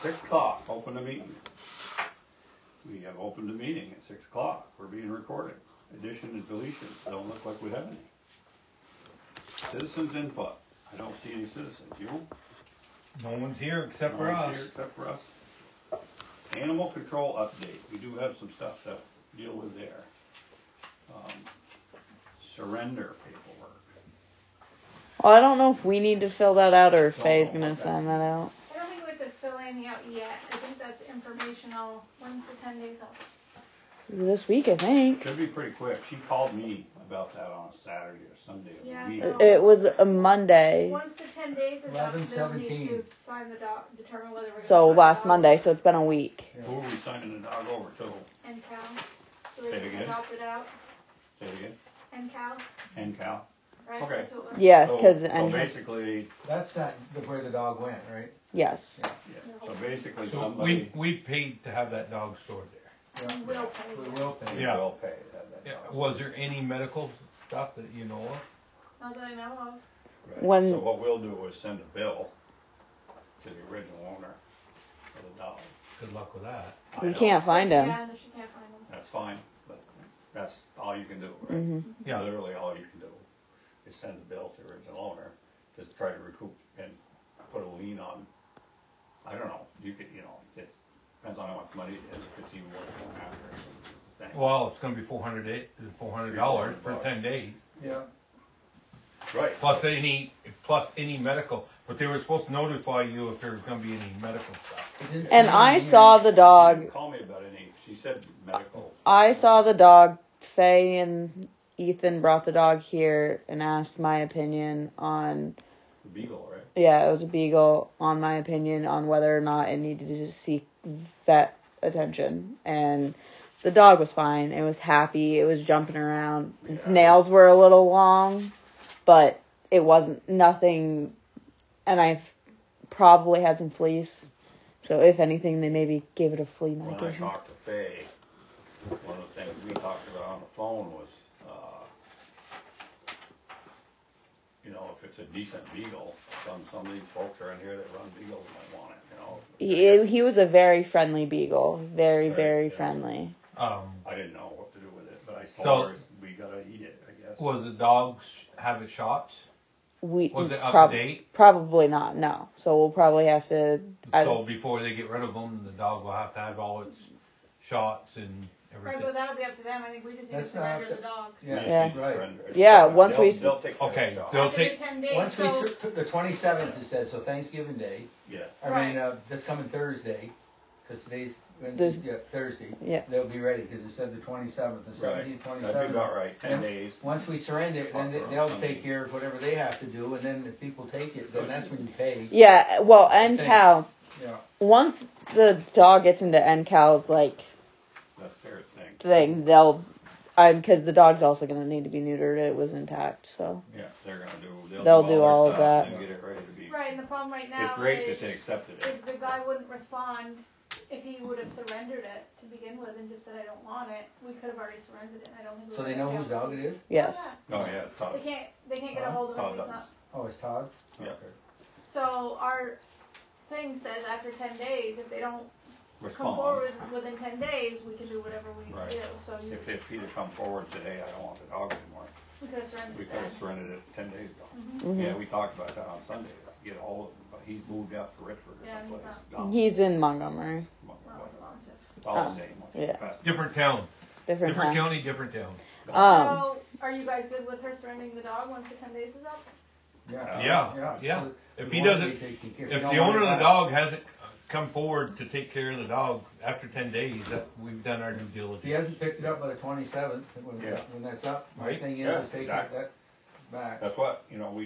6 o'clock, open the meeting. We have opened the meeting at 6 o'clock. We're being recorded. Addition and deletions. Don't look like we have any. Citizens input. I don't see any citizens. You? No one's here except No for one's us. here except for us. Animal control update. We do have some stuff to deal with there. Surrender paperwork. Well, I don't know if we need to fill that out or if Don't Faye's know gonna what that send that out. I don't think we have to fill anything out yet. I think that's informational. When's the 10 days up? This week, I think. Should be pretty quick. She called me about that on a Saturday or Sunday of Yeah, the week. so- It was a Monday. Once the 10 days is up, 11/17. they'll need to sign the doc, determine whether we're going to So sign last the dog. Monday, so it's been a week. Who are we signing the dog over to? And Cal. So Say it we again. adopted out. Say it again. And Cal, And Cal. right? Okay. That's what we're- Yes, So- because so basically, That's not where the dog went, right? yes. yeah. So basically, So somebody we paid to have that dog stored there. Yeah. We will pay. We yes. will pay. Yeah. will pay to have that Yeah. dog. Was there any medical stuff that you know of? Not that I know of. Right. When- So what we'll do is send a bill to the original owner of the dog. Good luck with that. We I know. can't find him. Yeah, no, she can't find him. That's fine, but that's all you can do, right? hmm Yeah. Literally all you can do is send a bill to the original owner, just try to recoup and put a lien on. I don't know. You could, it depends on how much money it is. If it's even worth going after. Thing. Well, it's going to be $400 for 10 days. Yeah. Right. Plus any medical. But they were supposed to notify you if there was going to be any medical stuff. It didn't And say I anything saw here. the dog. She didn't call me about any. She said medical. I saw the dog. Faye and Ethan brought the dog here and asked my opinion on. The beagle, right? Yeah, it was a beagle. On my opinion on whether or not it needed to seek vet attention, and the dog was fine. It was happy. It was jumping around. Its Yeah. nails were a little long, but it wasn't nothing. And I probably had some fleas. So if anything, they maybe gave it a flea When I medication. talked to Faye, one of the things we talked about on the phone was, if it's a decent beagle, some of these folks around here that run beagles might want it, He was a very friendly beagle. Very, Right, very yeah. friendly. I didn't know what to do with it, but I So- told her we gotta eat it, I guess. Was the dog have its shots? Was it up to date? Probably not, no. So we'll probably have to. So before they get rid of them, the dog will have to have all its shots and Right, everything. but that'll be up to them. I think we just need to That's not surrender up the to- dog. We just Yeah, need to right. surrender it. Yeah, once They'll- we- They'll take care of Okay, the shot. they'll After take- the 10 days, Once we, so the 27th, it says, so Thanksgiving Day. Yeah. I mean, Right. this coming Thursday, because today's Thursday. Yeah. They'll be ready, because it said the 27th, the 17th, Right, 27th. that'd be about right, 10 And days. Once we surrender it, then Fuck her they'll on take Sunday. care of whatever they have to do, and then if people take it, then that's when you pay. Yeah, well, Okay. NCAL. Yeah. Once the dog gets into NCAL's That's their thing. thing, because the dog's also gonna need to be neutered. It was intact, so Yeah, they're gonna do, They'll do do all all their of stuff that. and get it ready to be. right, and the problem right now It's great is, that they accepted is it. the guy wouldn't respond if he would have surrendered it to begin with and just said I don't want it. We could have already surrendered it. And I don't think. So they know whose dog it is? yes. Oh, yeah, Todd. They can't get a hold of him. Todd He's does. not. Oh, it's Todd's? Yeah. Okay. So our thing says after 10 days, if they don't come Respond. forward within 10 days, we can do whatever we need Right. to do. So If he'd have come forward today, I don't want the dog anymore. we could have surrendered We it could have then. surrendered it 10 days ago. Mhm. Yeah, we talked about that on Sunday, to get a hold of him, but he's moved out to Richford or Yeah, he's someplace. not- Gone. He's in Montgomery, Not responsive. It's all the same. yeah. Different town. different Different town. county, different town. So are you guys good with her surrendering the dog once the 10 days is up? Yeah. So If we he want doesn't, to take care- if we don't the want owner it of the back. dog hasn't come forward to take care of the dog after 10 days, that we've done our due If he diligence. hasn't picked it up by the 27th, Yeah. when that's up, my Right. thing Yeah, is take exactly. that back. That's what,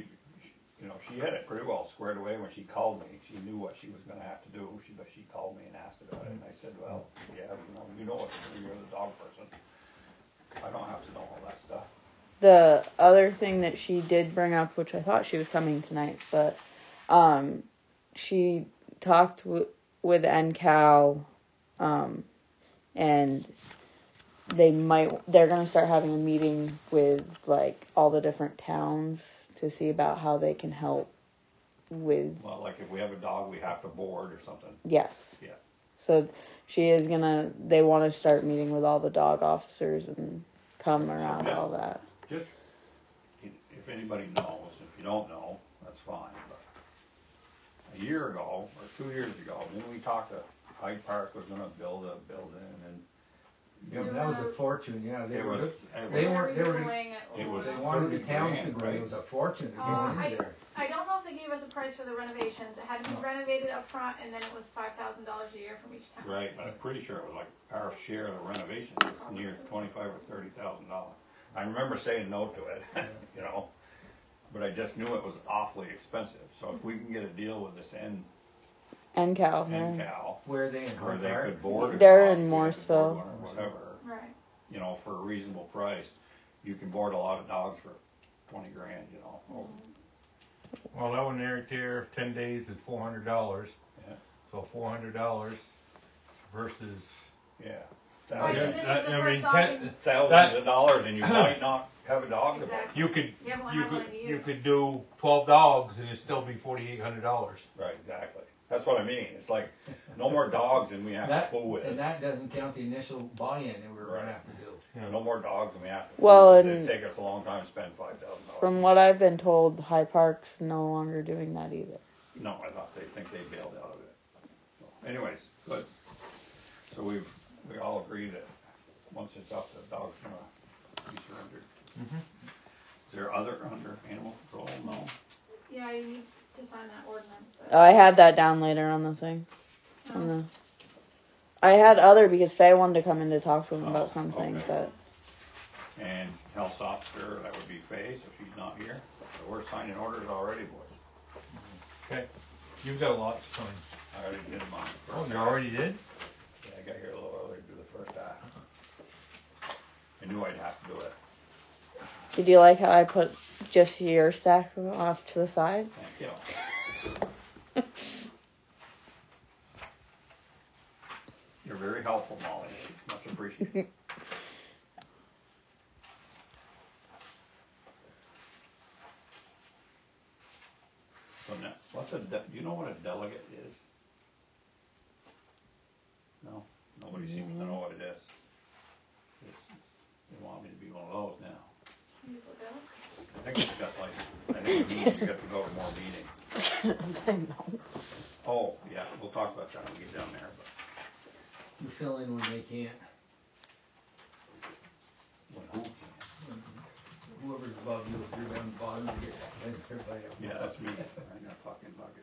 she had it pretty well squared away when she called me. She knew what she was gonna have to do, but she called me and asked about it, and I said, well, yeah, you know what to do, you're the dog person. I don't have to know all that stuff. The other thing that she did bring up, which I thought she was coming tonight, but she talked with NCAL, and they're gonna start having a meeting with all the different towns to see about how they can help with, Well, like if we have a dog, we have to board or something. yes. Yeah. So they want to start meeting with all the dog officers and come around just- all that. Just, if anybody knows, if you don't know, that's fine, but a year ago, or 2 years ago, didn't we talk to Hyde Park was gonna build a building and Yeah, but that was a fortune, yeah, they it were, was, they it were, redoing they was wanted the 30 towns to grand, go, right? it was a fortune to go Oh, in there. I don't know if they gave us a price for the renovations. It had to be No. renovated up front, and then it was $5,000 a year from each town. right, but I'm pretty sure it was like our share of the renovation was near $25,000 or $30,000. I remember saying no to it, you know, but I just knew it was awfully expensive, so if we can get a deal with this NCAL. NCAL, Where are they in where Hyde they Park? could board a They're dog, in we had to board Morrisville. one or whatever, Right. you know, for a reasonable price. You can board a lot of dogs for 20 grand, you know. Oh, Well, that one there, 10 days is $400. Yeah. So $400 versus, yeah. Right, Yeah, and this that- is the I first mean, dog in- Thousands of dollars and you might not have a dog to board. Exactly. you could, You haven't had one in you years. could do 12 dogs and it'd still be $4,800. Right, exactly. That's what I mean. It's like, no more dogs and we have to That, fool with and it. that doesn't count the initial buy-in that we're Right. gonna have to do. No more dogs and we have to fool Well, with it. and- It'd take us a long time to spend $5,000. From what I've been told, High Park's no longer doing that either. No, I thought they think they bailed out of it. So, anyways, good. So we all agree that once it's up, the dog's gonna be surrendered. Is there other under animal control? No. Yeah, you need to sign that ordinance. I had that down later on the thing. On the, I had other because Faye wanted to come in to talk to him about something, okay. but And health officer, that would be Faye, so she's not here. So we're signing orders already, boys. Okay. You've got a lot to sign. I already did mine. Oh, you already did? Yeah, I got here a little early to do the first half. I knew I'd have to do it. did you like how I put just your stack off to the side? Thank you. You're very helpful, Molly. Much appreciated. So now, do you know what a delegate is? No? Nobody seems to know what it is. They want me to be one of those now. You just look at it. I think it's got like, I think it means you have to go to more meetings. Say no. Oh, yeah, we'll talk about that when we get down there, but You fill in when they can't, when who can? whoever's above you, if you're down the bottom, you get, and everybody else. Yeah, that's me, right in that fucking bucket.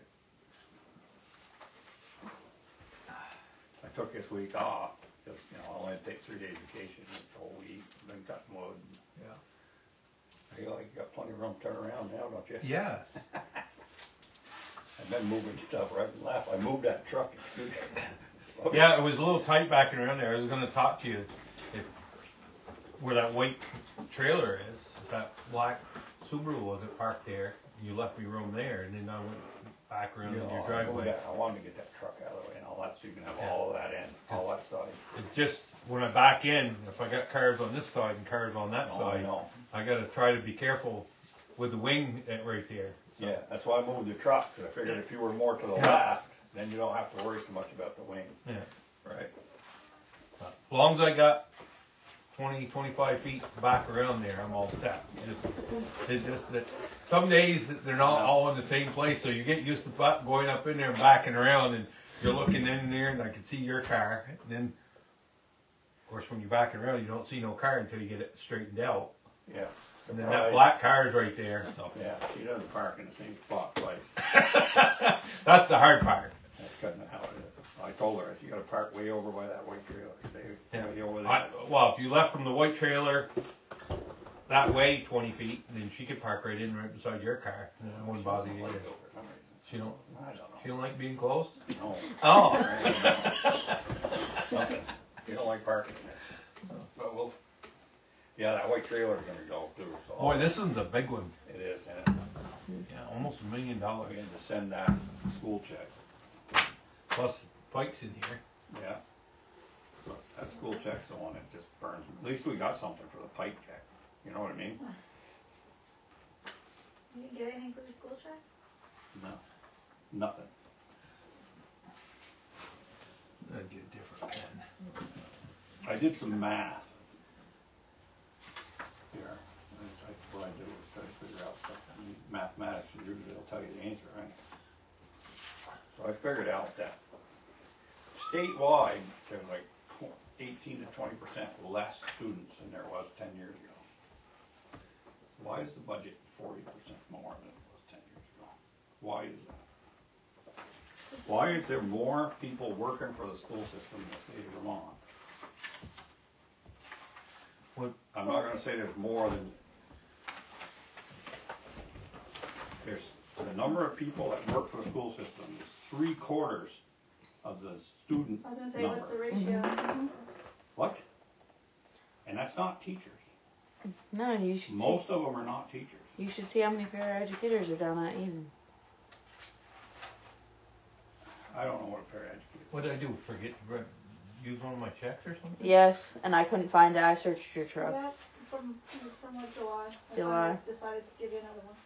I took this week off, just, you know, I only had to take 3 days vacation, the whole week, been cutting wood. Yeah. I feel like you got plenty of room to turn around now, don't you? Yeah. I've been moving stuff right and left, I moved that truck and scooter. Yeah, it was a little tight back around there. I was gonna talk to you if where that white trailer is, that black Subaru was it parked there, you left me room there, and then I went back around in your driveway. I wanted to get that truck out of the way and all that, so you can have all of that in, all that side. It's just when I back in, if I got cars on this side and cars on that Oh, I side, know. I gotta try to be careful with the wing right there. Yeah, that's why I moved the truck, because I figured if you were more to the Yeah. left, then you don't have to worry so much about the wing, Yeah. right? As long as I got 20, 25 feet back around there, I'm all set. It's just that some days they're not all in the same place, so you get used to going up in there and backing around, and you're looking in there, and I can see your car. And then, of course, when you're backing around, you don't see no car until you get it straightened out. Yeah. And then that black car is right there. So Yeah, she doesn't park in the same spot twice. that's the hard part. That's kind of how it is. I told her, I said, you gotta park way over by that white trailer, stay way over there. Well, if you left from the white trailer that way 20 feet, then she could park right in right beside your car. And it wouldn't bother you. Like either. it for some reason. She don't. I don't know. She don't like being close. No. Oh. Something. You don't like parking there. But we'll, yeah, that white trailer's gonna go too, so. Boy, this one's a big one. It is, and Yeah, almost $1 million. we had to send that school check. Plus Pike's in here. Yeah. But that school check's the one that just burns. At least we got something for the pipe check. You know what I mean? You didn't get anything for your school check? No. Nothing. I'd get a different pen. I did some math. Here, what I do is try to figure out stuff. I mean, mathematics, usually they'll tell you the answer, right? So I figured out that statewide, there's like 18 to 20% less students than there was 10 years ago. Why is the budget 40% more than it was 10 years ago? Why is that? Why is there more people working for the school system in the state of Vermont? What? I'm not gonna say there's more than, there's the number of people that work for the school system is 3/4 of the student I was gonna say, number. what's the ratio? What? And that's not teachers. No, you should Most of them are not teachers. you should see how many paraeducators are down at Eden. I don't know what a paraeducator. What did I do? Forget to use one of my checks or something? Yes, and I couldn't find it. I searched your truck. Yeah, it was from like July. I July. finally decided to give you another one.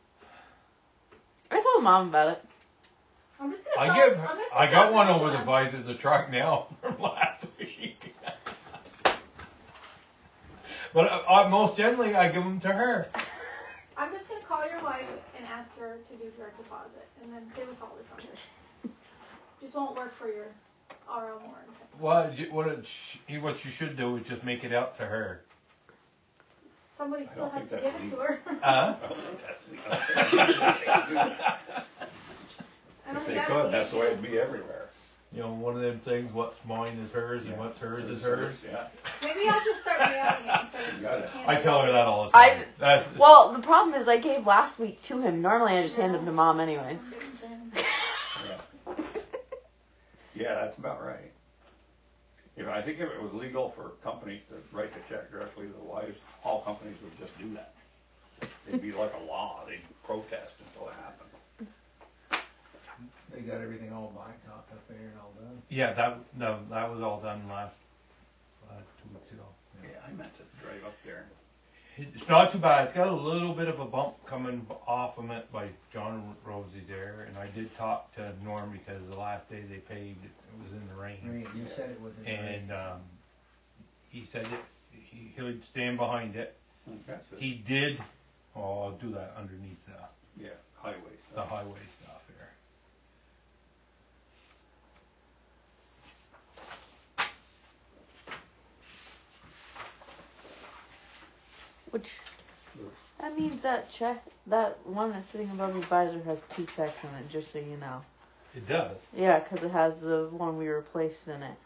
I told Mom about it. I'm just gonna I sell got one it. over the visor of the truck now from last week. But most generally, I give them to her. I'm just gonna call your wife and ask her to do direct deposit, and then save us all the trouble. Just won't work for your RL Warren. What you should do is just make it out to her. Somebody still don't has to think give that's it to legal. her. I don't think that's legal. I don't If think they could, that's the way it'd be everywhere. You know, one of them things, what's mine is hers and what's hers is hers. Yeah, Maybe I'll just start mailing it instead of you got it. I tell her that all the time. Well, the problem is I gave last week to him. Normally I just hand them to Mom anyways. Yeah. Yeah, that's about right. I think if it was legal for companies to write the check directly to the wives, all companies would just do that. It'd be like a law. They'd protest until it happened. They got everything all blacktopped up there and all done. Yeah, that was all done last 2 weeks ago. Yeah, I meant to drive up there. It's not too bad. It's got a little bit of a bump coming off of it by John Rosie's there, and I did talk to Norm because the last day they paved, it was in the rain. Right, you said it was in the rain. And he said he would stand behind it. That's good. He did. Oh, I'll do that underneath Yeah, highway the stuff. highway stuff here. Which that means that one that's sitting above his visor has 2 checks in it, just so you know. It does. Yeah, because it has the one we replaced in it.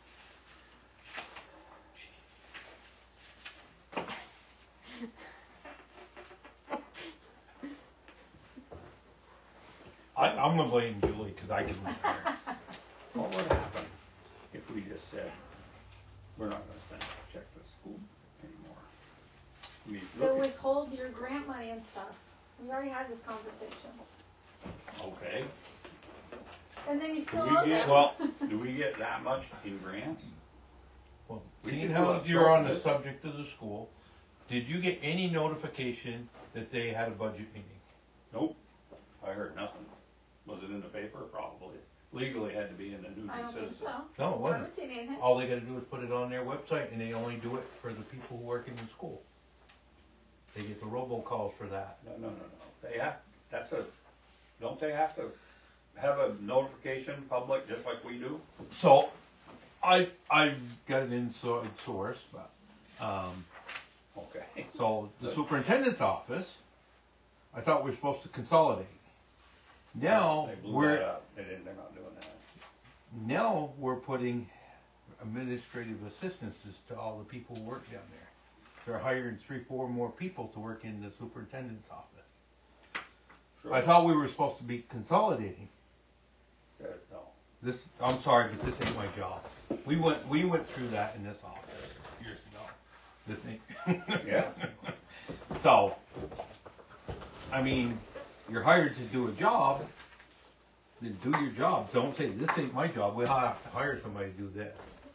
I'm gonna blame Julie because I didn't. What would happen if we just said, we're not gonna send a check to the school anymore? I mean, They'll look withhold your grant money and stuff. We already had this conversation. okay. And then you Do still we owe get, them. do we get that much in grants? Well, We seeing could how do a you're on the short subject of the school, did you get any notification that they had a budget meeting? Nope. I heard nothing. Was it in the paper? Probably. Legally had to be in the New I don't think Citizen. so. No, it I wasn't. haven't seen anything. All they gotta do is put it on their website, and they only do it for the people who work in the school. They get the robocalls for that. No. They have, don't they have to have a notification public just like we do? So, I've got an inside source, but, Okay. so the superintendent's office, I thought we were supposed to consolidate. Now, They blew that up. They're not doing that. Now we're putting administrative assistances to all the people who work down there. They're hiring 3-4 more people to work in the superintendent's office. Sure. I thought we were supposed to be consolidating. No. I'm sorry, but this ain't my job. We went through that in this office years ago. This ain't. Yeah. So, I mean, you're hired to do a job, then do your job. Don't say, this ain't my job, we'll have to hire somebody to do this.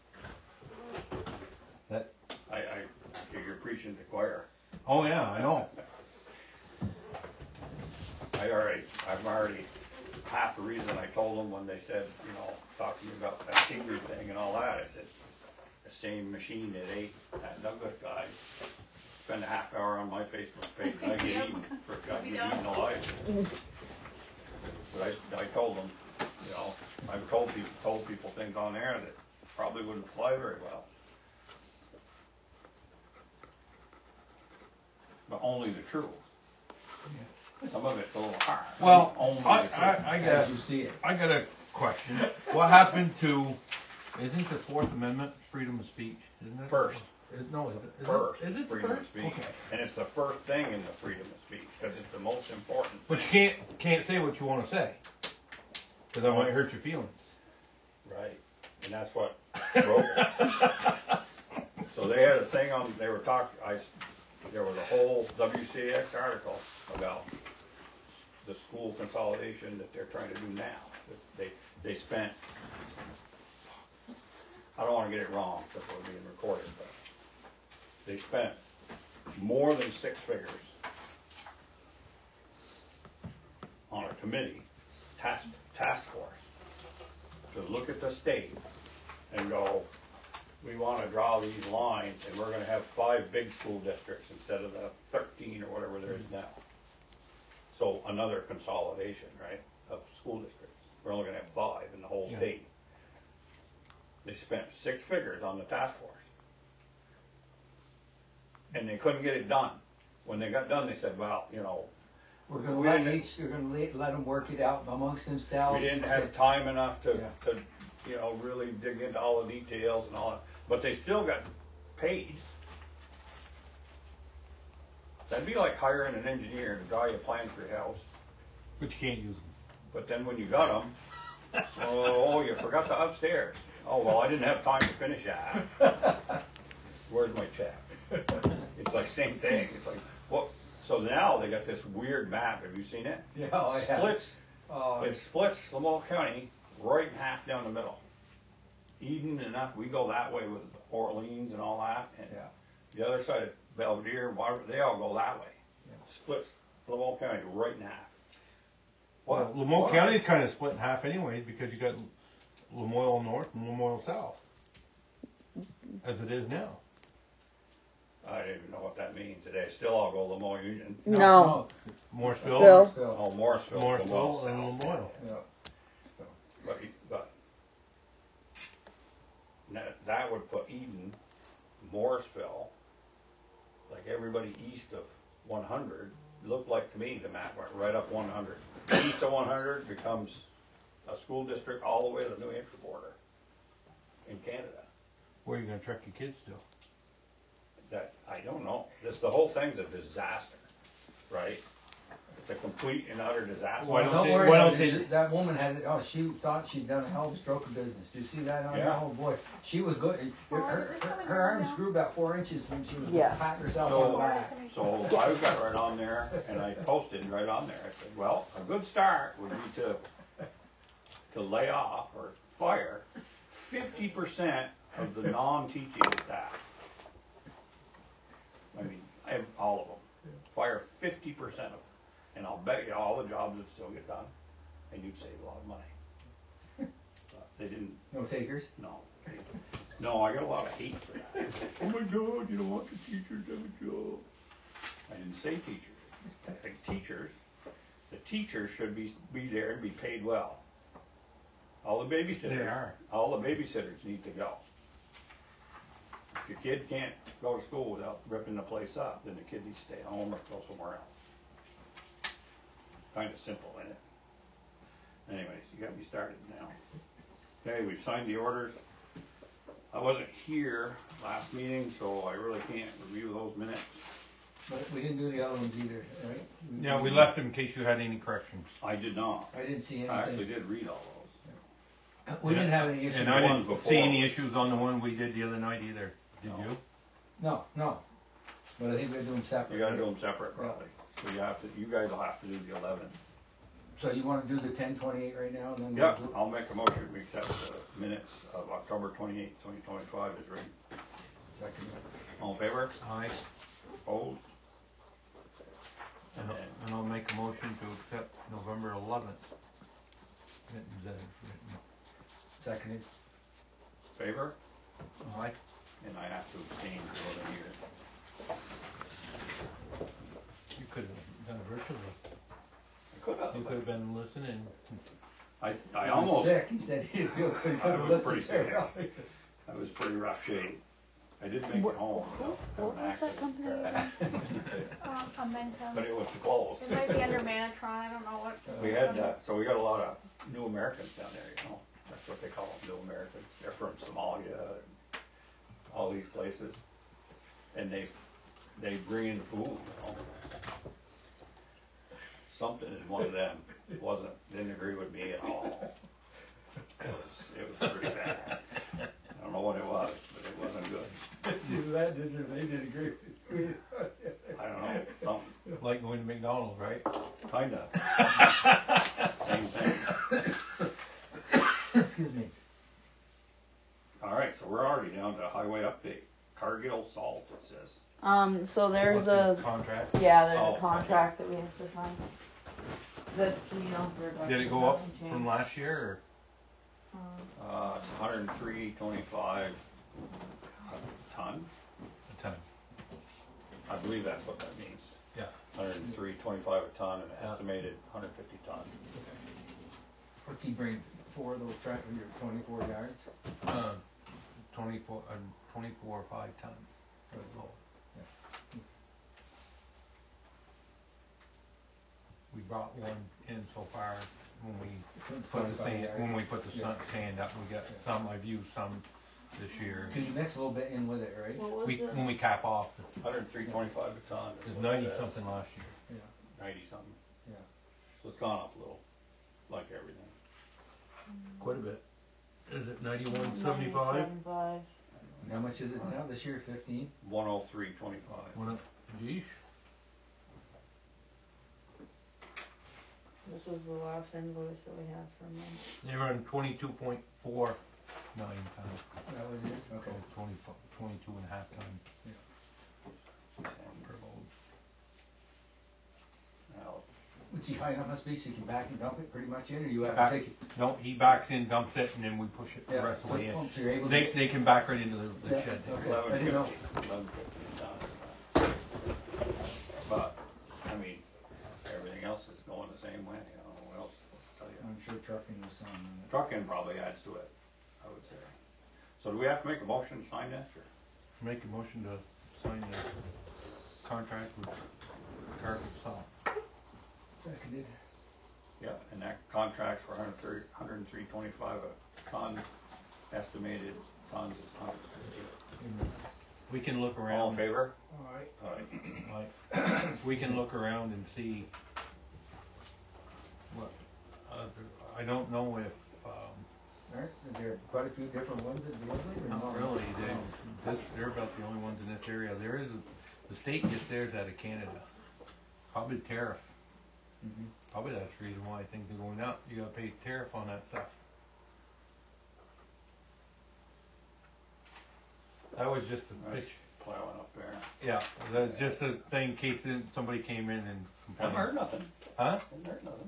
You're preaching to the choir. Oh yeah, I know. I've already half the reason I told them when they said, talking about that Tigger thing and all that, I said, the same machine that ate that Douglas guy, spend a half hour on my Facebook page, and I get eaten I get eaten alive. But I told them, I've told people things on there that probably wouldn't fly very well. But only the truth. Some of it's a little hard. Well, only I got, As you see it. I got a question. What happened to, isn't the Fourth Amendment freedom of speech? Isn't it? First. No, is it? First, Is it the freedom of first? speech. Okay. And it's the first thing in the freedom of speech, because it's the most important But thing. you can't say what you want to say, because that might hurt your feelings. Right. And that's what broke it. So they had a thing on, they were talking, there was a whole WCX article about the school consolidation that they're trying to do now. They spent, I don't want to get it wrong because we're being recorded, but they spent more than six figures on a committee, task force, to look at the state and go, we want to draw these lines, and we're going to have 5 big school districts instead of the 13 or whatever there is now. So another consolidation, right, of school districts. We're only going to have 5 in the whole state. They spent 6 figures on the task force, and they couldn't get it done. When they got done, they said, well, We're going We to didn't- let them work it out amongst themselves. we didn't have time enough to Yeah. really dig into all the details and all that. But they still got paid. That'd be like hiring an engineer to draw you a plan for your house. But you can't use them. But then when you got them, oh, you forgot the upstairs. Oh, well, I didn't have time to finish that. Where's my check? It's like same thing. It's like, what? So now they got this weird map. Have you seen it? Yeah, I have. It splits Lamoille County right in half down the middle. Eden and that, we go that way with Orleans and all that. And the other side of Belvedere, they all go that way. Yeah. Splits Lamoille County right in half. Well, Lamoille County is kind of split in half anyways, because you got Lamoille North and Lamoille South, as it is now. I don't even know what that means. They still all go Lamoille Union. No. Morrisville, Phil. Oh, Morrisville, Morrisville, and Lamoille. Lamoille. Yeah. So, But that would put Eden, Morrisville, like everybody east of 100, looked like to me the map went right up 100. East of 100 becomes a school district all the way to the New Hampshire border in Canada. Where are you going to truck your kids to? That I don't know. The whole thing's a disaster, right? It's a complete and utter disaster. Why don't worry. why don't they- That woman had it. Oh, she thought she'd done a hell of a stroke of business. Do you see that on Yeah. Oh boy, she was good. Oh, Her arms grew about 4 inches when she was Yes. patting herself on the back. So I've got right on there, and I posted right on there. I said, well, a good start would be to lay off or fire 50% of the non-teaching staff. I mean, all of them. Fire 50% of them, and I'll bet you all the jobs would still get done, and you'd save a lot of money. But they didn't. No takers. No, I got a lot of hate for that. Oh my God, you don't want your teachers to have a job. I didn't say teachers. I think teachers. The teachers should be there and be paid well. All the babysitters. They are. All the babysitters need to go. If your kid can't go to school without ripping the place up, then the kid needs to stay home or go somewhere else. Kind of simple, isn't it? Anyways, you got me started now. Okay, we've signed the orders. I wasn't here last meeting, so I really can't review those minutes. But we didn't do the other ones either, right? Yeah, we left them in case you had any corrections. I did not. I didn't see anything. I actually did read all those. We didn't have any issues. And I ones didn't before. see any issues on the one we did the other night either. Did No. you? No. But I think we do them separate. You gotta do them separate, probably. So you guys will have to do the 11. So you want to do the 1028 right now, and then Yep, we'll do- I'll make a motion, we accept the minutes of October 28th, 2025 as written. Second. All in favor? Aye. Opposed? And I'll make a motion to accept November 11th. Seconded. Favor? Aye. And I have to abstain for more than a year. You could have done it virtually. I could have. You could have been listening. I He was almost, sick. He said he could I have was pretty listened. sick. I was pretty rough shape. I did make it home. though. What was that company again? Momentum. But it was closed. It might be under Manatron, I don't know what. We had, so we got a lot of new Americans down there, you know, that's what they call them, new Americans. They're from Somalia, and all these places, and they bring in food, you know. Something in one of them didn't agree with me at all. It was pretty bad. I don't know what it was, but it wasn't good. They did agree with me. I don't know, something, Like going to McDonald's, right? kinda. Same thing. Excuse me. All right, so we're already down to highway update. Cargill Salt, it says. So there's What's the a contract. there's Oh, a contract that we have to sign. This Did it go up from last year It's 103.25 a ton. or a ton? I believe that's what that means. Yeah. 103.25 a ton and Yeah. estimated 150 ton. What's he bring? 4 of those tractors, 24 yards? 24 or 5 ton. We brought one in so far when we put the sand up. We got some. I've used some this year. Cause you mix a little bit in with it, right? What was When we cap off, 103.25 a ton. it was 90 something last year. 90 something. Yeah. So it's gone up a little, like everything. Quite a bit. Is it 91.75? And how much is it now this year? 15? 103.25. Went up. Geesh. This was the last invoice that we had from them. They run 22.49 tons. That was it? Okay. So 22 and a half tons per load. Now, Which he high enough must be so you can back and dump it pretty much in, or you have to take it? No, he backs in, dumps it, and then we push it the rest of the way in. So you're able to. They can back right into the Yeah, shed. okay. I didn't know. 11.50 a ton. But, I mean, everything else is going the same way, you know, what else to tell you? I'm sure trucking was on that. Trucking probably adds to it, I would say. So do we have to make a motion to sign this, or? Make a motion to sign the contract with Cargill Salt. Seconded. Yeah, and that contract's for 103.25 a ton, estimated tons is 150. We can look All in around. favor? Alright. Like, we can look around and see what, I don't know if, Is there quite a few different ones that deal with it, or not really, they're about the only ones in this area. There is, the state gets theirs out of Canada. Probably tariff. Mm-hmm. Probably that's the reason why I think they're going up. You gotta pay tariff on that stuff. That was just a Nice pitch. plowing up there. Yeah, that's just a thing in case somebody came in and Haven't complained. heard nothing. Huh? Haven't heard nothing.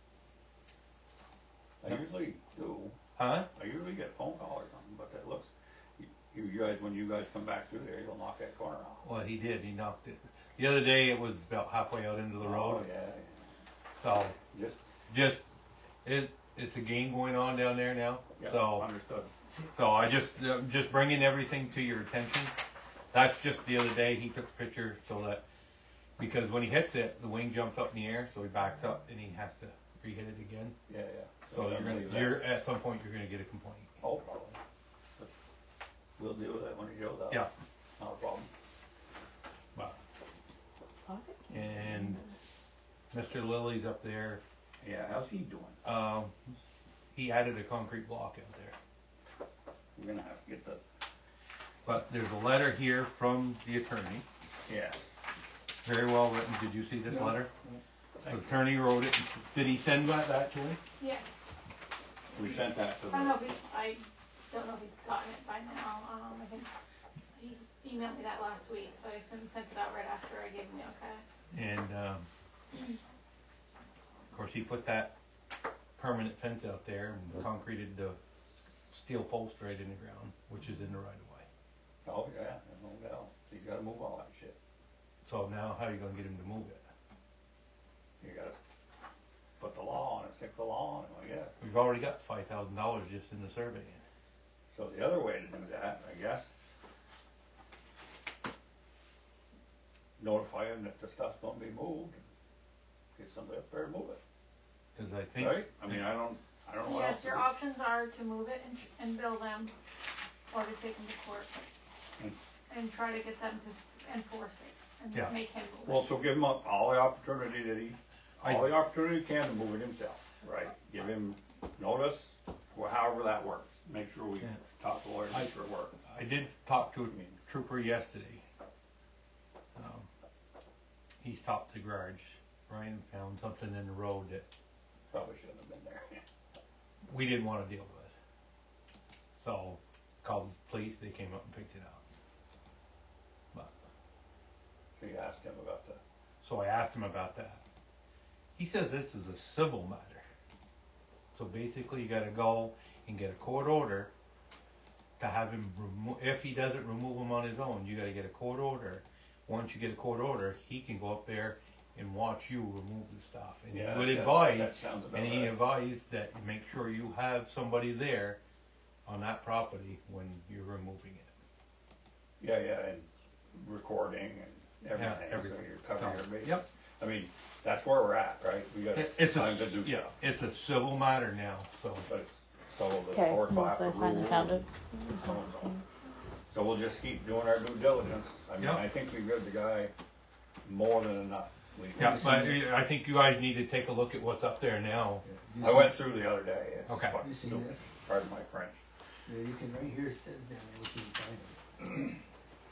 I No. usually do. Huh? I usually get a phone call or something, but it looks, you guys, when you guys come back through there, you'll knock that corner off. Well, he did. He knocked it. The other day it was about halfway out into the road. Oh, yeah. So Just, it's a game going on down there now. yeah, So understood. I just bringing everything to your attention. That's just the other day he took a picture so that because when he hits it, the wing jumps up in the air, so he backs up and he has to re-hit it again. Yeah. So then you're at some point you're gonna get a complaint. Oh, probably. But we'll deal with that when he shows up. Yeah. Not a problem. But and Mr. Lily's up there. Yeah, how's he doing? He added a concrete block out there. We're gonna have to get the, But there's a letter here from the attorney. yeah. Very well written. Did you see this No. letter? The attorney wrote it. Did he send that to him? Yeah. We sent that to I don't know the, if I don't know if he's gotten it by now. I think he emailed me that last week, so I assume he sent it out right after I gave him the okay. And of course he put that permanent fence out there and concreted the steel post right in the ground, which is in the right of way. Oh, yeah, no doubt. He's gotta move all that shit. So now how are you gonna get him to move it? You gotta put the law on it, stick the law on it, I guess. We've already got $5,000 just in the survey. So the other way to do that, I guess, notify him that the stuff's gonna be moved, and get somebody up there to move it, Cause I think, right? I mean, I don't know what else Yes, to your do. options are to move it and bill them, or to take them to court and try to get them to enforce it and Yeah. make him move Well, it. so give him all the opportunity all the opportunity he can to move it himself, right? Give him notice, however that works. Make sure we Yeah. talk to the lawyer, make sure it works. I did talk to a trooper yesterday. He stopped the garage. Ryan found something in the road that Probably shouldn't have been there. we didn't want to deal with. So called the police, they came up and picked it up. But So you asked him about the, so I asked him about that. He says this is a civil matter. So basically you gotta go and get a court order to have him if he doesn't remove them on his own, you gotta get a court order. Once you get a court order, he can go up there and watch you remove the stuff. And yeah, he would that advise, sounds about and he right. advised that you make sure you have somebody there on that property when you're removing it. Yeah, and recording and everything, so everything. you're covering your bases. Yep. I mean, that's where we're at, right? We got It's time to do yeah, stuff, it's a civil matter now, so. but it's, so the Okay, courts will have once to I finally rule. found it. So and so. So we'll just keep doing our due diligence. I mean, Yep. I think we give the guy more than enough. Yeah, but I think you guys need to take a look at what's up there now. You I see- went through the other day. It's Okay. fucking You seen stupid. this? Pardon my French. Yeah, you can, right here it says down there what you can find it.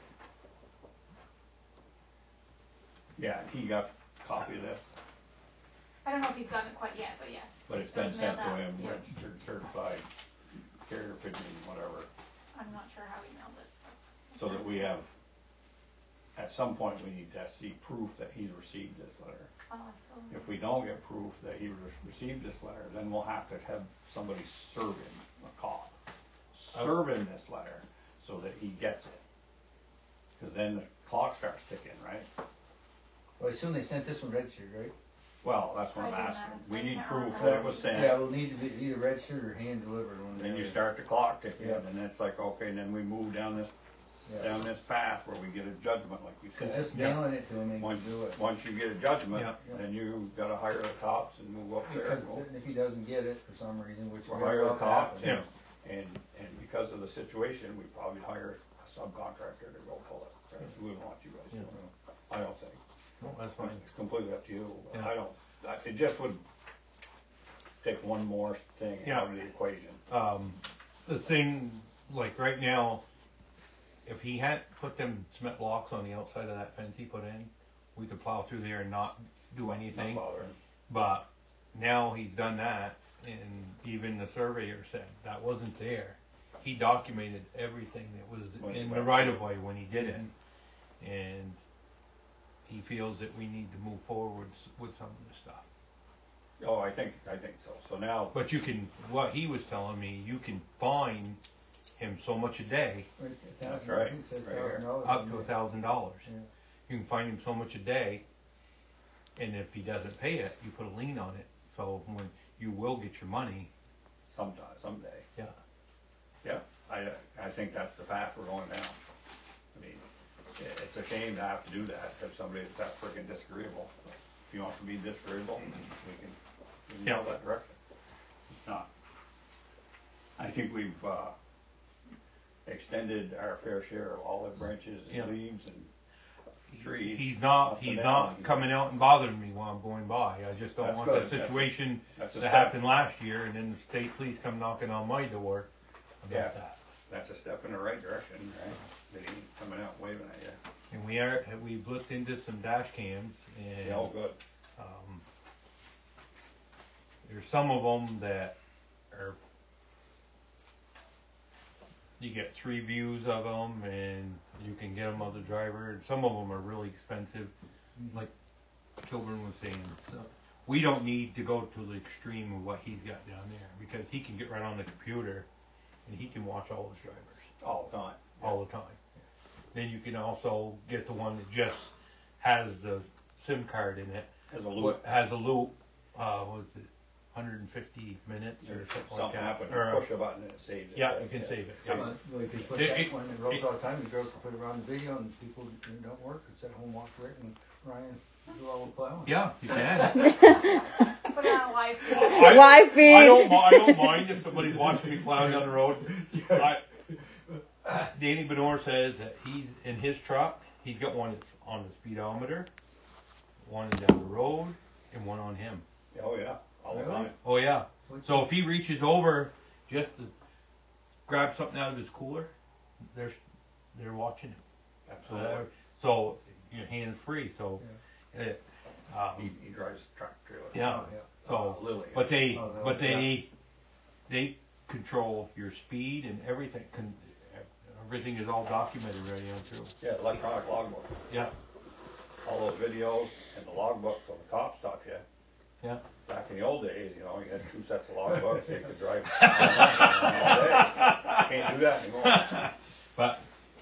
Yeah, he got a copy of this, I don't know if he's gotten it quite yet, but yes. but it's It been was sent mailed to out. him, Yeah. registered, certified, carrier pigeon, whatever, I'm not sure how he mailed it. so that we have, at some point, we need to see proof that he's received this letter. So If we don't get proof that he received this letter, then we'll have to have somebody serve him, a cop, serve him this letter so that he gets it. Cause then the clock starts ticking, right? Well, I assume they sent this one registered, right? Well, that's what I I'm didn't asking. ask. We I need can't proof remember. that it was sent. Yeah, it'll need to be either registered or hand delivered. One or Then the you other. start the clock ticking, Yeah. and it's like, okay, and then we move down this Yeah. path where we get a judgment, like you Cause said. just Yeah. mailing it to them ain't gonna Once, do it. once you get a judgment, Yeah. then you gotta hire the cops and move up there. Because and we'll- if he doesn't get it for some reason, which We'll very hire well a could cop, happen. Yeah. and because of the situation, we probably hire a subcontractor to go pull it, right? We wouldn't want you guys doing it, I don't think. No, that's fine. It's completely up to you, but Yeah. I don't, it just would take one more thing Yeah. out of the equation. The thing, like right now, if he hadn't put them cement blocks on the outside of that fence he put in, we could plow through there and not do anything. Not bothering. But now he's done that, and even the surveyor said that wasn't there. He documented everything that was When he in the went right through. of way when he did it, and he feels that we need to move forward with some of this stuff. Oh, I think so. So now, But you can, what he was telling me, you can fine him so much a day, Right, That's right, It says right here. $1,000. up to $1,000. Yeah. You can fine him so much a day, and if he doesn't pay it, you put a lien on it. So when you will get your money, sometime, someday. yeah. Yeah, I think that's the path we're going down. I mean, it's a shame to have to do that, because somebody that's that freaking disagreeable. If you want to be disagreeable, we can Yeah. go that direction. It's not. I think we've, extended our fair share of olive branches and Yeah. leaves and trees. He's up and not down. coming out and bothering me while I'm going by. I just don't That's want good. that situation That's a that step. happened last year, and then the state police come knocking on my door Yeah. about that. That's a step in the right direction, right? They ain't coming out waving at you. And we've looked into some dash cams, and Yeah, all good. there's some of them that are, you get 3 views of them, and you can get them of the driver, and some of them are really expensive, like Kilburn was saying. So we don't need to go to the extreme of what he's got down there, because he can get right on the computer and he can watch all his drivers All the time. all the time. Then you can also get the one that just has the SIM card in it, As a loop. has a loop, what is it, 150 minutes or If something like something that. happens, Or, you push a button and it saves it. yeah, you can save it. Yeah. Well, you can put It- that it- one that rolls all the time, the girls can put it around the video and people who don't work, it's at home, watch Rick and Ryan do all the plowing. Yeah, you can. Put it on live feed. Live feed. I don't mind if somebody's watching me plowing down the road. Danny Benor says that he's in his truck. He's got one that's on the speedometer, one down the road, and one on him. Oh, yeah, all the Really? time. Oh yeah. What's So if he reaches over just to grab something out of his cooler, they're watching him. Absolutely. So you're hands free. So it, He drives truck trailer. yeah. Oh, yeah. So Lily. but they Oh, no, but they control your speed and everything. Everything is all documented right on through. Yeah, electronic logbook. Yeah. All those videos and the logbooks when the cops stop you. Yeah. Back in the old days, you know, you had 2 sets of logbooks, so you could drive all day. Can't do that anymore. But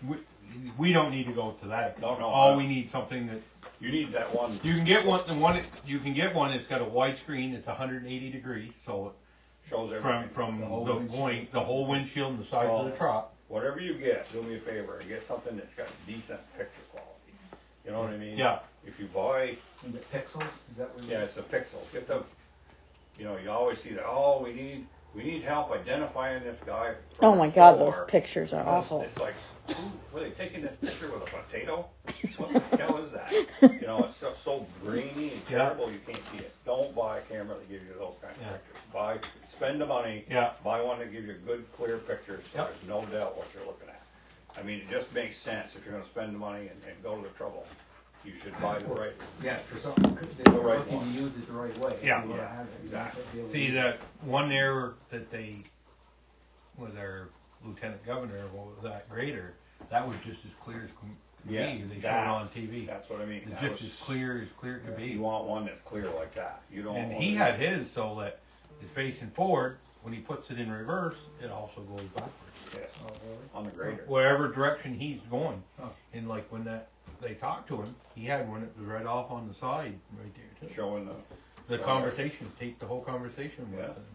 we don't need to go to that. No, no. All we need something that You need that one. you can get one. You can get one that's got a wide screen. It's 180 degrees, so Shows from everything. The whole the windshield. point, the whole windshield and the sides of the truck. Whatever you get, do me a favor and get something that's got decent picture quality. You know what I mean? Yeah. If you buy, And the pixels, is that what? yeah, it's the pixels. Get the, you know, you always see that. Oh, we need help identifying this guy. Oh my God, those pictures are awful. It's like, were they taking this picture with a potato? What the hell is that? You know, it's so grainy and Yeah. terrible you can't see it. Don't buy a camera that gives you those kinds Yeah. of pictures. Spend the money. Yeah. Buy one that gives you good, clear pictures so Yep. there's no doubt what you're looking at. I mean, it just makes sense if you're going to spend the money and go to the trouble. You should buy the right. Yes, for something, they're right looking one. to use it the right way. If Yeah. you wanna Yeah, have it, you exactly. have to be able to See use that one there that they, with our lieutenant governor, what was that grader? That was just as clear as can Yeah, be. They showed that- it on TV. That's what I mean. It's That just was- as clear it could be. You want one that's clear like that. You don't. And want he it- had his so that it's facing forward. When he puts it in reverse, it also goes backwards. Yes, Oh, really? on the grader. Wherever direction he's going. Oh. And like when they talked to him, he had one that was right off on the side right there too. Showing The conversation, take the whole conversation with Yeah. him.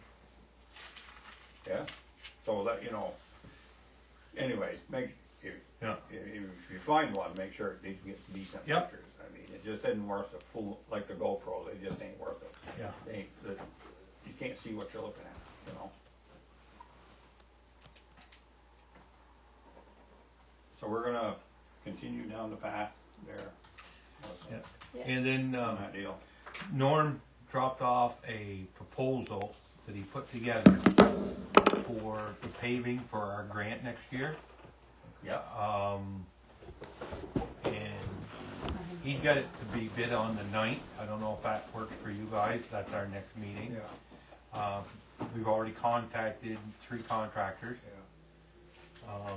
yeah. So that, you know, anyways, if you find one, make sure it gets decent Yep. pictures. I mean, it just isn't worth a fool like the GoPro. They just ain't worth it. Yeah. You can't see what you're looking at, you know. So we're gonna continue down the path there. Yeah. Yes. And then On that deal. Norm dropped off a proposal that he put together for the paving for our grant next year. Yep. And he's got it to be bid on the 9th. I don't know if that works for you guys. That's our next meeting. Yeah, We've already contacted 3 contractors. yeah.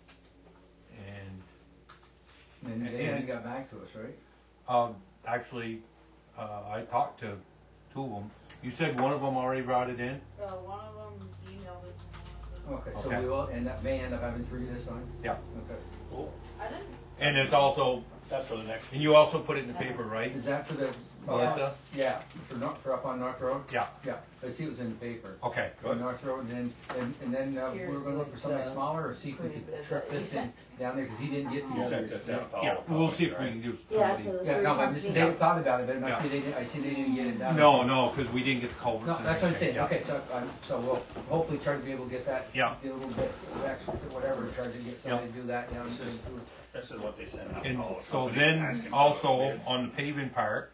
And And they hadn't got back to us, right? actually, I talked to 2 of them. You said one of them already brought it in? One of them emailed it to me. Okay, so Okay. we will, and that may end up having 3 this time? Yeah. Okay. Cool. I didn't. And it's also, That's for the next. and you also put it in the paper, right? Is that for the? Melissa? Yeah, for up on North Road? Yeah. Yeah, I see it was in the paper. Okay, On good. North Road, and then we were gonna look for something smaller, or see if we could trip this in down there, cause he didn't get You the sent others. this out to all Yeah, the we'll see if companies, we can do Yeah, somebody. so Yeah, no, but just, they thought about it, but Yeah. I see they didn't get it done. No, because we didn't get the culverts. No, and that's what I'm everything. saying, Yeah. okay, so we'll hopefully try to be able to get that. Yeah. Get a little bit of extra, whatever, try to get somebody to do that down. This is- This is what they send out to And all the so companies then asking for also bids. on the paving part,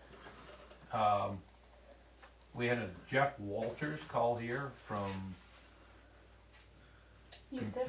we had a Jeff Walters call here from Yusuf.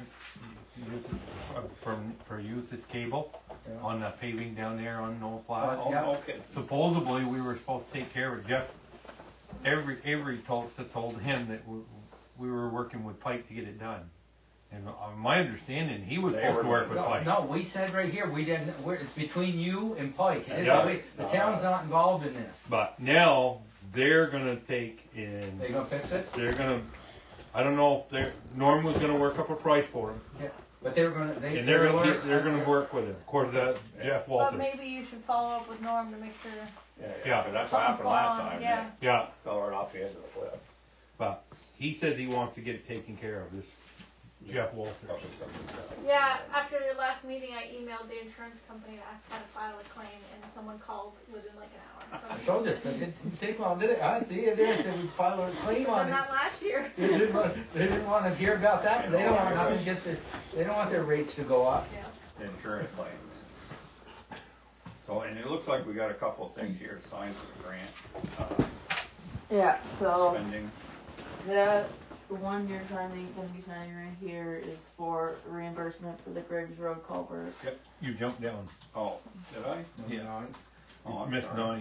for Youth at Cable Yeah. on the paving down there on Knoll Flat. Oh, Yeah. okay. Supposedly we were supposed to take care of it. Jeff, Avery told him that we were working with Pike to get it done. And my understanding, he was They supposed were to work with No, Pike. no, we said right here, we didn't, it's between you and Pike. It is- Yeah. The town's not involved in this. But now they're gonna take and They gonna fix it? they're gonna, I don't know if Norm was gonna work up a price for him. Yeah. But they're gonna, And they're gonna work with him, according to Jeff But Walters. maybe you should follow up with Norm to make sure. Yeah. 'Cause that's what happened last Something's time. going on, Yeah, Fell right off the edge of the cliff. but he said he wants to get it taken care of, this Jeff Walters. Probably something. Yeah, after your last meeting, I emailed the insurance company to ask how to file a claim, and someone called within like an hour. I told you, it didn't take long, did it? I see it there, it said we file a claim But on it. not last year. They didn't want to hear about that, but they don't want nothing, they don't want their rates to go up. Yeah. Insurance claim. So, and it looks like we got a couple of things here to sign for the grant, Yeah, so spending. the one you're gonna be signing right here is for reimbursement for the Griggs Road culvert. You jumped down. Oh, did I? Yeah. Oh, I'm Missed sorry. 9.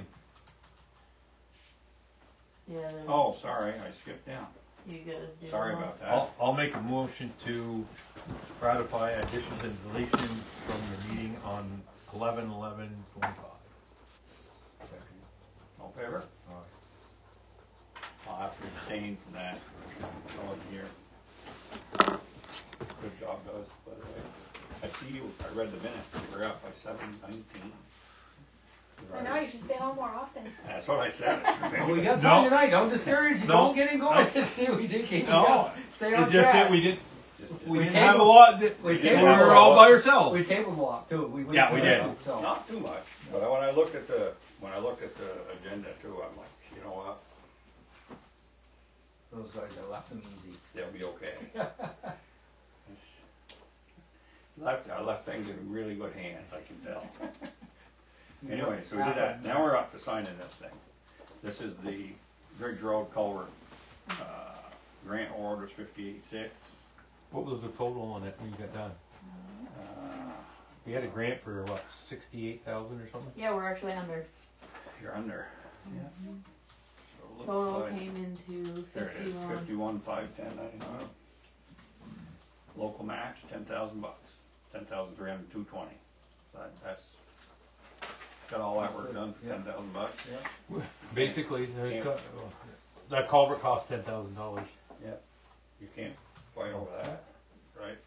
Yeah. there's- Oh, sorry, I skipped down. You gotta do. Sorry one. about that. I'll make a motion to ratify additions and deletions from the meeting on 11/11/25. All in favor? I'll have to abstain from that. I wasn't here. Good job, guys, by the way. I see you, I read the minutes, we're up by 7:19. I know, you should stay home more often. That's what I said. We got time No. tonight, don't discourage you, No. don't get in going. We did keep, No. stay on It's just that track. we didn't We have a tabled- lot that we we tabled were a all lot. by ourselves. We tabled a lot too. We went Yeah, through we did. that, So. Not too much, but when I looked at the agenda too, I'm like, you know what, Those guys, I left them easy. they'll be okay. I left things in really good hands, I can tell. Anyway, so we did that. Now we're up to signing this thing. This is the Griggs Road culvert, grant orders 58-6. What was the total on it when you got done? We had a grant for what, 68,000 or something? Yeah, we're actually under. You're under. Yeah. So it looks Total like, came into there it is, 51. 51,510.99. Local match, $10,000, 10,300, 220. So that's got all that work done for Yeah. $10,000. Yeah. Basically, Yeah. that culvert cost $10,000. You can't fight over that, right?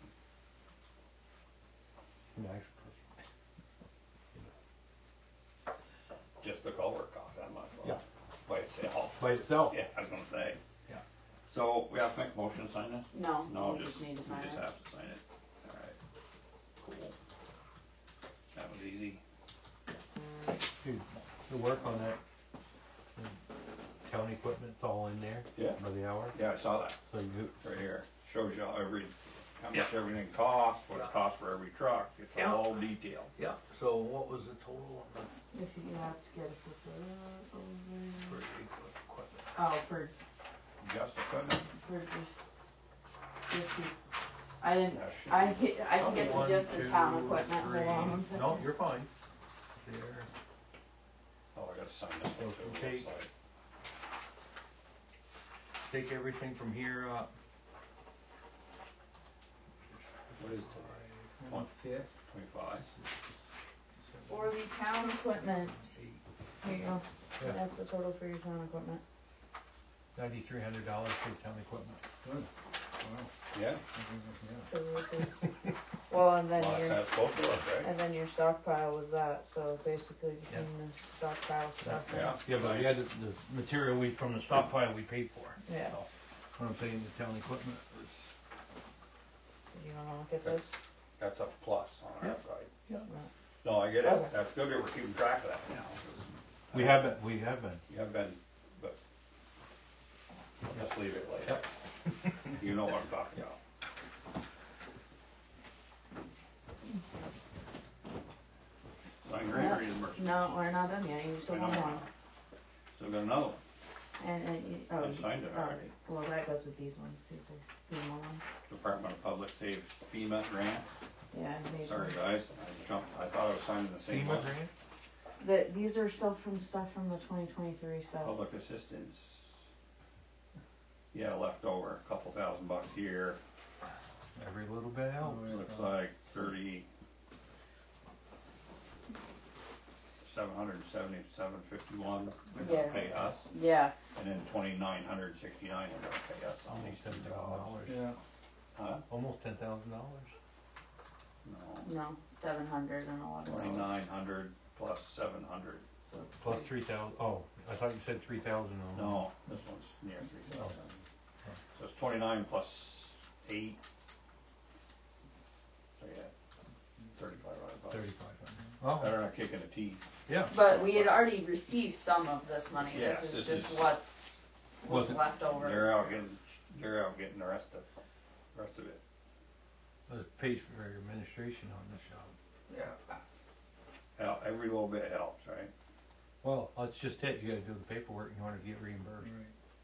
Just the culvert costs that much. Yeah. By itself. By itself. Yeah, I was gonna say. Yeah. So we have to make a motion to sign this? No, No, we just, need to we sign just it. have to sign it. Alright. Cool. That was easy. Dude, the work on that town equipment's all in there Yeah. by the hour. Yeah, I saw that So you, right here. Shows you how much everything costs, what it costs for every truck. It's Yeah. all detailed. yeah, so what was the total If you have to get it for for over. the equipment? Oh, for Just equipment. just the. I didn't. That should I be- hit, I can get to One, just the two, town equipment. three. Hold on one second. No, you're fine. There. Oh, I gotta sign this one too. Okay. Looks like. Take everything from here up. What is today? 25th. 25. For the town equipment. Here you go. Yeah. That's the total for your town equipment. $9,300 for the town equipment. Good. Wow. Yeah. Yeah. So this is. Well, and then Well, that's your. how it's supposed to look, right? And then your stockpile was that. So basically, between the stockpile stuff. and- Yeah. Yeah, but we had the material from the stockpile we paid for. Yeah. So, what I'm saying, the town equipment was. Did you wanna look at this? That's a plus on our Yeah. side. Yeah. No, I get it. Okay. That's good that we're keeping track of that now. We have been. You have been, but let's leave it like Yep. that. You know what I'm talking about. Sign grant or is mercy? No, we're not done yet. You still I know want we're one. not. Still got another one. And you, I signed it already. well, that goes with these ones. These are FEMA ones. Department of Public Safety FEMA grant. Yeah, these Sorry ones. guys, I thought I was signing the same FEMA one. grant? These are stuff from the 2023 stuff. Public assistance. Yeah, left over, a couple $1,000 here. Every little bit helps. Looks like 37 $777.51, they're Yeah. gonna pay us, Yeah. and then $2,969 they're gonna pay us on these two jobs. Yeah. Huh? Almost $10,000. No, No, $711. 2,900 plus 700. Plus 3,000. Oh, I thought you said 3,000. No, this one's near 3,000. Oh. So it's 29 plus 8. So yeah, $3,500. 3,500. Oh, Better not kicking a teeth. yeah. But we had already received some of this money. Yes, This is this just is- what's Was it- left over. They're out getting the rest of it. There's pays for your administration on this job. Yeah. Hell, every little bit helps, right? Well, that's just it. You gotta do the paperwork and you wanna get reimbursed. Right.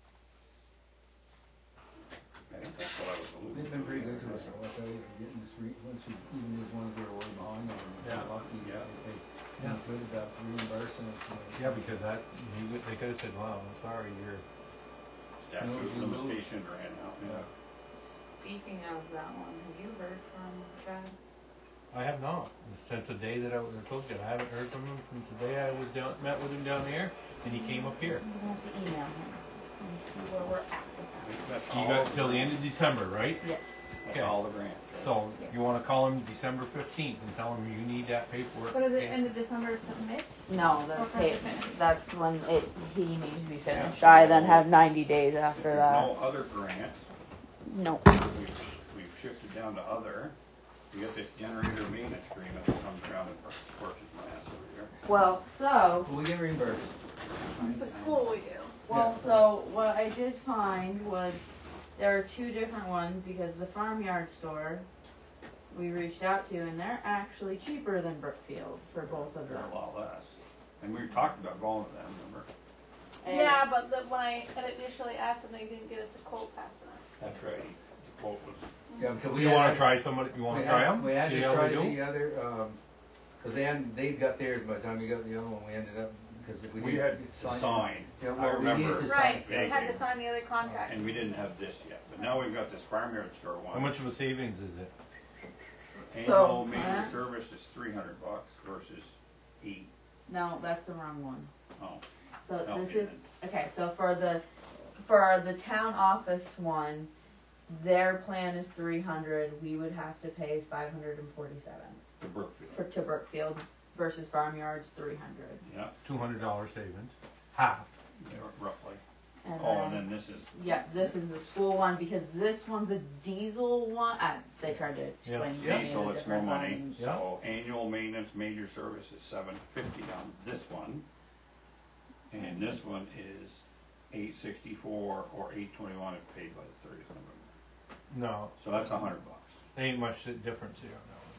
I think that's what I was alluding to. They've been pretty good to us, though, I tell you, getting this once you even use ones that are way behind, and Yeah. you're lucky, Yeah. they good about reimbursing us. Yeah, because they could've said, wow, I'm sorry, you're, Statute No, of you lose. limitations ran out, yeah. Speaking of that one, have you heard from Chad? I have not. Since the day that I told you, I haven't heard from him since the day I was met with him down there, and he came up here. I'm gonna have to email him and see where we're at with That's You all got the till the end grants. of December, right? that. Yes. That's Okay. all the grants, right? So, you wanna call him December 15th and tell him you need that paperwork. What is it, end of December to submit? No, Or that's for pay, the finish? that's when he needs to be finished. Yeah. I then have 90 days If after there's that. no other grants, No. we've shifted down to other. You get this generator maintenance agreement that comes around and scorches my ass over here. Well, so, Well, we get reimbursed. The school we do. so what I did find was there are two different ones because the farmyard store we reached out to and they're actually cheaper than Brookfield for both of They're them. a lot less. And we talked about going to them, remember? And- Yeah, but when I had initially asked them, they didn't get us a quote fast enough. That's right. The quote was, Yeah, because You wanna try somebody, you wanna try them? We had See to how try they do? the other, cause they got theirs by the time we got the other one, we ended up, because if we we didn't had to sign. Yeah, I well, we needed remember. to sign. Right, we had vaguely. to sign the other contract. And we didn't have this yet, but now we've got this farmyard store one. How much of a savings is it? Annual So, major huh? service is $300 versus $8. No, that's the wrong one. Oh, So no, this it is, isn't. okay, so for the town office one, their plan is 300, we would have to pay 547 The Brookfield. to Brookfield versus Farmyard's 300. Yeah, $200 savings. Half. yeah, roughly. And Oh, and then this is, yeah, this is the school one because this one's a diesel one. They tried to explain to me diesel, the it's more difference money. on- So annual maintenance major service is $750 on this one. And this one is $864 or $821 if paid by the 30th of November. No, So that's $100. ain't much difference here on that one.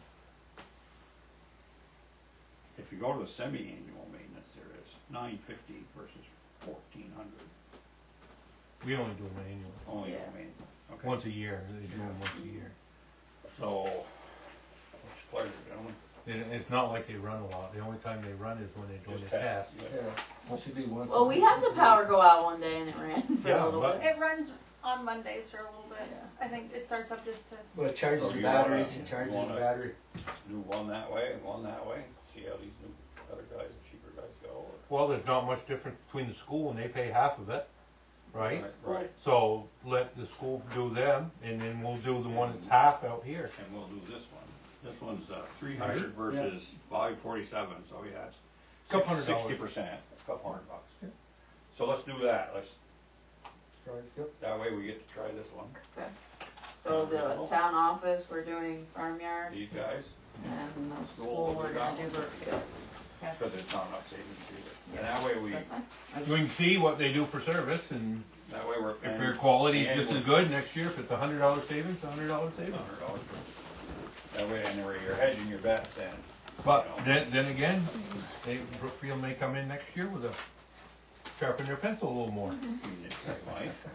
If you go to the semi-annual maintenance, there is $950 versus $1,400. We only do them annually. Only Yeah. the main, okay. Once a year, they do them once a year. So, it's a pleasure, gentlemen. It's not like they run a lot. The only time they run is when they're doing Just the test. test. Yeah, it should be once. Well, we had the power go out one day and it ran for Yeah, a little but- bit. It runs on Mondays for a little bit. Yeah. I think it starts up just to, Well, it charges So the you batteries, wanna- it charges you the wanna- battery. Do one that way and one that way, see how these new other guys, the cheaper guys go. Or... Well, there's not much difference between the school and they pay half of it, right? Right, So let the school do them and then we'll do the one that's half out here. and we'll do this one. This one's 300 Right. versus 547, so yeah, it's Couple $100. 60%, it's a couple $100. Yeah. So let's do that. Right, yep. That way we get to try this one. So the town office, we're doing Farmyard, These guys, and the School, school, we're we gonna got do Brookfield. Okay. because it's not enough savings either. And that way we, That's fine. I We just- can see what they do for service and that way we're if paying. their quality is and just we're- as good next year, if it's $100 savings, $100 savings. $100. That way, and where you're hedging your bets and. But then again, Brookfield may come in next year with a sharpen their pencil a little more. They might.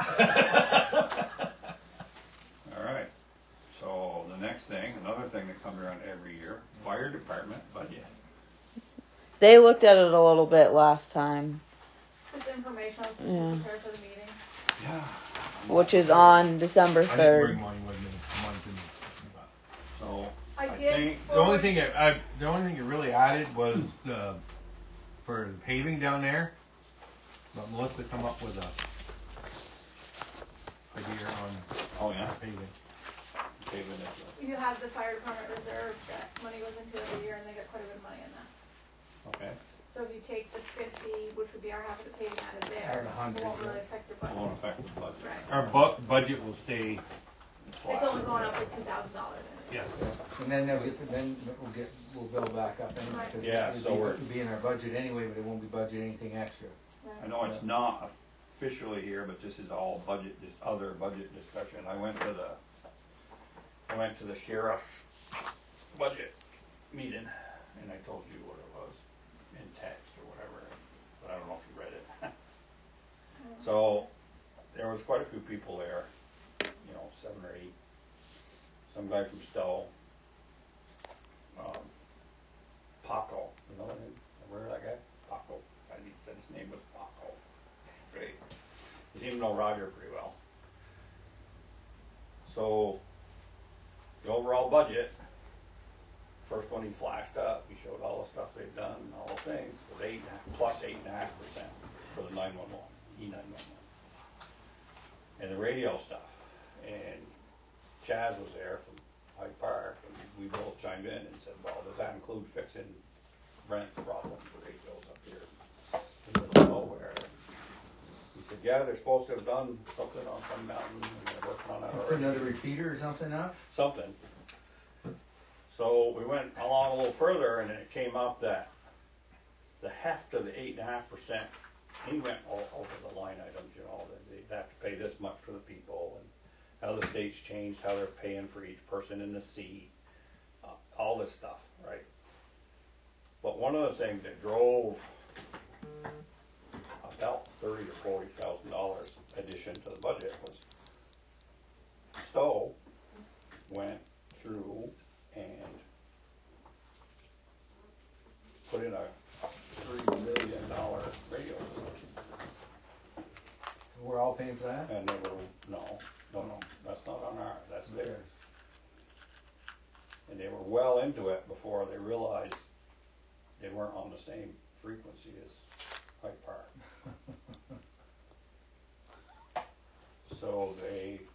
All right. So the next thing, another thing that comes around every year, fire department budget. They looked at it a little bit last time, just informational, so Yeah. to prepare for the meeting. Yeah. which is on December I didn't 3rd. bring mine with me. Mine didn't. So I I did think The only forward- thing the only thing it really added was the for paving down there, but Melissa come up with a idea on Oh, yeah. paving. Paving it. You have the fire department reserve that money goes into every year and they get quite a bit of money in that. Okay. So if you take the 50, which would be our half of the paving out of there, Add 100, it won't yeah. really affect your It budget. won't affect the budget. Right. Our budget will stay, It's only going up like $2,000. yeah. And then we'll build back up anyway. 'Cause Yeah, so we're- it'll be in our budget anyway, but it won't be budget anything extra. I know it's not officially here, but this is all budget, just other budget discussion. I went to the sheriff's budget meeting, and I told you what it was in text or whatever, but I don't know if you read it. So, there was quite a few people there, 7 or 8. Some guy from Stowe, Paco, you know him? Remember that guy? Paco. He said his name was Paco. Great. He seemed to know Roger pretty well. So, the overall budget, first one he flashed up, he showed all the stuff they'd done and all the things, was plus 8.5% for the 911, E911. And the radio stuff. And Chaz was there from Hyde Park, and we both chimed in and said, well, does that include fixing Brent's problem with the radios up here in the middle of nowhere? He said, yeah, they're supposed to have done something on some mountain, and they're working on that Put already. another repeater or something up? Something. So we went along a little further, and it came up that the heft of the 8.5%, he went all over the line items, that they have to pay this much for the people, and how the state's changed, how they're paying for each person in the seat, all this stuff, right? But one of the things that drove about $30,000 or $40,000 addition to the budget was Stowe went through and put in a $3 million radio system. We're all paying for that? And they were, no, that's not on ours, that's theirs. And they were well into it before they realized they weren't on the same frequency as Hyde Park. So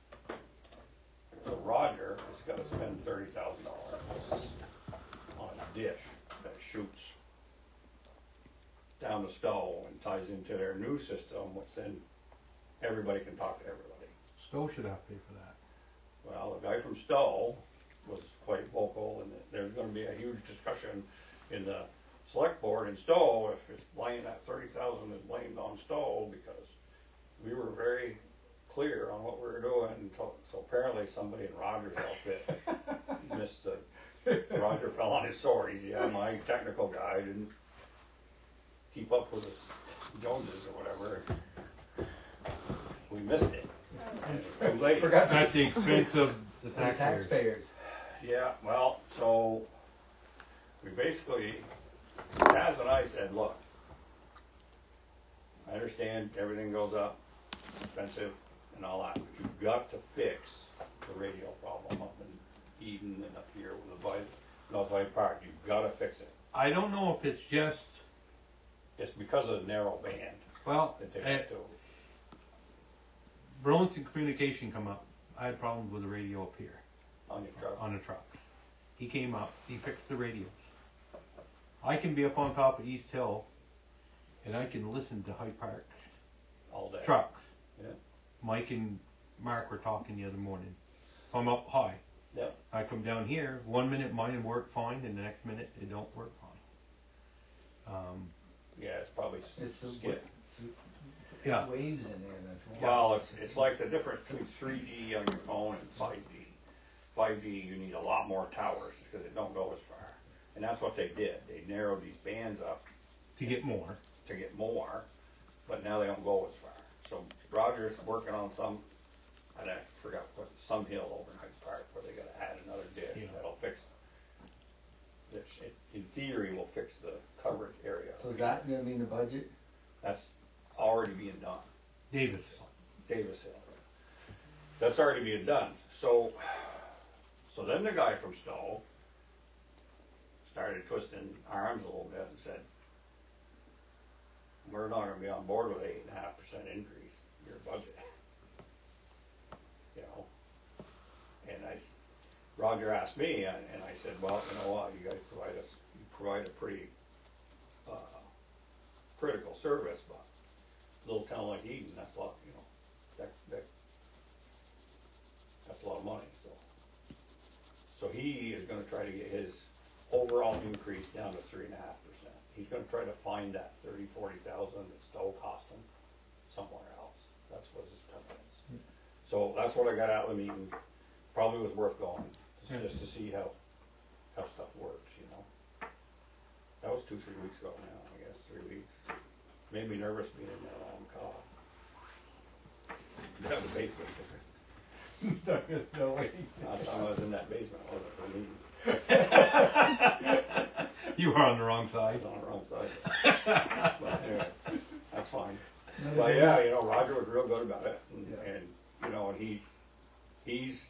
Roger has got to spend $30,000 on a dish that shoots down the Stowe and ties into their new system, which then everybody can talk to everybody. Stowe should have to pay for that. Well, the guy from Stowe was quite vocal, and there's going to be a huge discussion in the select board in Stowe if it's blamed, that $30,000 is blamed on Stowe, because we were very clear on what we were doing. So apparently somebody in Roger's outfit missed Roger fell on his sword. My technical guy didn't keep up with the Joneses or whatever. We missed it. Too late. Forgot At the expense of the the taxpayers. taxpayers. Yeah, well, so we basically, Taz and I said, look, I understand everything goes up, it's expensive and all that, but you've got to fix the radio problem up in Eden and up here with the North Hyde Park. You've got to fix it. I don't know if it's just, Because of the narrow band well, that they went to. Burlington Communication come up. I had problems with the radio up here On your truck. on the truck. He came up, he fixed the radios. I can be up on top of East Hill and I can listen to Hyde Park All day. trucks. Yeah. Mike and Mark were talking the other morning. I'm up high. Yep. I come down here, 1 minute mine work fine, and the next minute it don't work fine. Yeah, it's probably It's the skip. Yeah. waves in there. That's why. Well, it's like the difference between 3G on your phone and 5G. 5G, you need a lot more towers because it don't go as far. And that's what they did. They narrowed these bands up To get more. to get more, but now they don't go as far. So Roger's working on some, and I forgot what, some hill over in Hyde Park where they got to add another dish Yeah. that'll fix. It, in theory, will fix the coverage area. So is that going to be in the budget? That's already being done. Davis. Davis Hill. That's already being done. So then the guy from Stowe started twisting arms a little bit and said, we're not gonna be on board with 8.5% increase in your budget. You know, and Roger asked me, and I said, well, you know what, you guys provide a pretty, critical service, but a little town like Eden, that's a lot, you know, that's a lot of money, so he is gonna try to get his overall increase down to 3.5%. He's gonna try to find that 30,000-40,000 that's still costing somewhere else. That's what his plan is. So that's what I got out of the meeting. Probably was worth going, just to see how stuff works, you know. That was 2-3 weeks ago now, I guess, 3 weeks. Made me nervous being in that long call. Down the basement. No way. Last time I was in that basement, I wasn't for a meeting. You were on the wrong I side. was on the wrong side. But anyway, that's fine. But yeah, you know, Roger was real good about it, and you know, and he's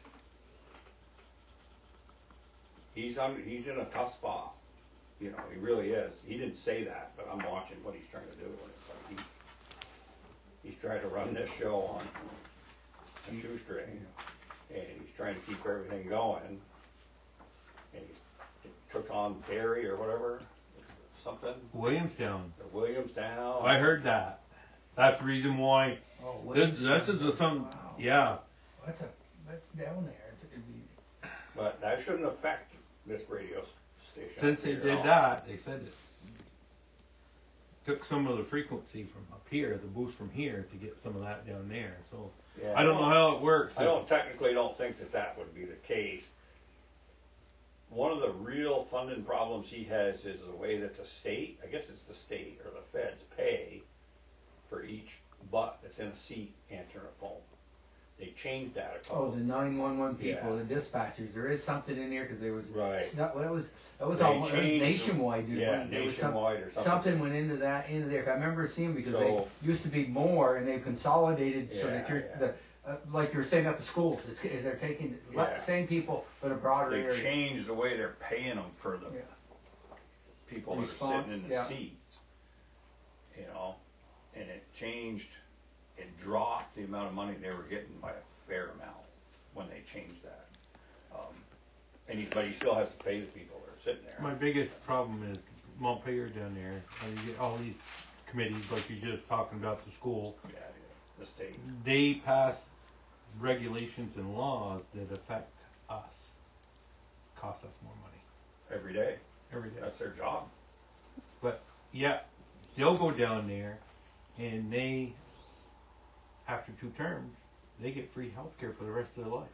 in a tough spot. You know, he really is. He didn't say that, but I'm watching what he's trying to do, and it's like he's trying to run this show on a shoestring, and he's trying to keep everything going. And he took on Barry or whatever, something. Williamstown. Or Williamstown. I heard that. That's the reason why. Oh, This is some. Wow. Yeah. That's down there. It'd be, But that shouldn't affect this radio station. Since they did that, they said it took some of the frequency from up here, the boost from here, to get some of that down there. So Yeah, I don't know how it works. I technically don't think that would be the case. One of the real funding problems he has is the way that the state, I guess it's the state or the feds, pay for each butt that's in a seat answering a phone. They changed that a couple. the 911 people, Yeah. the dispatchers. There is something in here because there was Right. That was They all. It was changed nationwide, dude. Yeah, There was nationwide or something. something went into there. I remember seeing because So- they used to be more and they've consolidated so that you're Yeah. like you're saying at the schools. They're taking Yeah. same people but a broader They area. changed the way they're paying them for the Yeah. people that are Response, sitting in the yeah. seats. You know, and it dropped the amount of money they were getting by a fair amount when they changed that. But he still has to pay the people that are sitting there. My biggest problem is Montpelier down there. You get all these committees, like you're just talking about the school. Yeah, the state. They pass regulations and laws that affect us, cost us more money Every day. every day. That's their job. But yeah, they'll go down there, and they, after 2 terms, they get free health care for the rest of their life.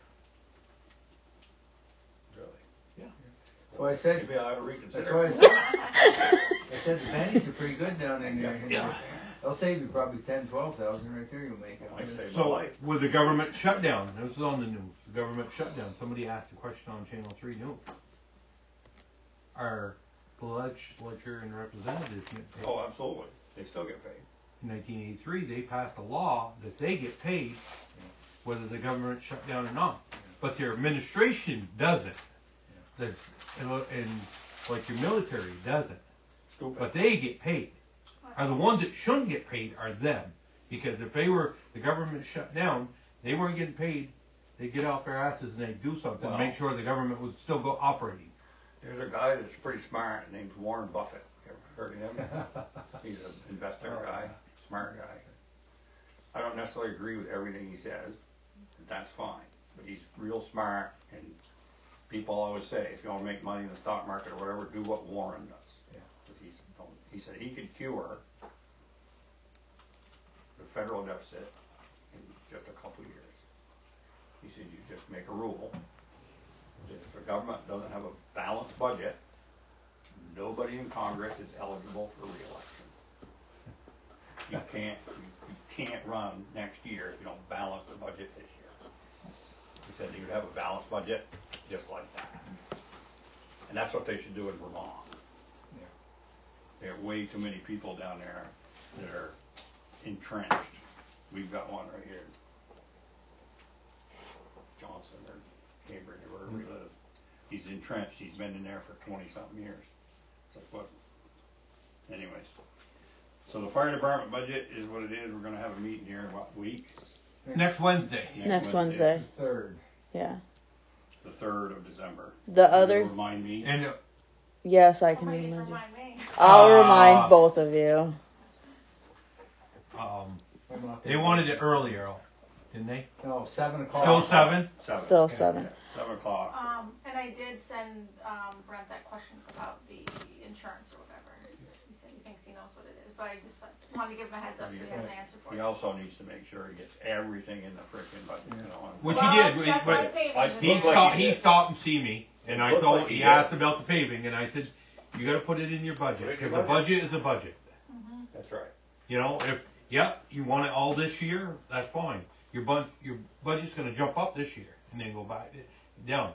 Really. Yeah. So I said. Maybe I ought to That's reconsider. why I said the pennies are pretty good down in there. Yeah. They'll save you probably 10,000-12,000 right there. You'll make it. Might save my So life. with the government shutdown, this is on the news. The government shutdown. Somebody asked a question on Channel 3 News. Our legislature and representatives get paid. Oh, absolutely. They still get paid. In 1983, they passed a law that they get paid whether the government shut down or not. But their administration doesn't. And like your military doesn't. Stupid. But they get paid. Are the ones that shouldn't get paid are them. Because if the government shut down, they weren't getting paid, they'd get off their asses and they'd do something to make sure the government would still go operating. There's a guy that's pretty smart named Warren Buffett. You ever heard of him? He's an investor guy, smart guy. I don't necessarily agree with everything he says. That's fine. But he's real smart, and people always say, if you want to make money in the stock market or whatever, do what Warren does. Yeah. But he said he could cure the federal deficit in just a couple of years. He said you just make a rule that if the government doesn't have a balanced budget, nobody in Congress is eligible for re-election. You can't run next year if you don't balance the budget this year. He said you would have a balanced budget just like that. And that's what they should do in Vermont. Yeah. There are way too many people down there that are entrenched. We've got one right here. Johnson or Cambridge or wherever he lives. He's entrenched. He's been in there for 20-something years. It's like, what? Anyways. So the fire department budget is what it is. We're gonna have a meeting here in what week? Next Wednesday. Next Wednesday. Third. Yeah. The 3rd of December. The You others. Remind me. And Yes, I can Somebody needs to remind you. remind me. I'll remind both of you. I'm not they there. wanted it earlier, didn't they? No, 7 o'clock. Still 7? 7. Still Okay. 7. Yeah, 7 o'clock. And I did send Brent that question about the insurance or whatever. He said he thinks he knows what it is, but I just wanted to give him a heads up so he has an answer for He you. also needs to make sure he gets everything in the frickin' budget, you know. Which Well, he did. that's why But paving I is spoke he like stopped, he he did. stopped and see me, and I Looked told like he he did. asked about the paving, and I said, you got to put it in your budget Put it in your because a budget is a budget. That's right. You know, if you want it all this year, that's fine. Your budget's going to jump up this year and then go back down.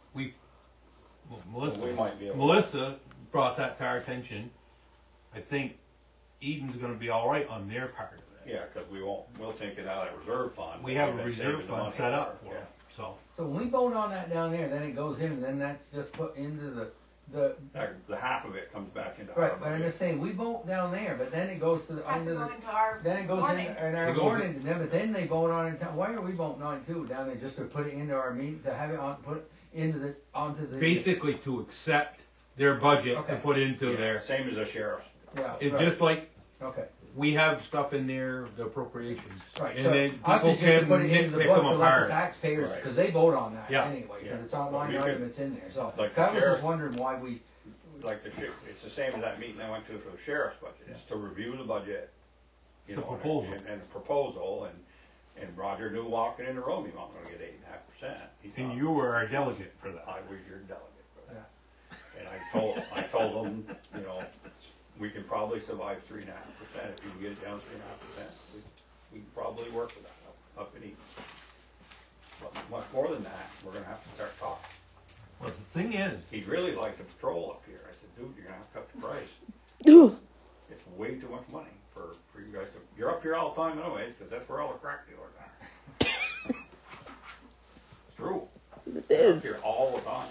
Melissa brought that to our attention. I think Eden's going to be all right on their part of it. Yeah, because we'll take it out of reserve fund. We and have we've a been reserve saving the fund money set up for for it. it. So So when we vote on that down there, then it goes in, and then that's just put into the The half of it comes back into right. our But I'm budget. just saying we vote down there, but then it goes to the Has to under go the. into our Then it goes warning. in our It goes warning, and then, but then they vote on it. Why are we voting on it too down there just to put it into our meeting to have it on put into the onto the basically to accept their budget to Okay. put into Yeah, their. same as the sheriff's. yeah It's right. just like Okay. we have stuff in there, the appropriations, Right, and so then us people is just to can put it into the nitpick book them to let the apart. taxpayers, Right. because they vote on that Yeah. anyway, because Yeah. it's on Well, line we item, could- it's in there, so. like the I was sheriff- just wondering why we, Like it's the same as that meeting I went to for the sheriff's budget. It's to review the budget, you The know, proposal. and the proposal, and Roger knew walking in the room he wasn't gonna get 8.5%. He And thought, you were our delegate for that. I was your delegate for that. And I told him, you know, we can probably survive 3.5%. If you can get it down to 3.5%, we can probably work with that up in Eaton. But much more than that, we're gonna have to start talking. Well, the thing is, He'd really like the patrol up here. I said, dude, you're gonna have to cut the price. It's way too much money for you guys to. You're up here all the time anyways, because that's where all the crack dealers are. It's true. It They're up is. here all the time.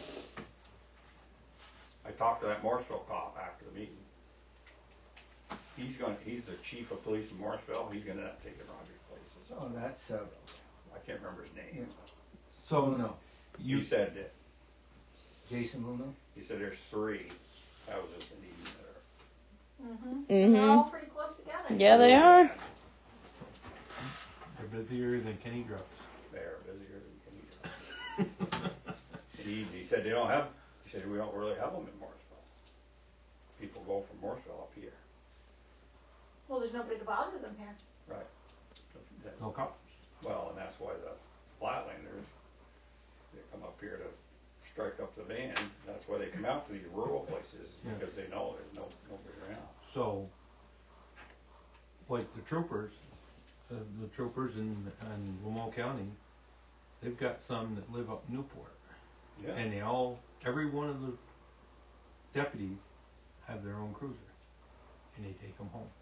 I talked to that Morrisville cop after the meeting. He's the chief of police in Morrisville. He's gonna end up taking Roger's place. oh, that's, I can't remember his name. so Luno, you He said that. Jason Luno. He said there's 3 houses in Eden that are. They're all pretty close together. Yeah, they are. they're busier than Kenny Drucks. They're busier than Kenny. He said they don't have. He said we don't really have them in Morrisville. People go from Morrisville up here. Well, there's nobody to bother them here. Right. No cops. Well, and that's why the flatlanders, they come up here to strike up the band. That's why they come out to these rural places, Yeah. because they know there's nobody around. So, like the troopers in Lamont County, they've got some that live up Newport, Yeah. and every one of the deputies have their own cruiser, and they take them home.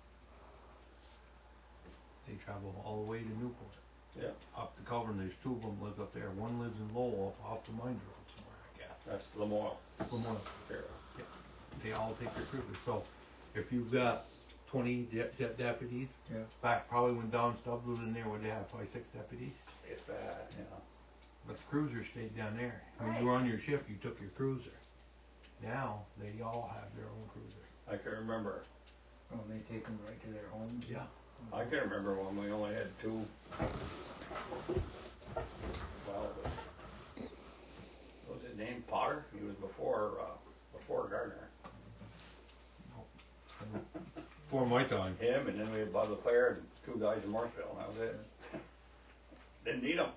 They travel all the way to Newport. Yeah. Up to Culverine, there's 2 of them live up there. One lives in Lowell, off the Mines Road somewhere, I guess. That's Lamoille. Lamont. There. They all take their cruisers. So if you've got 20 deputies, Yeah. back probably when Don Stubbs was in there, would they have probably 6 deputies? If that, you know. But the cruiser stayed down there. When you were on your shift, you took your cruiser. Now they all have their own cruiser. I can remember. Oh, and they take them right to their homes. Yeah. I can remember when we only had 2. Well, what was his name? Potter. He was before Gardner. Before my time. Him, and then we had Bud LeClaire and 2 guys in Morrisville, and that was it. Didn't need them.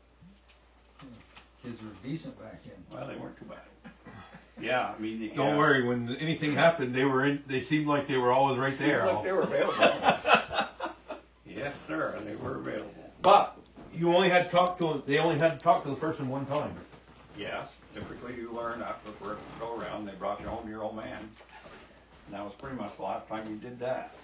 Kids were decent back then. Well, they weren't too bad. Yeah, I mean, yeah. Don't worry. When anything happened, they seemed like they were always right there. Seemed like they were available. Yes, sir, they were available. But you only had to talk to them. They only had to talk to the person one time. Yes, typically you learn after the first go around, they brought you home to your old man. And that was pretty much the last time you did that.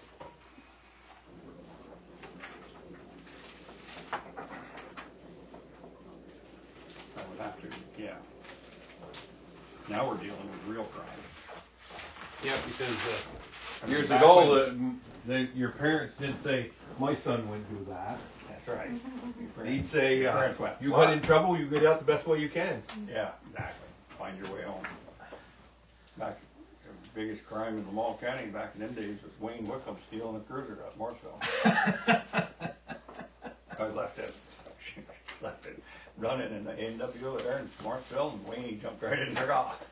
I would have to, yeah. Now we're dealing with real crime. Yeah, because I mean, years back ago, when- your parents did say, my son wouldn't do that. That's right. He'd say, Your parents went, you "What?" got in trouble, you get out the best way you can. Yeah, exactly. Find your way home. Back, the biggest crime in Lamoille County back in them days was Wayne Wickham stealing a cruiser at Morrisville. I left it running in the NW there in Morrisville, and Wayne jumped right in and took off.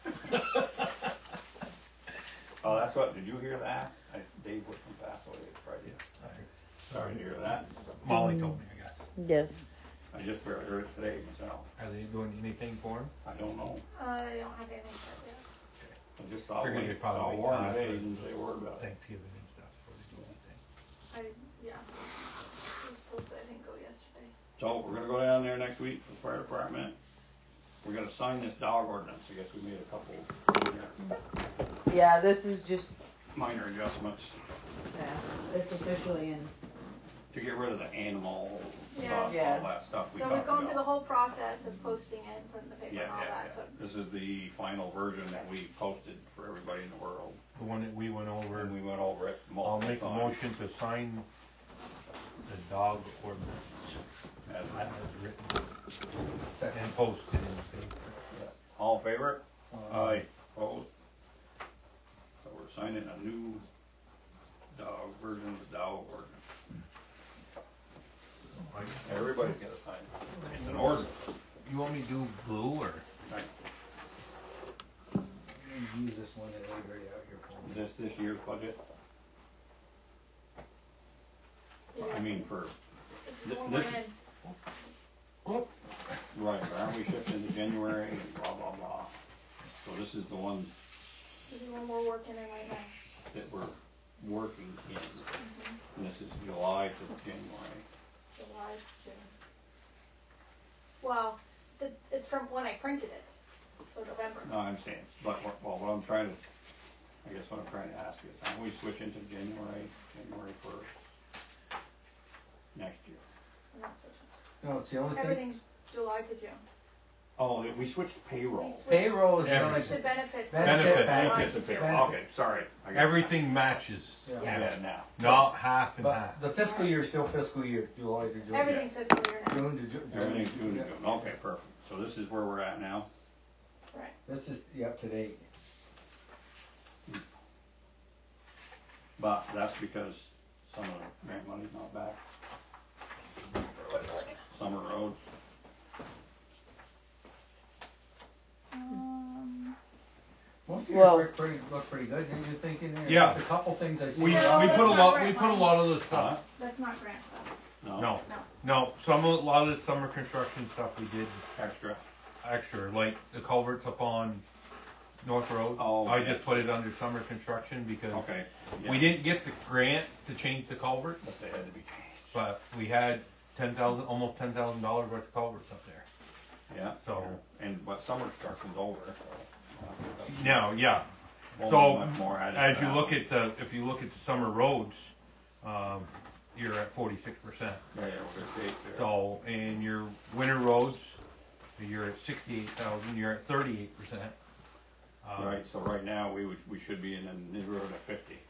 Oh, that's what, did you hear that? Dave Wickham passed away Friday. Sorry to hear that. Molly told me, I guess. Yes. I just barely heard it today myself. Are they doing anything for him? I don't know. I don't have anything for it I just saw Figured Wayne, they'd probably saw wait Warren till today, after didn't say a word about it. Thanksgiving and stuff before they do anything. yet. Yeah. We were supposed to, I think, go yesterday. So we're gonna go down there next week for the fire department. We're gonna sign this dog ordinance. I guess we made a couple Yeah, this is just, minor adjustments it's officially in. to get rid of the animal Yeah. stuff, Yeah. all that stuff we So talked we've gone about. through the whole process of posting it and putting the paper Yeah, and all yeah, that, yeah. so. This is the final version that we posted for everybody in the world. The one that we went over. And we went over it I'll multiple make a times. motion to sign the dog ordinance As as written Second. and posted in the paper. all in favor? Aye. Opposed? So we're signing a new dog version of the dog ordinance. Everybody's gotta sign it. It's an ordinance. You want me to do blue or? Right. You use this one that I already out here for. Is this year's budget? I mean, for, This is the one this- we're in. right, but aren't we shifting to January and blah, blah, blah? So this is the one This is one we're working in right now. that we're working in. And this is July to January. July, June. Well, it's from when I printed it, so November. No, I understand, but what I'm trying to, I guess what I'm trying to ask is, aren't we switching to January 1st next year? I'm not switching. No, it's the only thing. Everything's July to June. Oh, we switched We payroll. switched Payroll is Yeah. not like. to benefits. Benefit. Benefits and payroll, okay, sorry. I got- Everything matches, Yeah. Yeah, now. not half and But half. the fiscal year is still fiscal year, July to June. Everything's fiscal year now. June to June. Everything's June to June, okay, perfect. So this is where we're at now? Right. This is, up to date. But that's because some of the grant money's not back. Summer Road, Most of Well- yours look pretty good, didn't you think in there? Yeah. Just a couple things I see. We No, that's put a not lot, grant we put a money. lot of the huh? stuff. That's not grant stuff. No, No. a lot of the summer construction stuff we did Extra. extra, like the culverts up on North Road. Oh, I yeah. just put it under summer construction because Okay. Yeah. we didn't get the grant to change the culvert, But they had to be changed. but we had almost $10,000 worth of culverts up there. Yeah. So- And, but summer construction's over, so. Now, yeah, Won't so be much more added to as you that look one. at if you look at the summer roads, you're at 46%. Yeah, we're good shape there. So, in your winter roads, you're at 68,000, you're at 38%. Right, so right now, we should be in the neighborhood of 50.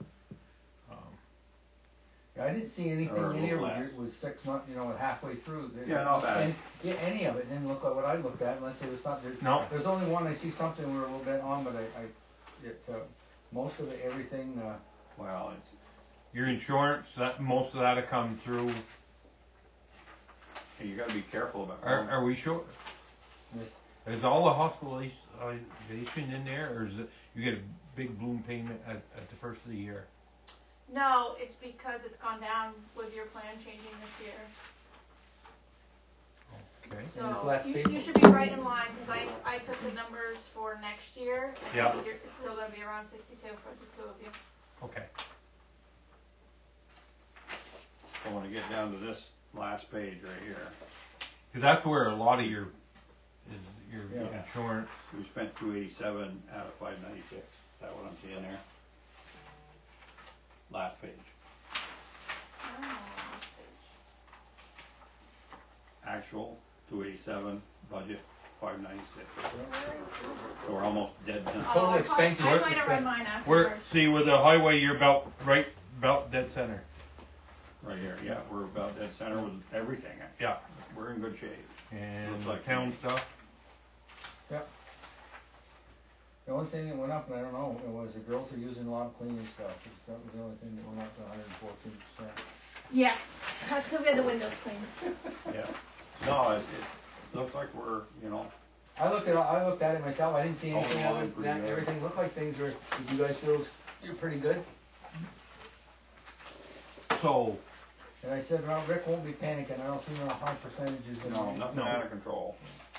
I didn't see Or a anything in here little where less. it was 6 months, halfway through. Yeah, not bad. And, yeah, any of it, didn't look like what I looked at unless it was something. No. There's only one, I see something we're a little bit on, but most of it, everything, Well, it's, Your insurance, most of that'll come through. and you gotta be careful about. Are we sure? this, Is all the hospitalization in there, or is it you get a big balloon payment at the first of the year? No, it's because it's gone down with your plan changing this year. Okay. And So it's less you people. should be right in line, because I took the numbers for next year, and Yeah. I think it's still gonna be around 62 for the two of you. Okay. I wanna get down to this last page right here. Because that's where a lot of your Yeah. insurance. We spent 287 out of 596. Is that what I'm seeing there? Last page. Oh, Actual 287, budget 596. So we're almost dead done. Total expenses. I might have read mine We're, afterwards. see, with the highway, you're about dead center. Right here, yeah, we're about dead center with everything. Yeah. We're in good shape. And Looks like town stuff. The only thing that went up, and I don't know, it was the girls are using a lot of cleaning stuff. That was the only thing that went up to 114%. Yes, that's because we had the windows cleaned. Yeah. No, it looks like we're, I looked at it myself. I didn't see anything Oh, other than that. pretty good. Everything looked like things were. Did you guys feel you're pretty good? So, And I said, well, Rick won't be panicking. I don't see no high percentages. In no, there. nothing No. out of control.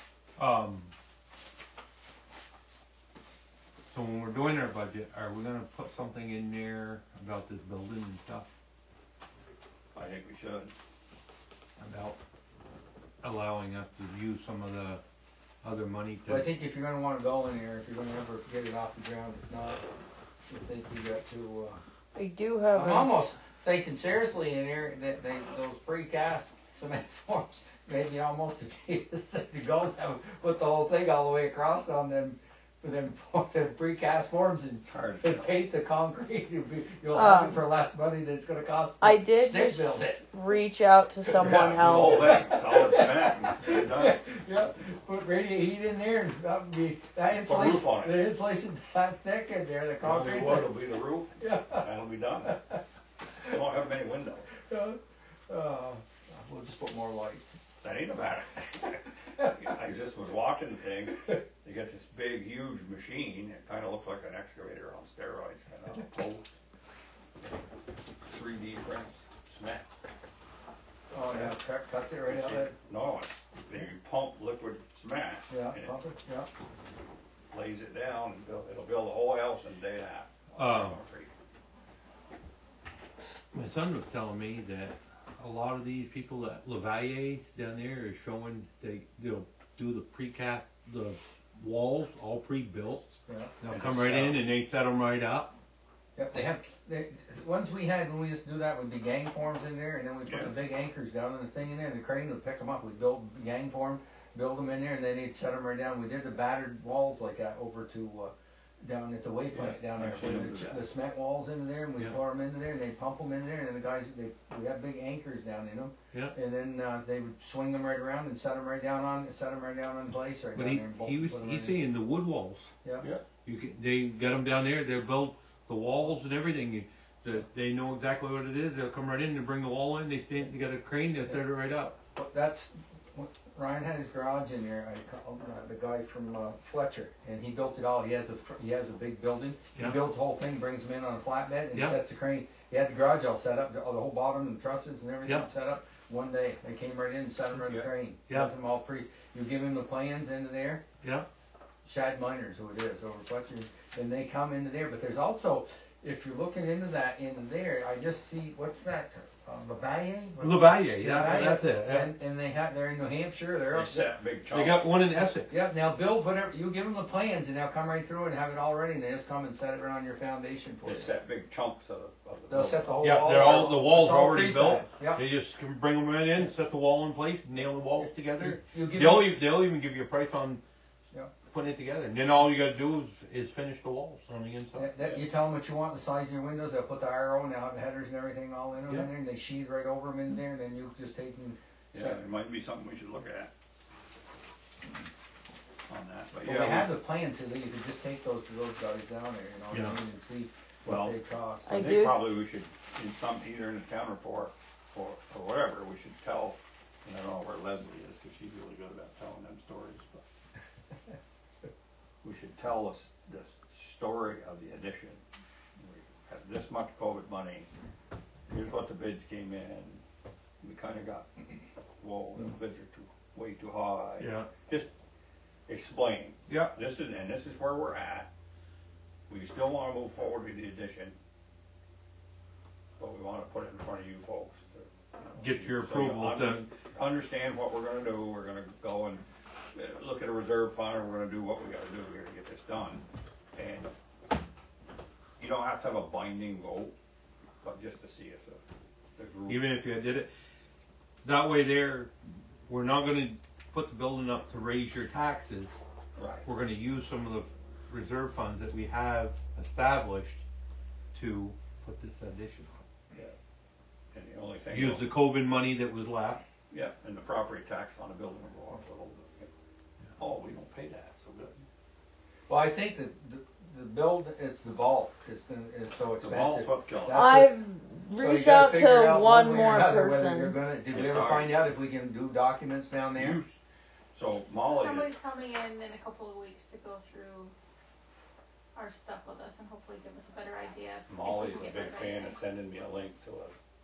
So when we're doing our budget, are we gonna put something in there about this building and stuff? I think we should. About allowing us to use some of the other money But I to, think if you're going to want to go in there, if you're going to ever get it off the ground, if not, I think we got to. I do have I'm almost thinking seriously in there that those precast cement forms maybe almost the cheapest thing to go. Put the whole thing all the way across on them. For them precast forms and Hard. paint the concrete, you'll have it for less money than it's going to cost. I did stick just build it. reach out to someone Yeah, the whole else. thing, solid cement, and get it done. Yeah, put radiant heat in there, and that would be that Put a roof insulation. on it. The insulation's that thick in there. The The only concrete. wood will be the roof, Yeah. that'll be done. Won't have many windows. We'll just put more lights. That ain't about it. I just was watching the thing. They got this big, huge machine. It kind of looks like an excavator on steroids, kind of a post. 3D prints cement. Oh yeah, cuts it right out there. No, they pump liquid cement. Yeah, and pump it. Yeah. lays it down and it'll build a whole house in a day and a half. Concrete. my son was telling me that a lot of these people at Lavalier down there is showing they'll do the precast, the walls all pre-built. Yeah. They'll And come just right in sell. and they set them right up. Yep, the ones we had when we used to do that would be gang forms in there, and then we put Yeah. the big anchors down in the thing in there, and the crane would pick them up. We'd build gang form, build them in there, and then they'd set them right down. We did the battered walls like that over to down at the waypoint Yeah, down there. I've seen them do The that. cement walls into there, and we Yeah. pour them into there, and they'd pump them in there, and then the guys, we had big anchors down in them, Yeah. and then they would swing them right around and set them right down on place right But down there. And bolt he's put 'em right in. saying the wood walls. Yeah. Yeah. They got them down there. They'll build the walls and everything. They know exactly what it is. They'll come right in and bring the wall in. They got a crane. They'll set it right up. But that's Ryan had his garage in there. I called the guy from Fletcher, and he built it all. He has a big building. Yeah. He builds the whole thing, brings them in on a flatbed, and Yeah. sets the crane. He had the garage all set up, the whole bottom and trusses and everything Yeah. set up. One day they came right in and set them in the Yeah. crane. Yeah. Has them all you give him the plans into there. Yeah. Shad Miners, who it is, over Fletcher, and they come into there. But there's also, if you're looking into that in there, I just see what's that? Lavalier? Lavalier. Yeah, Lavalier. that's it. Yeah. And they're in New Hampshire. They're They up set big chunks. They got one in Essex. Yeah, now build whatever, you give them the plans and they'll come right through and have it all ready and they just come and set it right on your foundation for They you. set big chunks of the They'll set the whole Yeah, wall. the walls it's are all already prefab. built. Yep. They just can bring them right in, set the wall in place, nail the walls together. You give They'll them, even give you a price on Yeah. putting it together. And then all you got to do is finish the walls on the inside. you tell them what you want, the size of your windows, they'll put the arrow and they'll have the headers and everything all in them Yeah. in there and they sheathe right over them in there and then you just take and Yeah, it might be something we should look at on that. But Well, yeah, we have the plans so that you could just take those to those guys down there, you know what I Yeah. mean, and see Well, what they cost. I I do- think probably we should, either in the town report or whatever, we should tell, and I don't know where Leslie is, because she's really good about telling them stories, but we should tell us the story of the addition. We have this much COVID money, here's what the bids came in, we kinda got, whoa, the bids are way too high. Yeah. Just explain. Yeah. This is where we're at. We still wanna move forward with the addition, but we wanna put it in front of you folks to, Get your so you approval to- understand what we're gonna do. We're gonna go and look at a reserve fund, and we're gonna do what we gotta do here to get this done. And you don't have to have a binding vote, but just to see if the group. Even if you did it that way, we're not going to put the building up to raise your taxes, Right. we're gonna use some of the reserve funds that we have established to put this addition on. Yeah. And the only thing. Use the COVID money that was left. Yeah, and the property tax on the building will go up a little bit. Oh, we don't pay that, so good. Well, I think that the build, it's the vault, it's so The vault's expensive. what's killing us. I've So you reached gotta out figure to out one way or more another whether you're person. gonna, did we It's ever hard. find out if we can do documents down there? You- So Molly Somebody's is, coming in a couple of weeks to go through our stuff with us and hopefully give us a better idea. if we Molly's can a get big rid of fan of anything. sending me a link to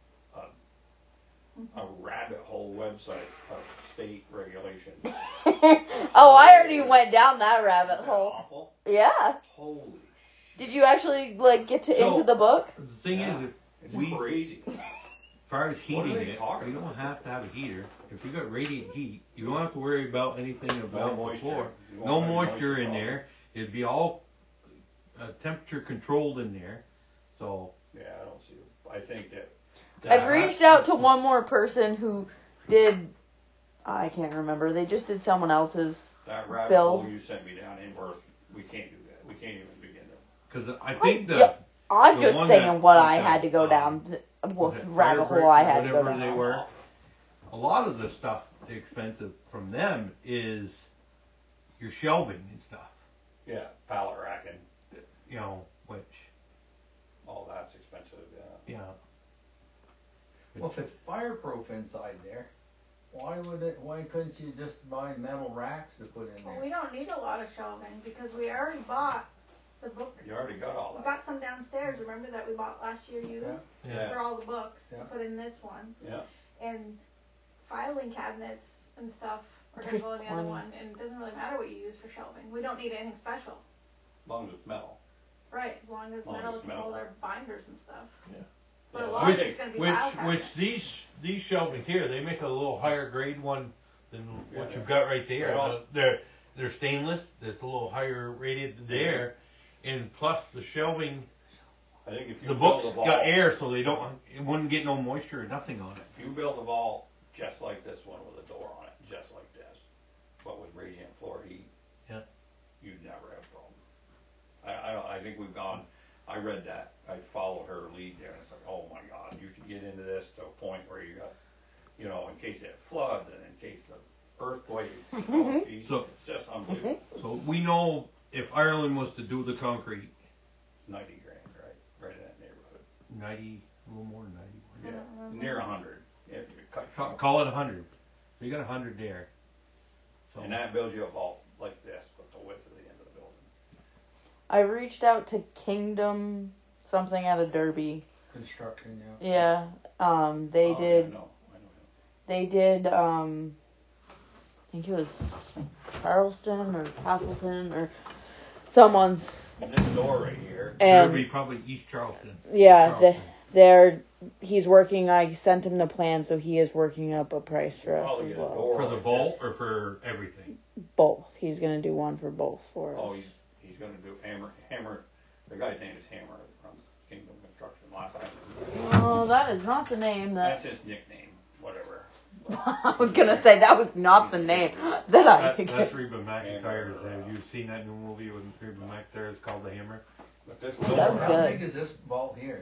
a rabbit hole website of state regulations. Oh, I already went down that rabbit Isn't that hole. awful? Yeah. Holy shit. Did you actually like get to So- into the book? The thing Yeah. is, It's we, crazy. as far as What are heating they it, talking you don't about? have to have a heater. If you got radiant heat, you don't have to worry about anything about the moisture. floor. You won't No have moisture in problem. there. It'd be all temperature controlled in there. So Yeah, I don't see it. I think that I've reached out to one more person who did. I can't remember. They just did someone else's. that rabbit Bill. hole you sent me down ain't worth, we can't do that. We can't even begin to. because I think I'm the just one saying that what was I that, had to go down. was What it rabbit Firebreak hole I or had to go whatever down. they were. A lot of the stuff expensive from them is your shelving and stuff. Yeah, pallet racking, You know, which all that's expensive, yeah. you know. Well, if it's fireproof inside there, why couldn't you just buy metal racks to put in Well, there? we don't need a lot of shelving because we already bought the book. You already got all We that. got some downstairs, remember that we bought last year used? Yeah. For all the books Yeah. to put in this one. Yeah. And filing cabinets and stuff are gonna go in the other Funny. one, and it doesn't really matter what you use for shelving. We don't need anything special. As long as it's metal. Right, as long as Long as metal it's can hold metal. our binders and stuff. Yeah. But a Yeah, lot I of think- it's gonna be file cabinets. Which these shelving here, they make a little higher grade one than what Yeah. you've got right there. Well- They're stainless. It's a little higher rated there, and plus the shelving, I think if you the build books a vault, got air, so it wouldn't get no moisture or nothing on it. if you build a vault just like this one with a door on it, just like this, but with radiant floor heat, Yeah. you'd never have a problem. I think we've gone. I read that. I followed her lead there, and it's like, oh my God, you can get into this to a point where you got, you know, in case it floods and in case of earthquakes. You know, geez, So- it's just unbelievable. So we know if Ireland was to do the concrete, It's 90 grand, right in that neighborhood. 90, a little more than 90. I don't Yeah, remember. near 100. Yeah, you cut- Call it 100. So you got 100 there. So And that builds you a vault like this, but the width of the end of the building. I reached out to Kingdom something out of Derby. Construction, yeah. Yeah. They Oh, yeah, did. I know. They did. I think it was Charleston or Castleton or someone's. And this door right here. And Derby, probably East Charleston. yeah, Charleston. he's working. I sent him the plan, so he is working up a price for us Probably as get a well. door For the like vault this. or for everything? Both. He's gonna do one for both for us. Oh, he's gonna do Hammer. The guy's name is Hammer. Runs Kingdom Construction. Last time. Oh, that is not the name that. That's his nickname. Whatever. I was gonna say that was not the name that I. That's Reba McIntyre's. Have you seen that new movie with Reba McIntyre? It's called The Hammer. But this That's door, How good. big is this vault here?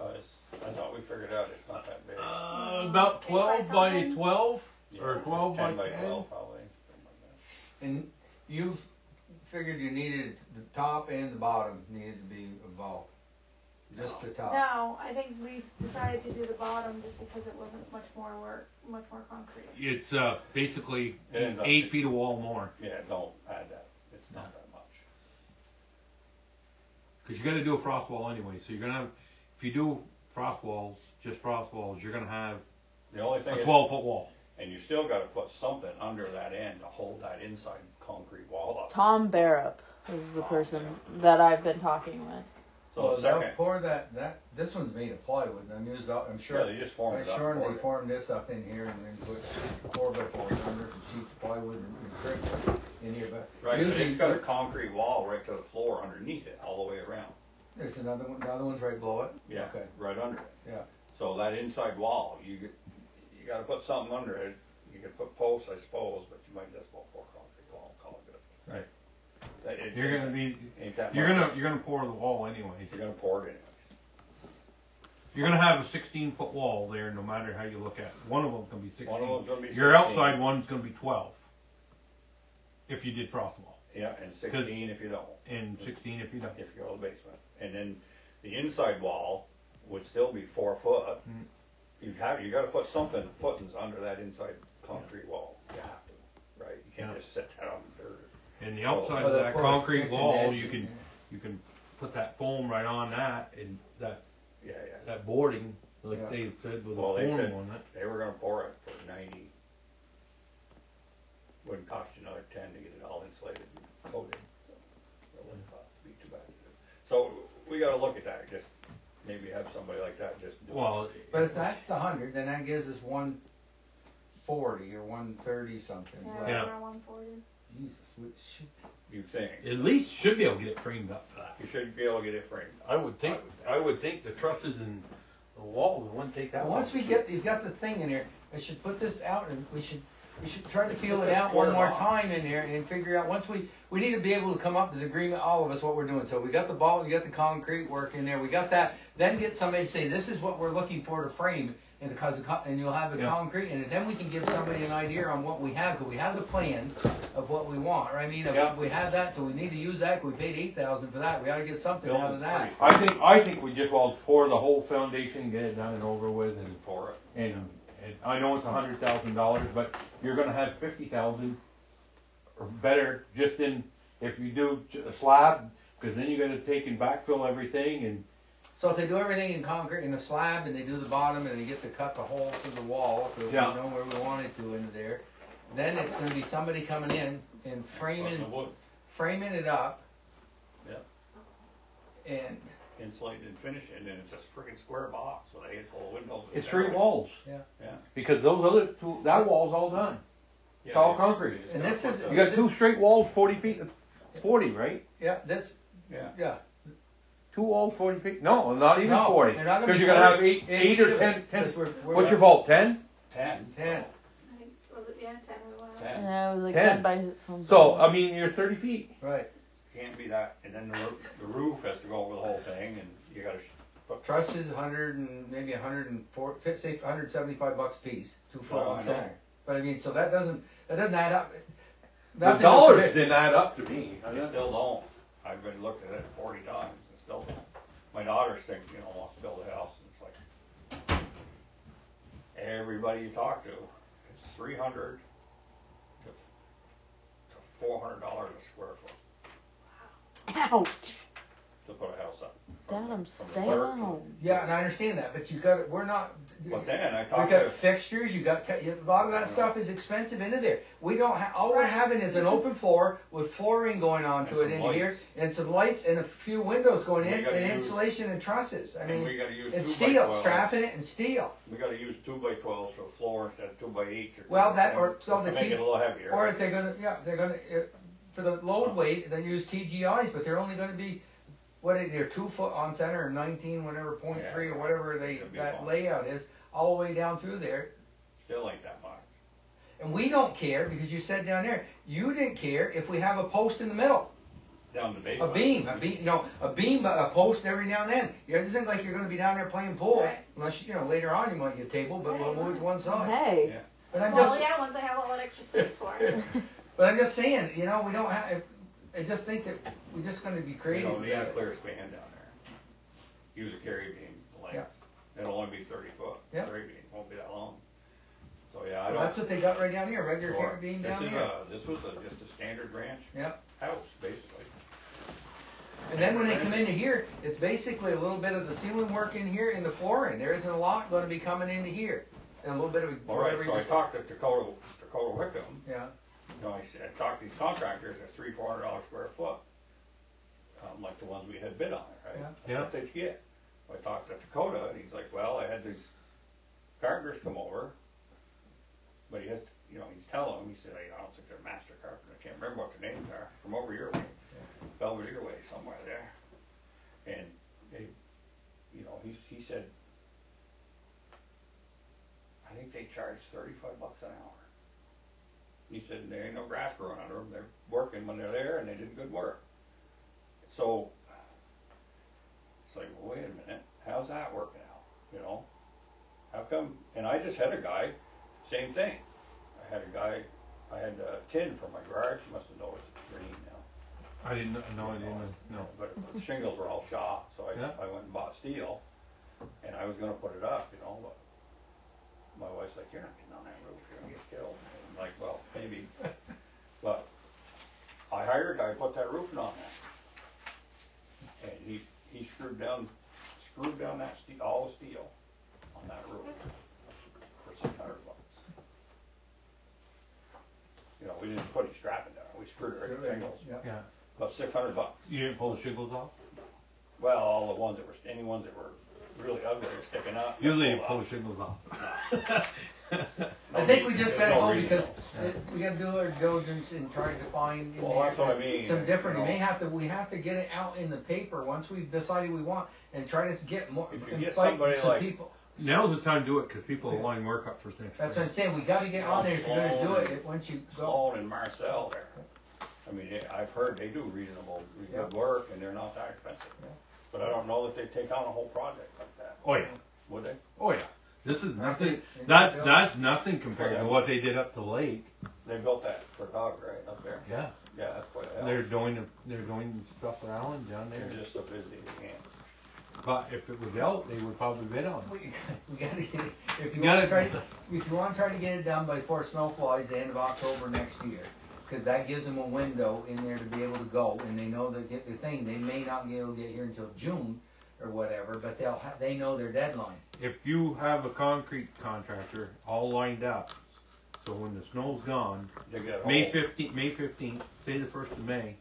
I thought we figured out it's not that big. About 12 by by something. 12 Yeah, or 12 by 10 by 10. 12 probably. Something like And you figured you needed the top and the bottom needed to be a vault. Just the top. No, I think we've decided to do the bottom just because it wasn't much more work, much more concrete. It's basically It ends up- 8 feet of wall more. that. Yeah, don't add that. It's not that much. Because you're going to do a frost wall anyway. So you're going to have, if you do frost walls, just frost walls, you're going to have The only a thing is, 12-foot wall. and you still got to put something under that end to hold that inside concrete wall up. Tom Barrup is the person that I've been talking with. So Well, the second, they'll pour this one's made of plywood. I'm sure. yeah, they just formed it up. Sure, and they poured it. formed this up in here and then put 4x4s under it and sheets of plywood and trick in here. But Right, but usually it's got a concrete wall right to the floor underneath it, all the way around. there's another one. The other one's right below it. Yeah, Okay. right under it. Yeah. So that inside wall, you got to put something under it. You could put posts, I suppose, but you might just pour concrete wall and call it good. Right. It You're gonna be, ain't that you're much. gonna pour the wall anyways. You're gonna pour it anyways. You're gonna have a 16-foot wall there, no matter how you look at it. One of them's gonna be 16. One of them's gonna be 16. Your outside one's gonna be 12. If you did frost wall. Yeah, and 16 if you don't. And 16 if you don't. If you go to the basement. And then the inside wall would still be 4 foot. Mm. You gotta put something, footings under that inside concrete wall. You have to, right? You can't Yeah. just set that on dirt. And the outside Well, of they'll that put a concrete friction wall, edge you in can put that foam right on that, and that Yeah. that boarding, like Yeah. Dave said, with Well, a they foam said on it. they were gonna pour it for 90. Wouldn't cost you another 10 to get it all insulated and coated. So it wouldn't be too bad to do. So we gotta look at that. Just maybe have somebody like that just do Well, But if that's the 100, then that gives us 140 or 130 something. Yeah, Well, Yeah. around 140. Jesus, we should, you think. at least should be able to get it framed up for that. You should be able to get it framed. I would think. I would think the trusses and the walls wouldn't take that. Well, once long. you've got the thing in here, I should put this out and we should try to feel Just it a out one square more box. time in there and figure out once we need to be able to come up as agreement, all of us, what we're doing. So we got the ball, we got the concrete work in there, we got that. Then get somebody to say this is what we're looking for to frame, and because and you'll have the Yeah. concrete, and then we can give somebody an idea on what we have. Because we have the plan of what we want. Right? I mean, Yeah. we have that, so we need to use that. 'Cause we paid $8,000 for that. We ought to get something out of that. I think we just well pour the whole foundation, get it done and over with, and Just pour it. and I know it's $100,000, but you're gonna have 50,000 or better just in if you do a slab, because then you got to take and backfill everything and. So if they do everything in concrete in the slab and they do the bottom and they get to cut the hole through the wall, so Yeah. we know where we want it to into there, then it's going to be somebody coming in and Putting the wood, framing it up. Yep. And insulate and finish it, and it's a freaking square box with a handful of windows. It's 3 walls. Yeah. Yeah. Because those other two, that wall's all done. It's all concrete. And this is- You got 2 straight walls, 40 feet, 40, right? yeah, this Yeah. 2 walls, 40 feet. No, not even No, 40. they're not gonna Because be you're gonna have 40. 8 or Eight 10. of it, 'cause we're What's your vault? 10? 10. 10. I think, was it, yeah, 10 we went out. 10. Yeah, it was like 10. 10 by something. So I mean, you're 30 feet. Right. Can't be that. And then the roof has to go over the whole thing, and you gotta put Trusses 100 and maybe 104, say $175 a piece, 2 foot Oh, on I center. know. But I mean, so that doesn't add up. The Nothing dollars to forbid. didn't add up to me. They still don't. I've been looked at it 40 times and still don't. My daughter's thinking, wants to build a house, and it's like everybody you talk to, it's $300 to $400 a square foot Ouch. to put a house up. Damn, from the stay dirt to- home. Yeah, and I understand that, but you got we're not. But then I We talked got to fixtures. You got a lot of that stuff is expensive into there. We don't. All we're having is an open floor with flooring going onto And it some in here, lights. and some lights and a few windows going We in, gotta and use- insulation and trusses. I and mean, we gotta use it's 2 by steel, 12s. strapping it and steel. We gotta use 2 by 12s for the floor instead of 2 by 8s or 2 Well, by that 10s, or so just the to make T, it a little heavier. or if they're gonna for the load weight, they use TGIs, but they're only gonna be. What is they're 2 foot on center or 19 whatever 0.3 or whatever It'd be that fine. layout is all the way down through there. Still ain't that much. And we don't care because you said down there you didn't care if we have a post in the middle, Down the a basement. beam, a post every now and then. It doesn't like you're going to be down there playing pool Right. unless later on you might get a table, but we'll move it to one side. Hey. Yeah. But I'm Well, just, yeah, once I have all that extra space for it. but I'm just saying, we don't have. I just think that we're just going to be We creative. don't need about a it. clear span down there. Use a carry beam length. It'll only be 30 foot. Yeah. Carry beam won't be that long. So yeah, I Well, don't. that's what they got right down here, regular Sure. carrot beam down This is here. this was just a standard ranch Yep. house, basically. And then when they come into here, it's basically a little bit of the ceiling work in here and the flooring. There isn't a lot going to be coming into here, and a little bit of All right, whatever so you I talked to Dakota Wickham. Yeah. I talked to these contractors at $300-400 square foot, like the ones we had bid on it, right? Yeah. That's Yeah. what they'd get. I talked to Dakota, and he's like, well, I had these carpenters come over, but he has, he's telling them, he said, I don't think they're master carpenters. I can't remember what their names are. From over your way, Belvedere way, somewhere there. And they, he said, I think they charge $35 an hour. He said, there ain't no grass growing under them, they're working when they're there, and they did good work. So, it's like, well, wait a minute, how's that working out, you know? How come, and I just had a guy, same thing. I had a tin for my garage, you must have noticed it's green now. I didn't know. No. But the shingles were all shot, so Yeah. I went and bought steel, and I was gonna put it up, you know, but my wife's like, you're not getting on that roof, you're gonna get killed. And I'm like, well, maybe, but I hired a guy to put that roofing on there. And he screwed down that steel, all the steel on that roof for $600. You know, we didn't put any strapping down, we screwed it right to shingles, Yeah. about $600. You didn't pull the shingles off? Well, all the ones that were, any ones that were really ugly and sticking up. Usually you pull the shingles off. I think we just gotta no go reason because to. we gotta do our diligence in trying to find in Well, there that's what I mean, some different. you know. We have to get it out in the paper once we've decided we want and try to get more. If you and get fight somebody some like- people. Now's the time to do it because people are lining work up for next That's spring. what I'm saying. We gotta get on there if you're gonna do it. Once you go. Sloan and Marcel there. I mean, I've heard they do reasonable, good work, and they're not that expensive. Yeah. But I don't know that they take on a whole project like that. Oh yeah. Would they? Oh yeah. This is nothing. And That's nothing compared to them. what they did up the lake. They built that for dog, right, up there? Yeah. Yeah, that's quite a hell. They're doing stuff for Allen down there. They're just so busy they can't. But if it was out, they would probably bid on it. We gotta get it. If you You want gotta- to try to get it done before snow flies, the end of October next year, because that gives them a window in there to be able to go, and they know that the thing they may not be able to get here until June or whatever, but they know their deadline. If you have a concrete contractor all lined up, so when the snow's gone, They got May hole. 15th, say the 1st of May,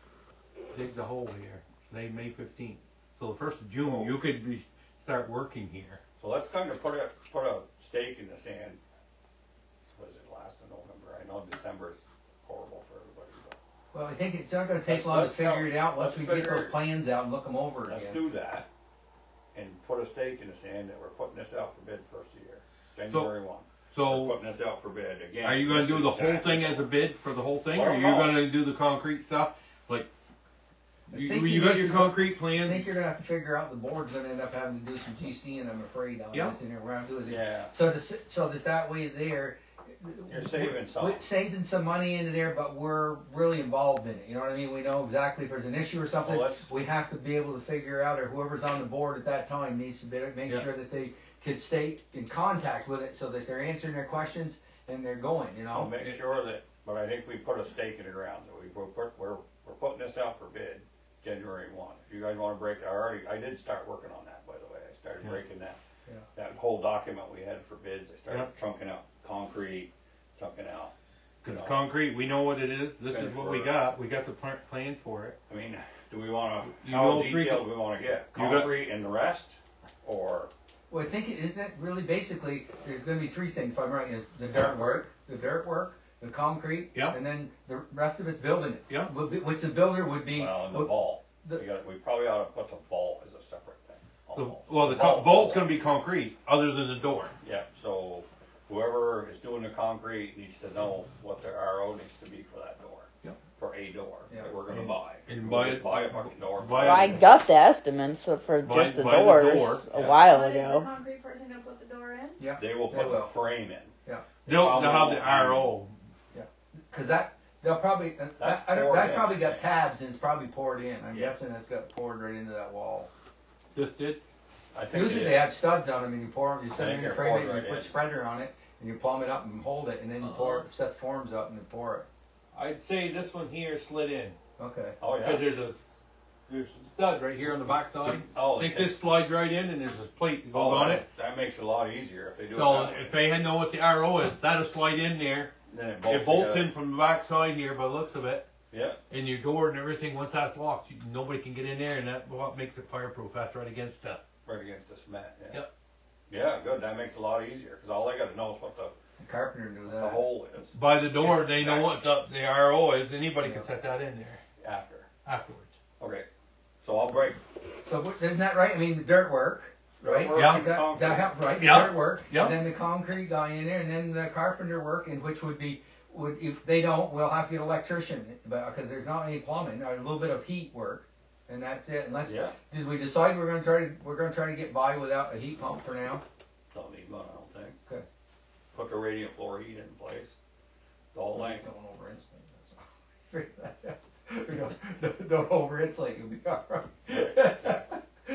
dig the hole here, say May 15th. So the 1st of June, you could start working here. So let's kind of put a stake in the sand. What is it, last of November? I know December's horrible for everybody, but Well, I think it's not going to take long to Let's figure it out once let's we get figure those it. plans out and look them over let's again. do that. And put a stake in the sand that we're putting this out for bid first of the year, January 1. We're So putting this out for bid again. are you going to this do the is whole exactly thing as a what- bid for the whole thing, or Well, are you no. going to do the concrete stuff? Like, I you think got need your to- concrete I plan? think you're going to have to figure out the board's going to end up having to do some GC, and I'm afraid on Yeah. this, and we're going to do is Yeah, so that way there. you're saving some. We're saving some money into there, but we're really involved in it. You know what I mean? We know exactly if there's an issue or something, Well, let's- we have to be able to figure out, or whoever's on the board at that time needs to make Yeah. sure that they can stay in contact with it so that they're answering their questions and they're going, you I'll know? make sure that, but I think we put a stake in the ground, that we're putting this out for bid January 1. If you guys wanna break, I did start working on that, by the way, I started Yeah. breaking that, Yeah. that whole document we had for bids, I started Yeah. chunking out concrete, chunking out, Because No. concrete, we know what it is. This is Finish what we work. got. We got the plan for it. I mean, do we wanna, You how know, detailed do we wanna get? You got- Concrete and the rest, or, Well, I think isn't it really basically there's going to be three things. If I'm right, is the dirt work, the concrete, Yeah. and then the rest of it's building it. Yeah. Which the builder would be. well, and the vault? the- We probably ought to put the vault as a separate thing. almost. The vault's going to be concrete, other than the door. Yeah, so whoever is doing the concrete needs to know what their RO needs to be for that door. Yep. For a door Yeah. that we're gonna buy. and We'll buy just it- buy a fucking door. buy Well, I got the estimates for Buy- just the buy the doors door. a Yeah. while What is the ago. concrete person gonna put the door in? Yeah. They will They put the will. frame in. They'll Probably have the won't RO. Because they'll probably That's that poured in. probably got tabs and it's probably poured in. I'm Yeah. guessing it's got poured right into that wall. Just did. I think Usually it they is. have studs on them and you pour them. You set I them in think your they're frame poured and you right put in. spreader on it and you plumb it up and hold it and then you pour set forms up and then pour it. I'd say this one here slid in. Okay. Oh, Because yeah. there's a stud right here on the back side. Oh, I think they- this slides right in and there's a plate that goes Oh, on it. that makes it a lot easier if they do it So that way. if they had know what the RO is, that'll slide in there. Then It bolts together. in from the back side here by the looks of it. Yeah, And your door and everything, once that's locked, nobody can get in there, and that's what makes it fireproof. That's right against that. right against the cement, yeah. Yep. Yeah, good, that makes it a lot easier, cause all they gotta know is what the carpenter knew that. hole is By the door, they know what the RO is. Anybody can Yeah. set that in there after. afterwards. Okay, so I'll break. So isn't that right? I mean, the dirt work, right? Dirt work Yeah. and That concrete. help, right? The Yeah. dirt work, Yeah. and then the concrete guy in there, and then the carpenter work, and which would be if they don't, we'll have to get an electrician, because there's not any plumbing, a little bit of heat work, and that's it. Unless, Yeah. did we decide we're gonna try to get by without a heat pump for now? Don't need one, I don't think. Okay. Put the radiant floor heat in place. The whole length. Don't over insulate. Don't over insulate. You'll be all right.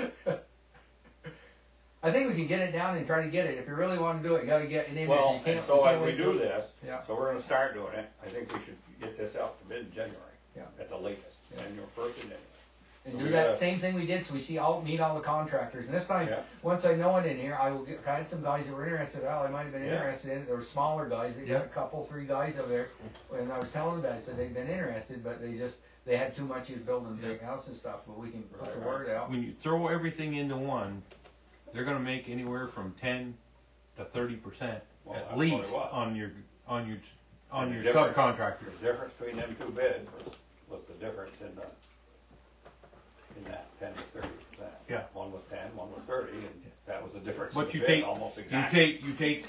I think we can get it down and try to get it. If you really want to do it, you got to get it in there. Well, You can't, and so you can't as we wait do till- this, Yeah. so we're gonna start doing it. I think we should get this out to bid in January. Yeah. At the latest, Yeah. and your first in January. And So do we that gotta- same thing we did, so we meet all the contractors. And this time, Yeah. once I know it in here, I had some guys that were interested. Well, I might have been Yeah. interested in it. There were smaller guys. They got Yeah. a couple, 3 guys over there. And I was telling them about it, so they'd been interested, but they had too much of building a big house and stuff. But we can put the Right. word out. When you throw everything into one, they're gonna make anywhere from 10 to 30% Well, at that's least what it was. on your And the difference- subcontractors. The difference between them two bids was the difference in that 10 to 30%. Yeah. One was 10, one was 30, and that was the difference in But the you bid, take almost you exactly. take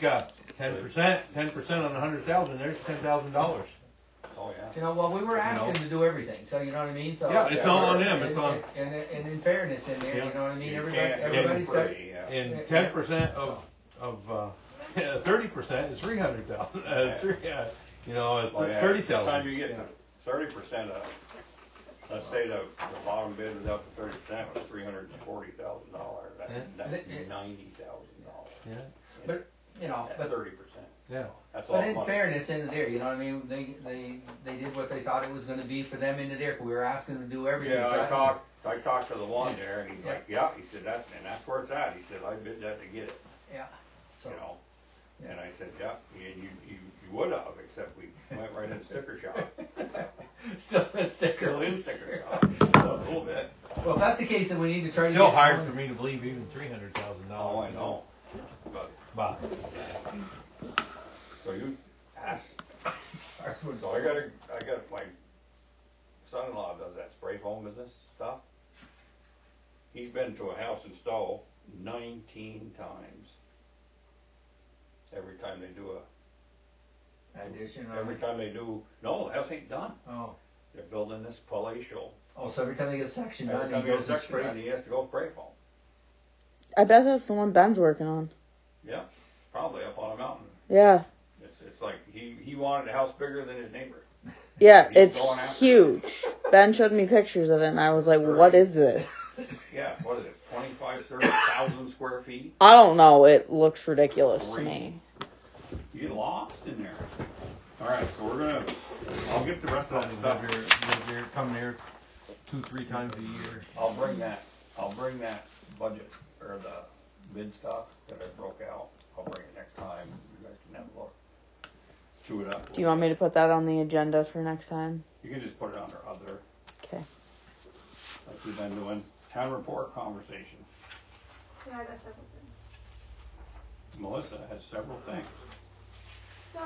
10% on 100,000. There's $10,000. Oh, yeah. You know, well, we were asking know. to do everything, so you know what I mean. So Yeah, it's not on them. And, It's on. and in fairness, in there, Yeah. you know what I mean. You Everybody, can't everybody's do got. free, yeah. And Yeah. 10% of 30% is 300,000. You know, it's Well, yeah, 30,000. By the time you get Yeah. to 30% of, let's say the bottom bid without the 30% was $340,000. That's Yeah. $90,000. Yeah. But you know, At but 30%. Yeah. That's all But in money. fairness, into there, you know what I mean. They did what they thought it was going to be for them into there. We were asking them to do everything. Yeah, So I talked to the one there, and he's Yeah. like, yeah, he said, that's where it's at. He said, I bid that to get it, Yeah. So you know. Yeah. And I said, yeah, you would have, except we went right in sticker shop. still that sticker. Still in sticker shop, a little bit. Well, if that's the case, then we need to try Still to get hard one- for me to believe even $300,000. Oh, I know. But, But so you asked, so I got my son-in-law does that spray foam business stuff. He's been to a house in Stowe 19 times. Every time they do addition. every time they do, no, the house ain't done. Oh. They're building this palatial. Oh, so every time they get a section Every done, time he he goes gets and section done, sprays. he has to go spray foam. I bet that's the one Ben's working on. Yeah, probably up on a mountain. Yeah. It's like he wanted a house bigger than his neighbor. Yeah, He's it's going after huge. Ben showed me pictures of it, and I was like, what is this? Yeah, what is it, 30,000 square feet? I don't know. It looks ridiculous to me. You get lost in there. All right, so I'll get the rest of that stuff. You're coming here 2-3 times a year. I'll bring that budget or the bid stuff that I broke out. I'll bring it next time. You guys can have a look. Chew it up. Do you want me to put that on the agenda for next time? You can just put it under other, Okay. like we've been doing. Town report conversation. Yeah, I got several things. Melissa has several things. So,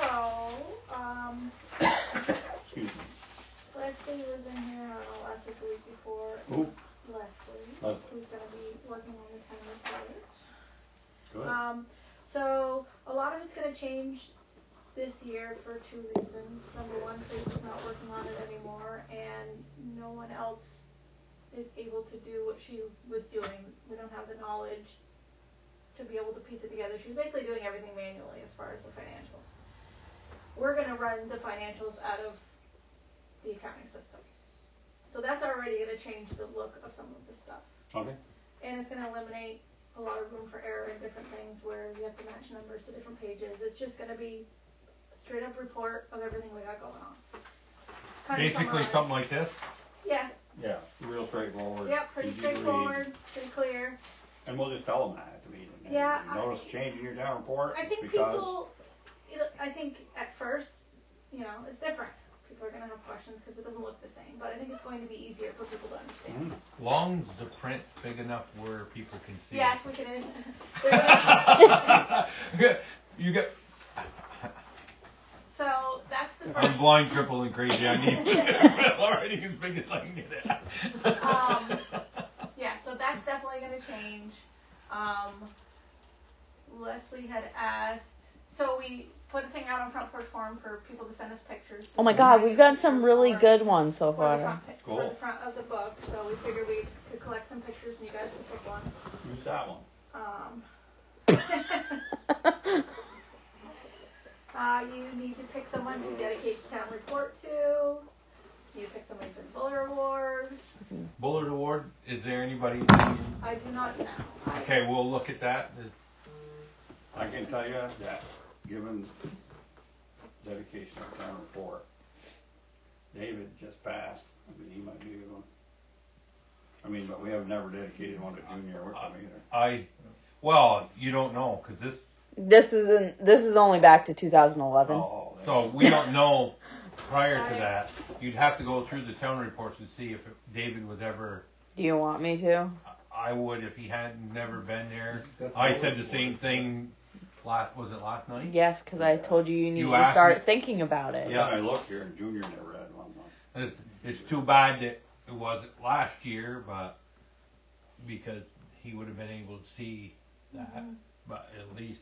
Excuse me. Leslie was in here, I don't know, last week or week before. Who? Leslie. Who's gonna be working on the town report. Good. So a lot of it's gonna change this year for 2 reasons. Number one, Chris is not working on it anymore, and no one else is able to do what she was doing. We don't have the knowledge to be able to piece it together. She's basically doing everything manually as far as the financials. We're gonna run the financials out of the accounting system. So that's already gonna change the look of some of the stuff. Okay. And it's gonna eliminate a lot of room for error in different things where you have to match numbers to different pages. It's just gonna be a straight up report of everything we got going on. Kind of Basically summarized. something like this. Yeah, Yeah, real straightforward. yep, pretty easy to read. straightforward, pretty clear. And we'll just tell them that at the meeting. And Yeah, you notice change in your town report? I think because people, I think at first, it's different. People are gonna have questions because it doesn't look the same, but I think it's going to be easier for people to understand. Long as the print's big enough where people can see. Yes, we can. You got. So that's the I'm first. blind, crippled, and crazy. I need already as big as I can get it. Yeah, so that's definitely going to change. Leslie had asked So we put a thing out on Front Porch Forum for people to send us pictures. Oh my God, we've got some really good ones so For the far. for the front of the book, so we figured we could collect some pictures and you guys could pick one. Who's that one? You need to pick someone to dedicate the town report to. You need to pick somebody for the Buller Award. Bullard Award, is there anybody? I do not know. Okay, we'll look at that. I can tell you that, given dedication of town report, David just passed. I mean, he might be one. I mean, but we have never dedicated one to Junior Whitcomb either. Well, you don't know, cause This is only back to 2011. so we don't know prior to that. You'd have to go through the town reports and see if David was ever, Do you want me to? I would if he hadn't never been there. I said the same thing was it last night? Yes, because I told you need You to asked start me- thinking about it. Yeah. I looked here and Junior never had one though. It's too bad that it wasn't last year, but because he would have been able to see that, but at least.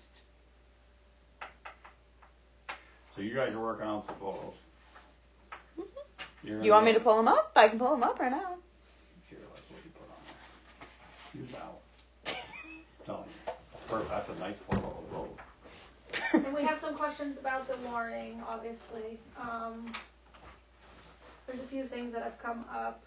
So you guys are working on some photos. You want me to pull them up? I can pull them up right now. Here, let's what you put on there. Use that one. Telling you. Perfect. That's a nice photo of the road. And we have some questions about the warning, obviously. There's a few things that have come up.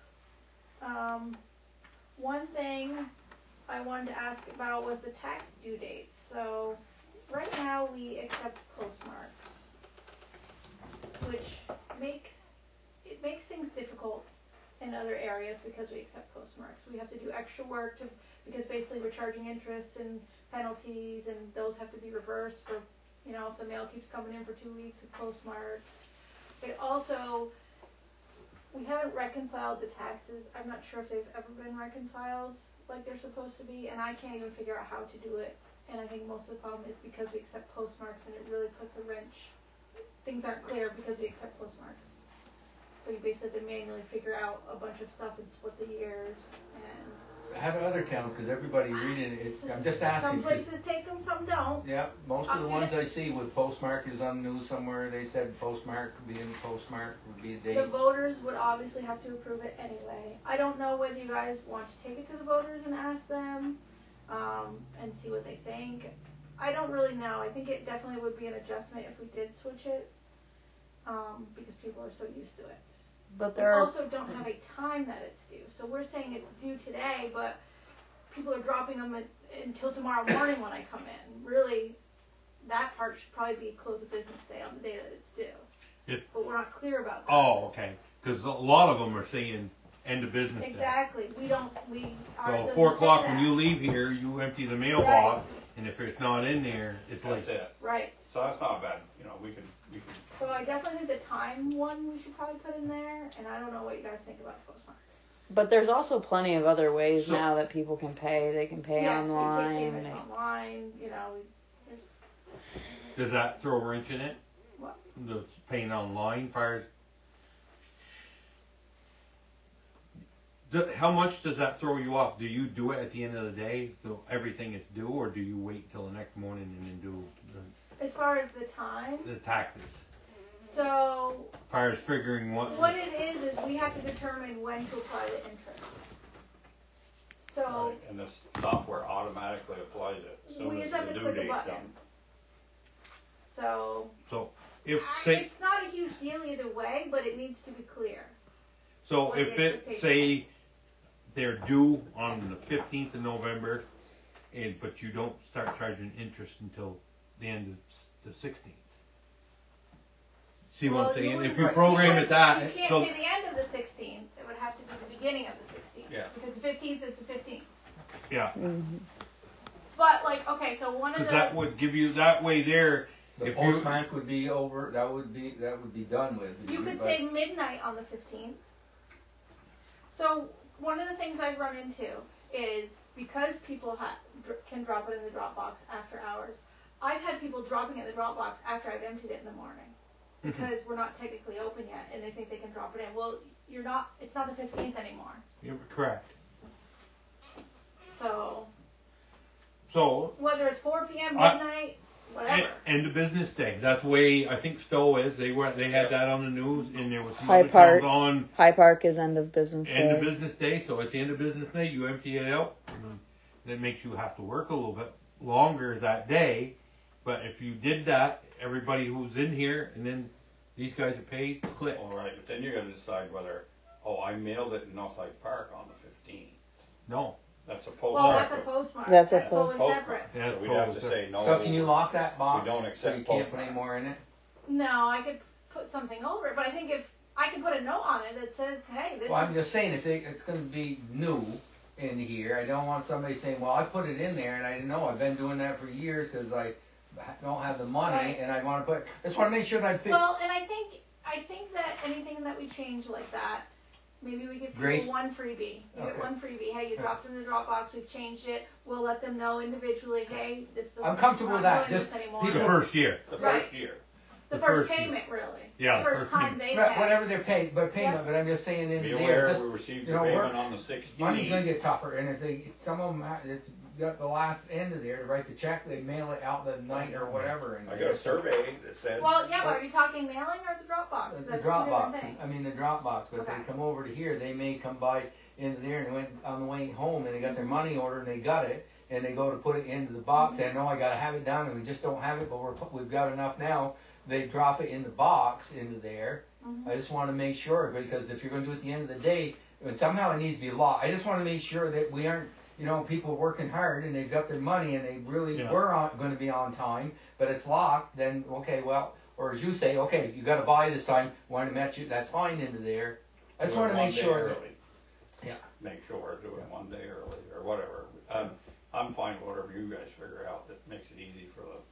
One thing I wanted to ask about was the tax due dates. So right now we accept postmarks, which makes things difficult in other areas because we accept postmarks. We have to do extra work because basically we're charging interest and penalties, and those have to be reversed for, if the mail keeps coming in for 2 weeks with postmarks. It also, we haven't reconciled the taxes. I'm not sure if they've ever been reconciled like they're supposed to be, and I can't even figure out how to do it. And I think most of the problem is because we accept postmarks, and it really puts a wrench. Things aren't clear because we accept postmarks. So you basically have to manually figure out a bunch of stuff and split the years. And How do other towns? Because everybody reading it. I'm just asking. some places take them, some don't. Yeah, most of the ones I see with postmark is on news somewhere. They said postmark would be a date. The voters would obviously have to approve it anyway. I don't know whether you guys want to take it to the voters and ask them, and see what they think. I don't really know. I think it definitely would be an adjustment if we did switch it, because people are so used to it. But We also don't have a time that it's due. So we're saying it's due today, but people are dropping them until tomorrow morning when I come in. Really, that part should probably be close of business day on the day that it's due. But we're not clear about that. Oh, okay. Because a lot of them are saying end of business day. Exactly. So 4 o'clock when you leave here, you empty the mailbox, and if it's not in there, it's That's like. it. Right. So that's not bad. We can. So I definitely think the time one we should probably put in there, and I don't know what you guys think about the postmark. But there's also plenty of other ways So- now that people can pay. They can pay online. Yes, we take payments online. There's. Does that throw a wrench in it? What? The paying online fires. How much does that throw you off? Do you do it at the end of the day, so everything is due, or do you wait till the next morning and then do As far as the time, the taxes? so As far as figuring what it is we have to determine when to apply the interest. So Right. And the software automatically applies it as soon we as just have the to due click a date's button. done. So if say it's not a huge deal either way, but it needs to be clear. so what if the it expectation say is. they're due on the 15th of November, but you don't start charging interest until the end of the 16th. See what I'm saying? If you program it that, you can't so say the end of the 16th. It would have to be the beginning of the 16th. Yeah. Because the 15th is the 15th. yeah, But okay, so one of because the that would give you that way there. The If you- postmark would be over. That would be done with. you could But- say midnight on the 15th. So one of the things I've run into is because people can drop it in the Dropbox after hours. I've had people dropping it in the Dropbox after I've emptied it in the morning because we're not technically open yet, and they think they can drop it in. Well, you're not. It's not the 15th anymore. You're correct. So So whether it's 4 p.m. I- midnight, whatever. End of business day. That's the way I think Stowe is. They had that on the news, and there was some High other Park. towns on High Park is end of business end of day. business day. So at the end of business day, you empty it out. And that makes you have to work a little bit longer that day. But if you did that, everybody who's in here, and then these guys are paid, click. All right, but then you're gonna decide whether, I mailed it in Northside Park on the 15th. No. That's a postmark. Well, that's a postmark. That's a totally postmark. separate. Yeah, So we'd have to say no. So can you lock that box? We don't so accept you can't put postmarks. any more in it? No, I could put something over it, but I think if I could put a note on it that says, hey, this Well, is. I'm just saying, if it's going to be new in here, I don't want somebody saying, well, I put it in there and I didn't know. I've been doing that for years because I don't have the money Right. and I want to put. I just want to make sure that I fit. Well, and I think that anything that we change like that, maybe we give people Grace? one freebie. You Okay. get one freebie. Hey, you dropped in the Dropbox. We've changed it. We'll let them know individually. Hey, this doesn't. I'm comfortable we're with not that. doing Just this anymore. The first year. The Right. first year. The the first first year. payment, really. Yeah, The the first first time they Right, pay. whatever they're paid, but payment. Yeah. But I'm just saying in Be there, aware, just we received you your know, payment work- on the 16th. money's gonna get tougher. And if some of them it's got the last end of there to write the check, they mail it out the night or whatever. And I got a survey that said. Well, yeah, but are you talking mailing or the Dropbox? The That's two different Dropbox. things. I mean the Dropbox. But if Okay. they come over to here, they may come by into there and they went on the way home and they got their money order and they got it and they go to put it into the box. And I know I gotta have it down and we just don't have it, but we've got enough now. They drop it in the box into there. Mhm. I just want to make sure because if you're going to do it at the end of the day, and somehow it needs to be locked. I just want to make sure that we aren't, people working hard and they've got their money and they really Yeah. were going to be on time, but it's locked. Then okay, well, or as you say, okay, you got to buy this time. Want to match it? That's fine into there. I just do it want to one make day sure. early. Yeah. Make sure, do it one day early or whatever. I'm fine with whatever you guys figure out that makes it easy for the.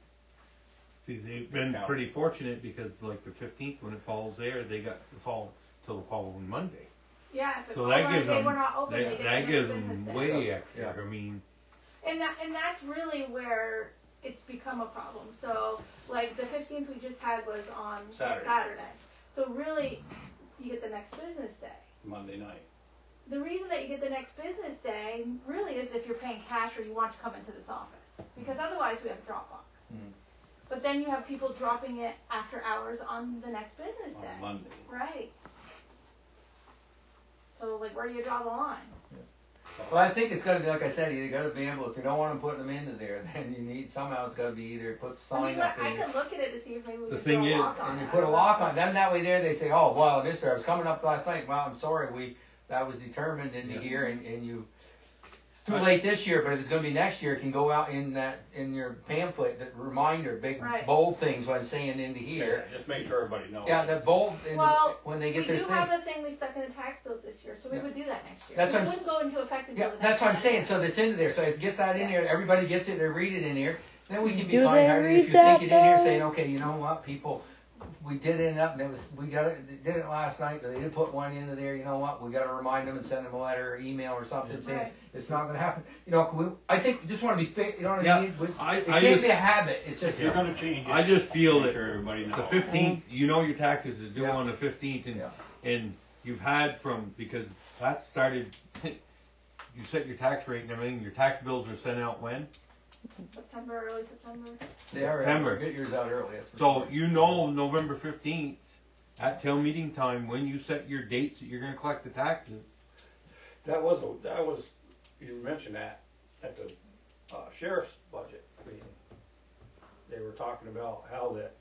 See, they've been Yeah. pretty fortunate because like the 15th when it falls there, they got the fall till the following Monday. Yeah, if it So falls that on gives a day them we're not open, they get the that next gives business them day. way extra. Yeah. I mean, And that's really where it's become a problem. So, like the 15th we just had was on Saturday. So really, you get the next business day. Monday night. The reason that you get the next business day really is if you're paying cash or you want to come into this office. Because otherwise we have a Dropbox. Mhm. But then you have people dropping it after hours on the next business day. On Monday. Right. So, like, where do you draw the line? Well, I think it's got to be like I said. You got to be able. If you don't want them putting them into there, then you need somehow it's got to be either put I sign mean, up I in. can look at it to see if maybe we The can thing put a is- lock on And you it. put a lock on. Then that way there they say, oh well, mister, I was coming up last night. Well, I'm sorry, that was determined in the Yeah. year, and you. It's too late this year, but if it's going to be next year, it can go out in your pamphlet, that reminder, big Right. bold things. What I'm saying into here. Just make sure everybody knows. Yeah, the bold. Well, when they We get their do thing. have a thing we stuck in the tax bills this year, so we Yeah. would do that next year. That's So what it I'm wouldn't go into effect until Yeah, the next that's what I'm year. saying. So that's into there. So if you get that in here, everybody gets it. They read it in here. Then we can be Do they kind-hearted read if you that, stick it in here, though? saying, okay, you know what, people, we did end up, and we did it last night, but they did put one into there. You know what, we got to remind them and send them a letter or email or something saying Right. it's not going to happen. I think we just want to be fit. You know what Yeah, I mean? I It can't just- be a habit. It's just If you're gonna change it. I just feel make that sure everybody knows. the 15th, your taxes are due Yeah. on the 15th, and Yeah. and you've had because that started. You set your tax rate and everything. Your tax bills are sent out when? September, early September. they are. September. Get yours out early. That's for So sure. November 15th at town meeting time when you set your dates that you're going to collect the taxes. That was you mentioned that at the sheriff's budget meeting. They were talking about how that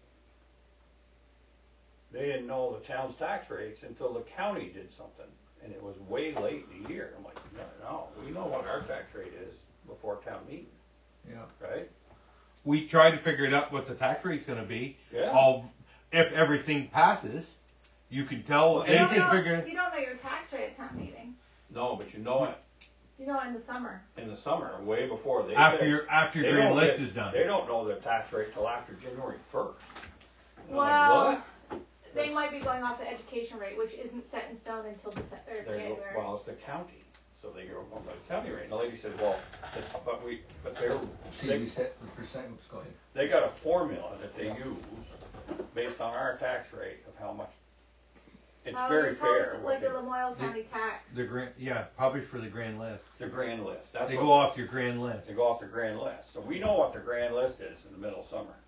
they didn't know the town's tax rates until the county did something, and it was way late in the year. I'm like, no, we know what our tax rate is before town meeting, Yeah. right? We try to figure it out what the tax rate's going to be. Yeah. If everything passes, you can tell. Well, They You can don't, figure. know, you don't know your tax rate at town meeting. No, but you know it You know it in the summer. in the summer, way before they After said your they grand don't list get- is done. They don't know their tax rate till after January 1st. And I'm like, Well, what? They That's- might be going off the education rate, which isn't set in stone until January. Well, it's the county, so they go on by the county rate. And the lady said, well, but See, we set the percent. Go ahead. they got a formula that they use based on our tax rate of how much. It's very fair. Like the Lamoille County tax. Probably for the grand list. The grand list. That's They what- go off your grand list. They go off the grand list. So we know what the grand list is in the middle of summer.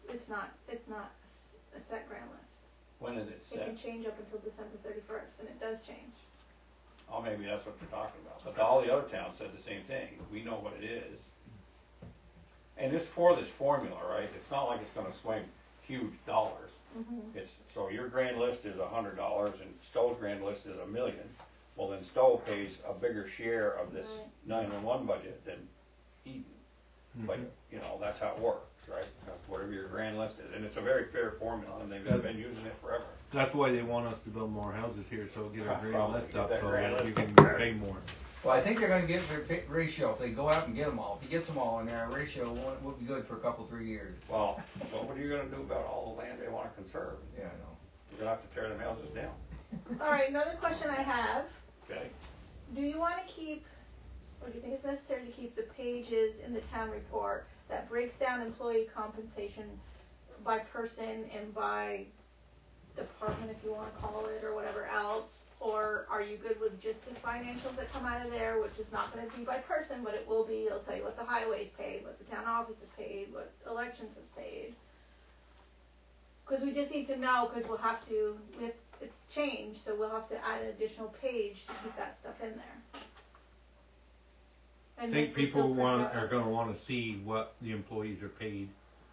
it's not a set grand list. When is it It set? can change up until December 31st, and it does change. Oh, maybe that's what they're talking about. But all the other towns said the same thing. We know what it is. And it's for this formula, right? It's not like it's gonna swing huge dollars. Mm-hmm. It's, so your grand list is $100 and Stowe's grand list is $1 million. Well, then Stowe pays a bigger share of this Right. 911 budget than Eden. But, you know, that's how it works, right? Whatever your grand list is. And it's a very fair formula and they've been using it forever. That's why they want us to build more houses here, so get our grand Probably list get up that so grand that we list. can pay more. Well, I think they're gonna get their ratio, if they go out and get them all, if he gets them all in there, ratio will be good for a couple, 3 years. Well, what are you gonna do about all the land they wanna conserve? Yeah, I know. You're gonna have to tear them houses down. All right, another question I have. Okay? Do you want to keep, or do you think it's necessary to keep the pages in the town report that breaks down employee compensation by person and by department, if you want to call it, or whatever else? Or are you good with just the financials that come out of there, which is not going to be by person, but it will be, it'll tell you what the highway's paid, what the town office is paid, what elections is paid? Because we just need to know, because we'll have to, it's changed, so we'll have to add an additional page to keep that stuff in there. I And think this will people still print are out gonna estimates. wanna see what the employees are paid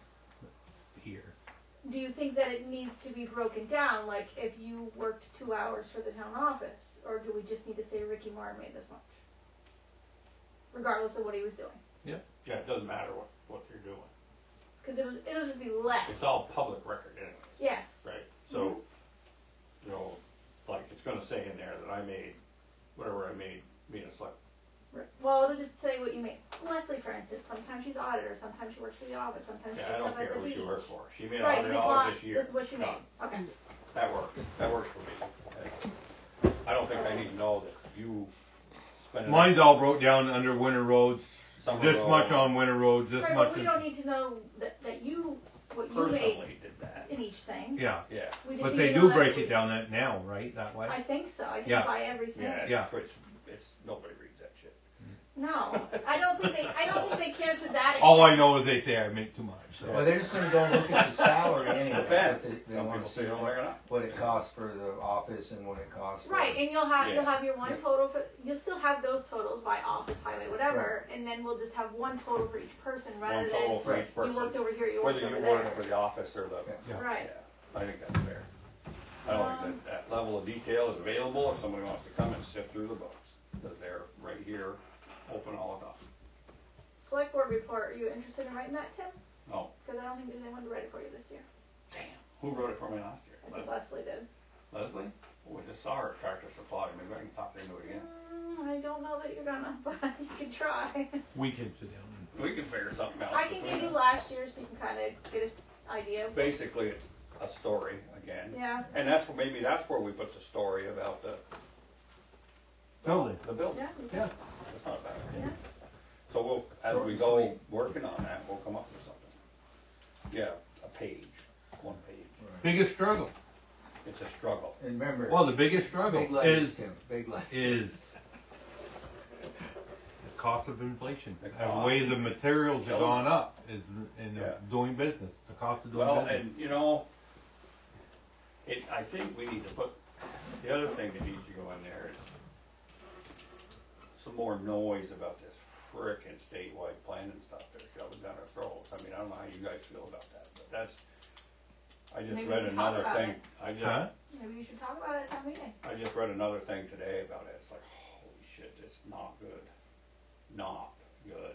here. Do you think that it needs to be broken down, like if you worked 2 hours for the town office, or do we just need to say Ricky Martin made this much? Regardless of what he was doing. Yeah, it doesn't matter what you're doing. Because it'll just be less. It's all public record anyways. Yes. Right, so, you know, like, it's gonna say in there that I made, whatever I made, being a select. Well, it'll just say what you made. Leslie, for instance, sometimes she's auditor, sometimes she works for the office, sometimes Yeah, she's I don't up care at the who she beach. works for. She made Right, you just $100 want, this year. this is what she made. Okay. That works for me. I don't think I need to know that you spend it. Mine's all broke down under winter roads, Summer this road. much on winter roads, this Right, much but we in, don't need to know that you, what you made Personally did that. in each thing. yeah. Yeah, We just But need they to know do that break we- it down that now, right, that way? I think so. I think Yeah. by everything. yeah, Yeah. it's, nobody reads that shit. No, I don't think they care to that extent. All I know is they say I make too much, so. Well, they're just gonna go look at the salary anyway. Depends. They Some wanna people see say, oh, they're not. what it costs for the office and what it costs for. Right, and you'll have your one Yeah. total for, you'll still have those totals by office, highway, whatever, and then we'll just have one total for each person rather One total than for each person. you worked over here, you Whether worked you over work there. for the office or the, Yeah. Right. I think that's fair. I don't think that level of detail is available if somebody wants to come and sift through the books, because they're right here, open all the time. Select board report, are you interested in writing that, Tim? No. Because I don't think there's anyone to write it for you this year. Damn. Who wrote it for me last year? I think Leslie did. Leslie? Oh, we just saw her at Tractor Supply. Maybe I can talk her into it again. I don't know that you're gonna, but you can try. We can sit down and. We can figure something out. I can give you last year so you can kind of get an idea. Basically, it's a story again. Yeah. And maybe that's where we put the story about the Building. The building. Yeah. Yeah. That's not a bad idea. Yeah. So we'll, as Short we and go sweet. working on that, we'll come up with something. Yeah, a page, one page. Biggest struggle. It's a struggle. And remember, Well, the biggest struggle big letters, is Tim, big letters. the cost of inflation. The The way cost. the materials have gone up is in Yeah. doing business, the cost of doing Well, business. and you know, I think we need to put, the other thing that needs to go in there is some more noise about this frickin' statewide planning stuff they're shoving down our throats. I mean, I don't know how you guys feel about that, but I just Maybe read we can talk another about thing. it. Huh? Maybe you should talk about it at town meeting. I just read another thing today about it. It's like, holy shit, it's not good. Not good.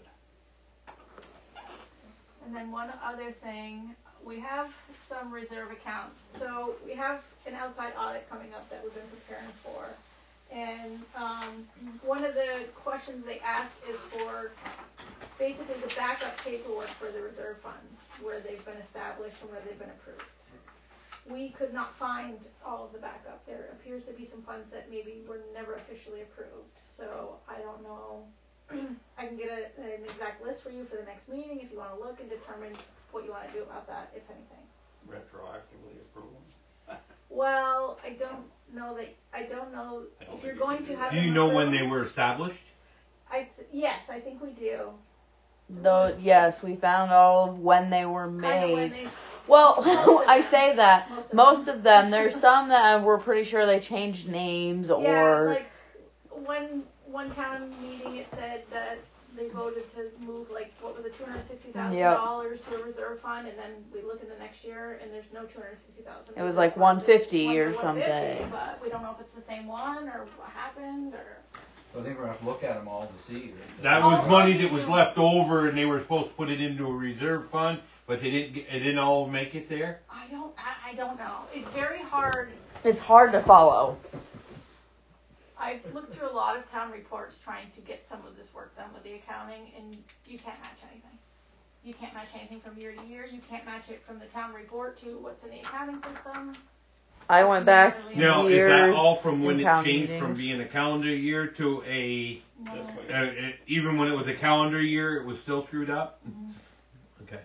And then one other thing, we have some reserve accounts. So we have an outside audit coming up that we've been preparing for. And one of the questions they ask is for basically the backup paperwork for the reserve funds, where they've been established and where they've been approved. We could not find all of the backup. There appears to be some funds that maybe were never officially approved. So I don't know. I can get an exact list for you for the next meeting if you want to look and determine what you want to do about that, if anything. Retroactively approval. Well, I don't know if think you're you going can to do have. Do that. you them know when approved. they were established? Yes, I think we do. Though, yes, we found all of when they were Kind of when made. Well, Most of I them. say that. Most of Most them. of them. There's some that we're pretty sure they changed names Yeah, or. like one town meeting, it said that they voted to move like what was it, $260,000 to a reserve fund, and then we look in the next year and there's no $260,000. It was like 150 or something. But we don't know if it's the same one or what happened or. I think we're gonna have to look at them all to see. That was money that was left over, and they were supposed to put it into a reserve fund, but they didn't. It didn't all make it there. I don't know. It's very hard. It's hard to follow. I've looked through a lot of town reports trying to get some of this work done with the accounting, and you can't match anything. You can't match anything from year to year. You can't match it from the town report to what's in the accounting system. I went back Now, years. is that all from when in it town changed meetings. from being a calendar year to a? No. Even when it was a calendar year, it was still screwed up. Mhm. Okay.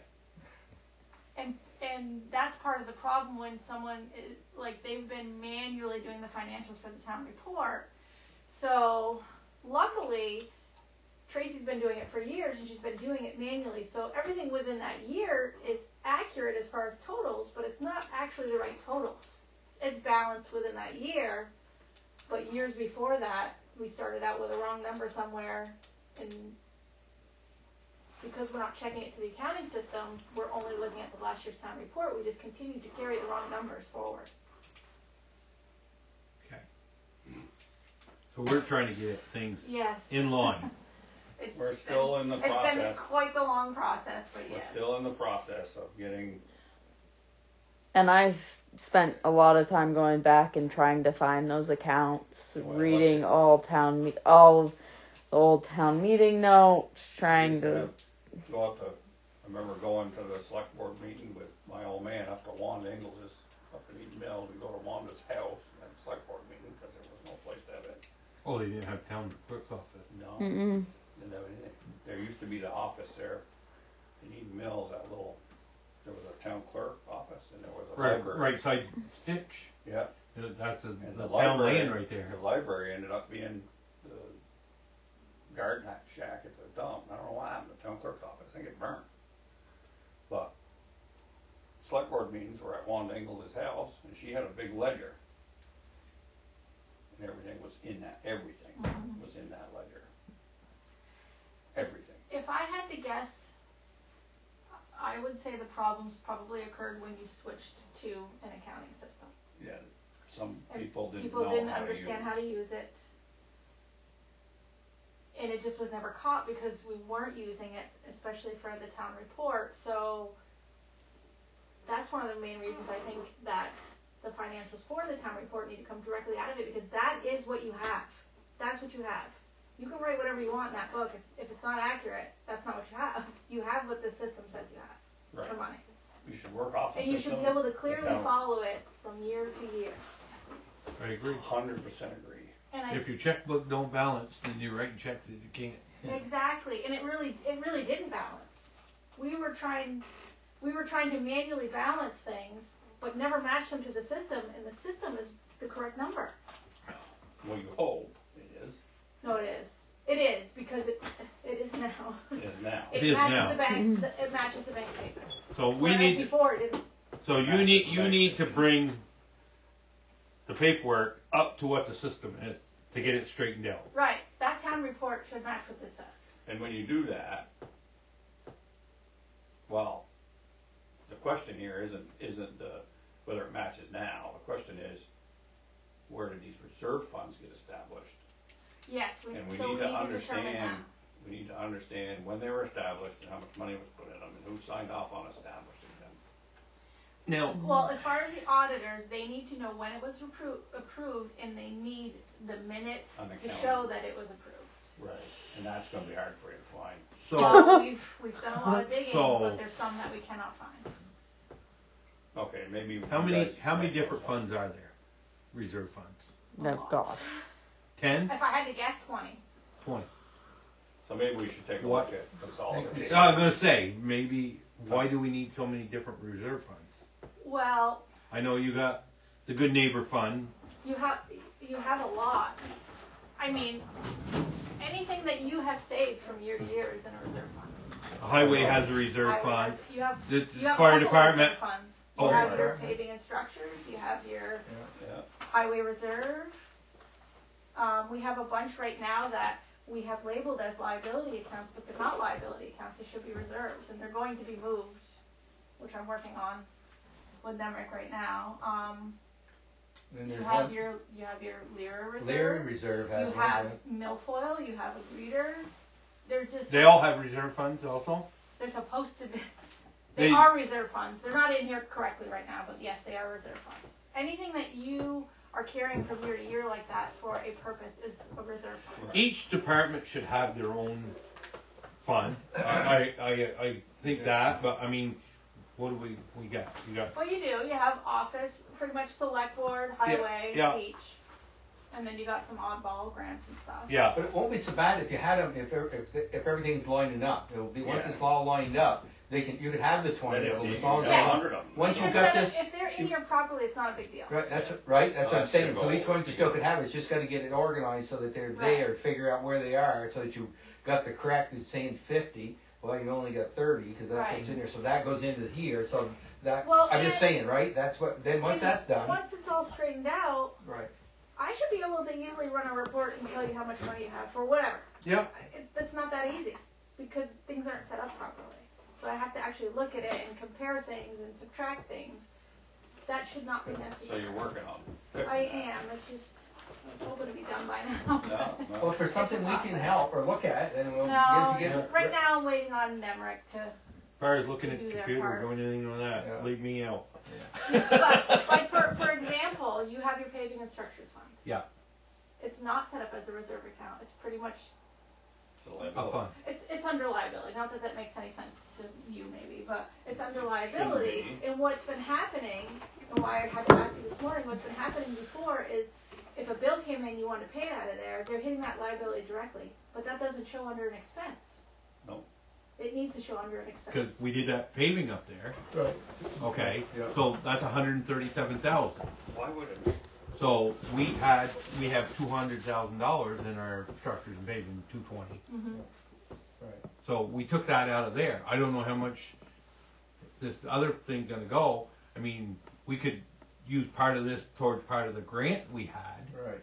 And that's part of the problem when someone is, like, they've been manually doing the financials for the town report. So luckily, Tracy's been doing it for years and she's been doing it manually. So everything within that year is accurate as far as totals, but it's not actually the right totals. It's balanced within that year, but years before that, we started out with a wrong number somewhere, and because we're not checking it to the accounting system, we're only looking at the last year's town report. We just continue to carry the wrong numbers forward. Okay. So we're trying to get things Yes. in line. We're still in the It's been process. quite the long process, but We're yes. still in the process of getting. And I spent a lot of time going back and trying to find those accounts, reading all the old town meeting notes, trying to. Go up to. I remember going to the select board meeting with my old man up to Wanda Ingles' up in Eden Mills. We go to Wanda's house and have a select board meeting because there was no place to have it. Oh, they didn't have town clerk's office. No. Mm-mm. Didn't have anything. There used to be the office there in Eden Mills. There was a town clerk office and there was a library. Right side stitch. Yeah. That's the And the town library, lane right there. The library ended up being the garden shack at the dump. I don't know what happened to the town clerk's office. I think it burned. But select board meetings were at Wanda Ingles' house, and she had a big ledger, and everything was in that. Everything was in that ledger. Everything. If I had to guess, I would say the problems probably occurred when you switched to an accounting system. Yeah. Some people didn't People know didn't how understand to how to use it. And it just was never caught because we weren't using it, especially for the town report. So that's one of the main reasons I think that the financials for the town report need to come directly out of it, because that is what you have. That's what you have. You can write whatever you want in that book. If it's not accurate, that's not what you have. You have what the system says you have for money. You should work off the And you system. should be able to clearly follow it from year to year. I agree. 100% agree. And If your checkbook don't balance, then you're writing checks that you can't. Exactly, and it really didn't balance. We were trying to manually balance things, but never match them to the system, and the system is the correct number. Well, you hope it is. No, it is. It is, because it is now. It is now. It is matches now. the bank. It matches the bank statement. So we Whereas need. before it didn't. So you need to bring the paperwork up to what the system is to get it straightened out. Right. That town report should match what this says. And when you do that, well, the question here isn't whether it matches now. The question is, where did these reserve funds get established? Yes, we And we need need to determine understand. that. We need to understand when they were established and how much money was put in them and who signed off on establishing them. Now, Well, as far as the auditors, they need to know when it was approved, and they need the minutes On the to calendar. show that it was approved. Right. And that's going to be hard for you to find. so So we've done a lot of digging, So- but there's some that we cannot find. Okay, maybe. how you many guys different might know funds are there? Reserve funds. Oh, God. 10? If I had to guess, 20. 20. So maybe we should take a What? look at consolidating. So I was gonna say, maybe why do we need so many different reserve funds? Well, I know you got the Good Neighbor Fund. you have a lot. I mean, anything that you have saved from year to year is in a reserve fund. highway has a reserve Highway fund. has- You have, The you have fire multiple department, reserve funds. You Oh, have fire your department. paving and structures, you have your Yeah. highway reserve. We have a bunch right now that we have labeled as liability accounts, but they're not liability accounts, they should be reserves, and they're going to be moved, which I'm working on with Nemrick right now. Then You there's have one, your Lyra reserve. Leary Reserve has You one. have milfoil, you have a breeder. There's just, they all have reserve funds also? they're supposed to be, they They- are reserve funds. They're not in here correctly right now, but yes, they are reserve funds. Anything that you are carrying from year to year like that for a purpose is a reserve fund. Each department should have their own fund. I think that, but I mean, what do we got? We got, Well, you do. You have office, pretty much select board, highway, yeah. beach. And then you got some oddball grants and stuff. yeah, But it won't be so bad if you had them, if everything's lining up. It'll be, once Yeah. it's all lined up, you could have the 20 Then of it's them as easy. long as You they got Yeah. 100 of them. Once you've Because got then this, if they're in here properly, it's not a big deal. right, that's what I'm that's saying. the So each goal. one you still could have, it's just gotta get it organized so that they're Right. there, figure out where they are, so that you got the correct, it's saying 50, well, you only got 30, cause that's what's Right. in there, so that goes into here, so that, Well, I'm just and- saying, right, that's what, then once And that's done, Once it's all straightened out, right, I should be able to easily run a report and tell you how much money you have for whatever. yeah. It's not that easy because things aren't set up properly. So I have to actually look at it and compare things and subtract things. That should not be So necessary. you're working on fixing I that. am. It's just I was hoping to be done by now. No, no. well, if there's something we can help or look at, then we'll, No, if you get. right now I'm waiting on Nemrick to. As far as looking at Do the their computer, part. doing anything on that, Yeah. leave me out. But like for example, you have your paving and structures fund. Yeah. It's not set up as a reserve account. It's pretty much It's a A liability. fund. it's under liability. Not that that makes any sense to you maybe, but it's under liability. Shouldn't be. And what's been happening, and why I had to ask you this morning, what's been happening before is if a bill came in, you want to pay it out of there, they're hitting that liability directly, but that doesn't show under an expense. No. It needs to show under an expense. Because we did that paving up there, Right. okay, Yeah. so that's 137,000. Why would it? So we have $200,000 in our structures and paving, 220. Mhm. Right. So we took that out of there. I don't know how much this other thing's gonna go. I mean, we could use part of this towards part of the grant we had. Right.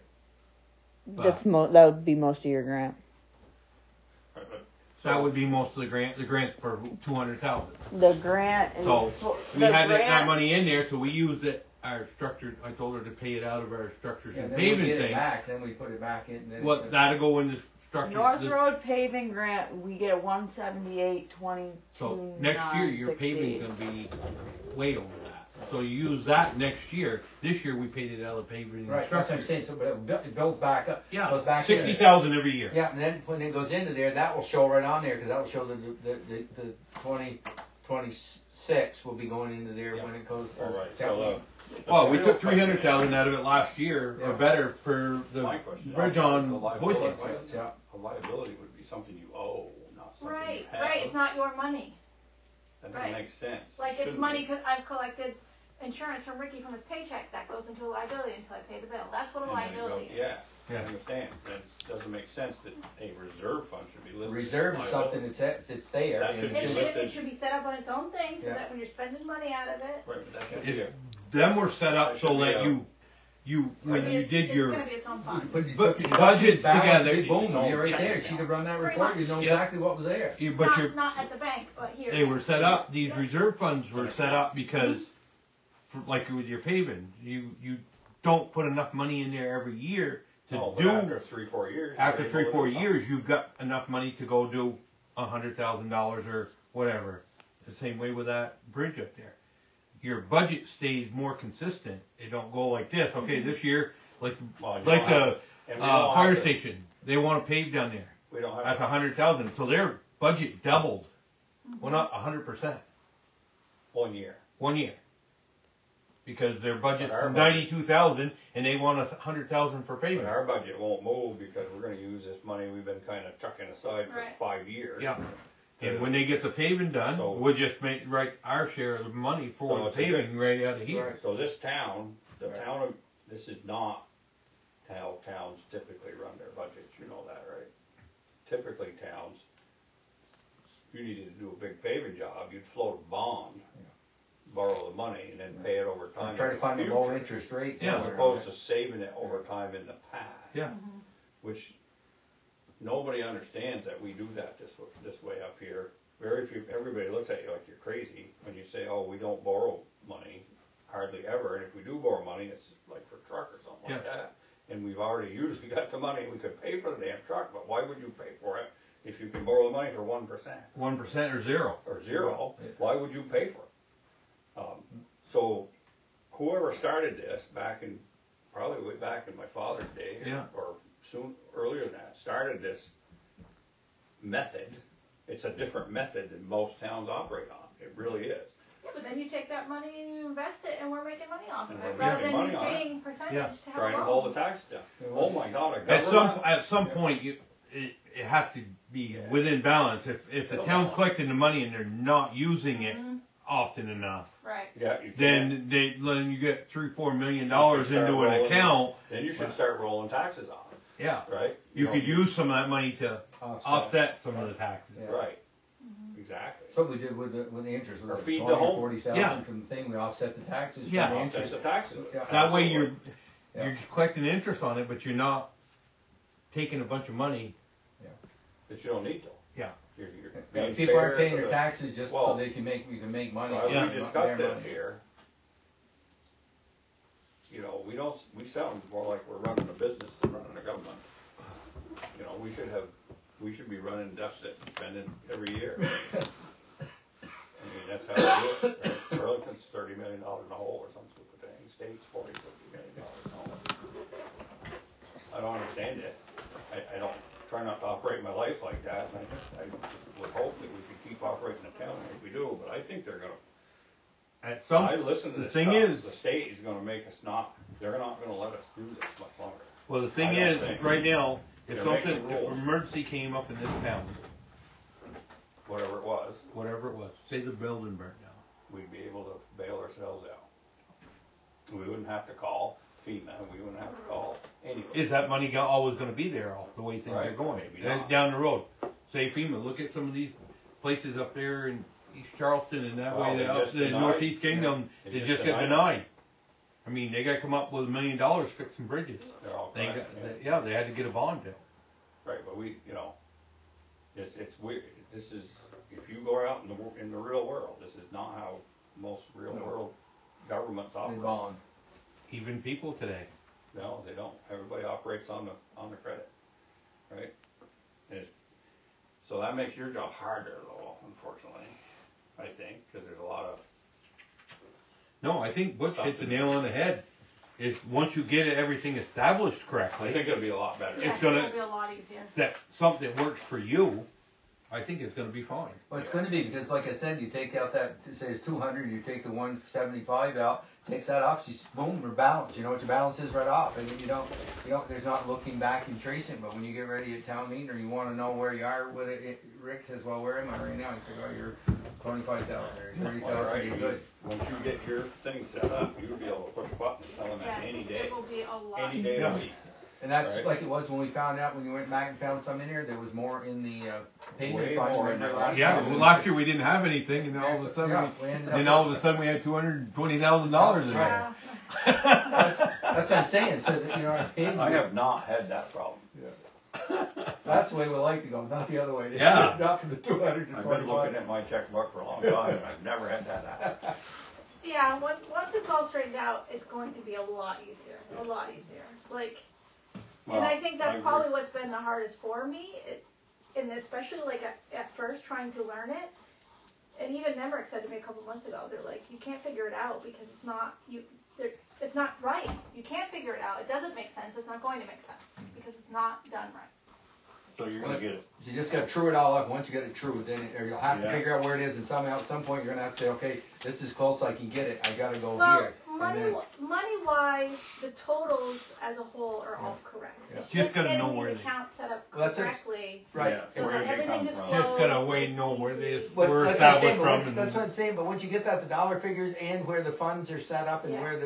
That would be most of your grant. Right, but That would be most of the grant. The grant for 200,000. The grant is So we the had that grant. money in there, so we used it. Our structure. I told her to pay it out of our structures Yeah, and then we paving get it thing. back, then we put it back in, then. Well, that'll go in the structure. North the- Road paving grant, we get 178.22. So next year your paving's gonna be way over that. So you use that next year. This year we paid it out of paving and Right, that's what I'm structure. saying, so, but it builds back up. Yeah, Goes back in. 60,000 every year. Yeah, and then when it goes into there, that will show right on there, cause that will show the 2026 will be going into there Yeah. when it goes. all right. that So will- Well, we real took question 300,000 out of it last year, Yeah. or better, for the My question is, bridge the on liability Boise. was- Yeah. A liability would be something you owe, not something you Right, have. right. It's not your money. That doesn't right. make sense. Like It it's shouldn't money be. because I've collected insurance from Ricky from his paycheck that goes into a liability until I pay the bill. That's what a And then you go, liability is. yes, I Yeah. understand. That doesn't make sense that a reserve fund should be listed. as Reserve is something liability. that's there. That and should it be It should- should, it should be set up on its own thing so Yeah. that when you're spending money out of it, Right, but that should be a, Them were set up That so should be that a- when you did it's your gonna be its own You fund. put your But took budgets balance, together, Boom, it's all you're right checking there. account. She'd have run that Pretty report, you much. know Yeah. exactly what was there. but your Not at the bank, but here. they were set up. These Yeah. reserve funds were set up because, for, like with your paving, you don't put enough money in there every year to no, but do. after 3-4 years. After you're 3-4 able to do years, you've got enough money to go do $100,000 or whatever. The same way with that bridge up there. Your budget stays more consistent. It don't go like this. Okay, this year, like something. Well, you like don't have the to- and we don't fire have to- station, they want to pave down there. We don't have That's to 100,000. So their budget doubled. Well, not 100%. 1 year. 1 year. Because their budget's But our budget- 92,000 and they want 100,000 for But paving. our budget won't move because we're gonna use this money we've been kinda chucking aside for Right. 5 years. Yeah. to- And when they get the paving done, So- we'll just make right our share of the money for So the it's a paving right out of here. Right. So this town, the Right. town of, this is not how towns typically run their budgets, you know that, right? Typically towns, you needed to do a big paving job, you'd float a bond, borrow the money, and then pay it over time. And try to find a in the low future, interest rate. Yeah. as somewhere. opposed to saving it over time in the past. Yeah. Which nobody understands that we do that this way up here. Very few. Everybody looks at you like you're crazy when you say, "Oh, we don't borrow money, hardly ever." And if we do borrow money, it's like for a truck or something like that. And we've already usually got the money. We could pay for the damn truck, but why would you pay for it if you can borrow the money for 1%? 1% or zero. Or zero? Why would you pay for it? So whoever started this probably way back in my father's day, or soon earlier than that, started this method. It's a different method than most towns operate on. It really is. Yeah, but then you take that money and you invest it, and we're making money off of And it, we're rather making than money you on it. paying percentage to have Trying a to loan. hold the tax down. Oh my God! At some point, it has to be within balance. If the town's collecting the money and they're not using it often enough, Right. Yeah, you then you get $3-4 million You should start into an rolling. account. Then you should start rolling taxes on it, Yeah, right? you know, could use some of that money to offset some of the taxes. Yeah. Right. Exactly. So we did with the interest. Or With feed 20 the home. 40,000 Yeah. from the thing, we offset the taxes Yeah. from the That's interest. the taxes. Yeah. That way you're Yeah. collecting interest on it, but you're not taking a bunch of money. That you don't need to. Yeah. You're Yeah, being people aren't fair paying to their the- taxes just Well, so you can make money. So as Yeah. we discuss Their this money. here, we sound more like we're running a business than running a government. We should be running deficit and spending every year. That's how we do it. Right? Burlington's $30 million in the hole or some stupid thing. State's $40-50 million in the hole. I don't understand it. I don't try not to operate my life like that. I would hope that we could keep operating the town like we do, but I think they're gonna. I listen to the this thing stuff. is, The state is gonna make us not. They're not gonna let us do this much longer. well, the thing I don't is, think. right now, if They're making an rules. emergency came up in this town, Whatever it was, whatever it was, say the building burnt down, we'd be able to bail ourselves out. We wouldn't have to call FEMA. We wouldn't have to call anyone. is that money always going to be there the way things Right, are going? maybe not. Down the road, say FEMA, look at some of these places up there in East Charleston and that Well, way they up just the denied. Northeast Kingdom, They they just just got denied. denied. I mean, they got to come up with $1 million fixing bridges. They're all They correct, got, they had to get a bond deal. Right, but it's weird. This is, if you go out in the real world, this is not how most real world governments They operate. bond. Even people today. No, they don't. Everybody operates on the credit, right? So that makes your job harder, though, unfortunately. I think because there's a lot of. No, I think Butch Stuff hit the in nail on the head. Is once you get everything established I correctly, think it'll be a lot better. Yeah, It's gonna- it'll be a lot easier. that something that works for you, I think it's going to be fine. Well, it's going to be because, like I said, you take out that it says 200, you take the 175 out, takes that off, boom, we're balanced. You know what your balance is right off, and you don't. There's not looking back and tracing. But when you get ready at town meeting or you want to know where you are with it, Rick says, "Well, where am I right now?" He said, "Oh, you're 25,000 or 30,000. All right, You're good." once you get your thing set up, you'll be able to push a button and tell them that Yes, any day, it will be a lot any day easier. of the week. And that's Right. like it was when we found out when you went back and found some in here. There was more in the payment Way fund. more in Remember there. last Yeah, time? well, last year we didn't have anything, and all of a sudden, Yeah, we ended up then all of with- a sudden we had $220,000 in there. Yeah. That's what I'm saying. So that, you know what I mean? I have not had that problem. That's the way we like to go, not the other way. Yeah. Not from the 200 to I've 25. been looking at my checkbook for a long time, and I've never had that happen. Yeah, once it's all straightened out, it's going to be a lot easier. A lot easier. Like, Well, and I think that's agree. probably what's been the hardest for me, and especially like at first trying to learn it. And even Nemrick said to me a couple months ago, they're like, you can't figure it out because it's not right. You can't figure it out. It doesn't make sense. It's not going to make sense because it's not done right. So you're gonna get it. You just got to true it all up. Once you get it true, then or you'll have to Yeah. figure out where it is, and somehow at some point you're gonna have to say, okay, this is close. I can get it. I got to go Well, here. money-wise, the totals as a whole are all correct. Yeah. It's Just gotta getting know where these they- accounts set up Well, that's it. correctly. Right. Yeah, So where that they everything come is from. Just gotta closed, wait it's and know where they easy. But were that's what I'm saying. established But from. once, that's what I'm saying. But once you get that, the dollar figures and where the funds are set up and Yeah. where the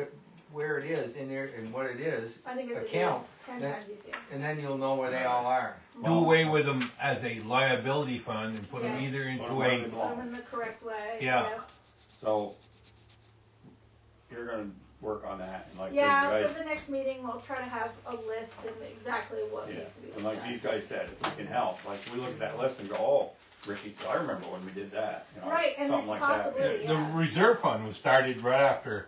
where it is in there and what it is, I think it's account, 10 that- times easier. and then you'll know where they all are. Do away with them as a liability fund and put them Yes. either Put 'em into where they a, Put belong. them in the correct way. Yeah. Yep. So, you're gonna work on that, and like these Yeah, guys, for the next meeting, we'll try to have a list and exactly what yeah, needs to be and like done. these guys said, if we can help, like, we look at that list and go, oh, Ricky, I remember when we did that, you know, Right, and something like that. possibly- the Yeah. reserve fund was started right after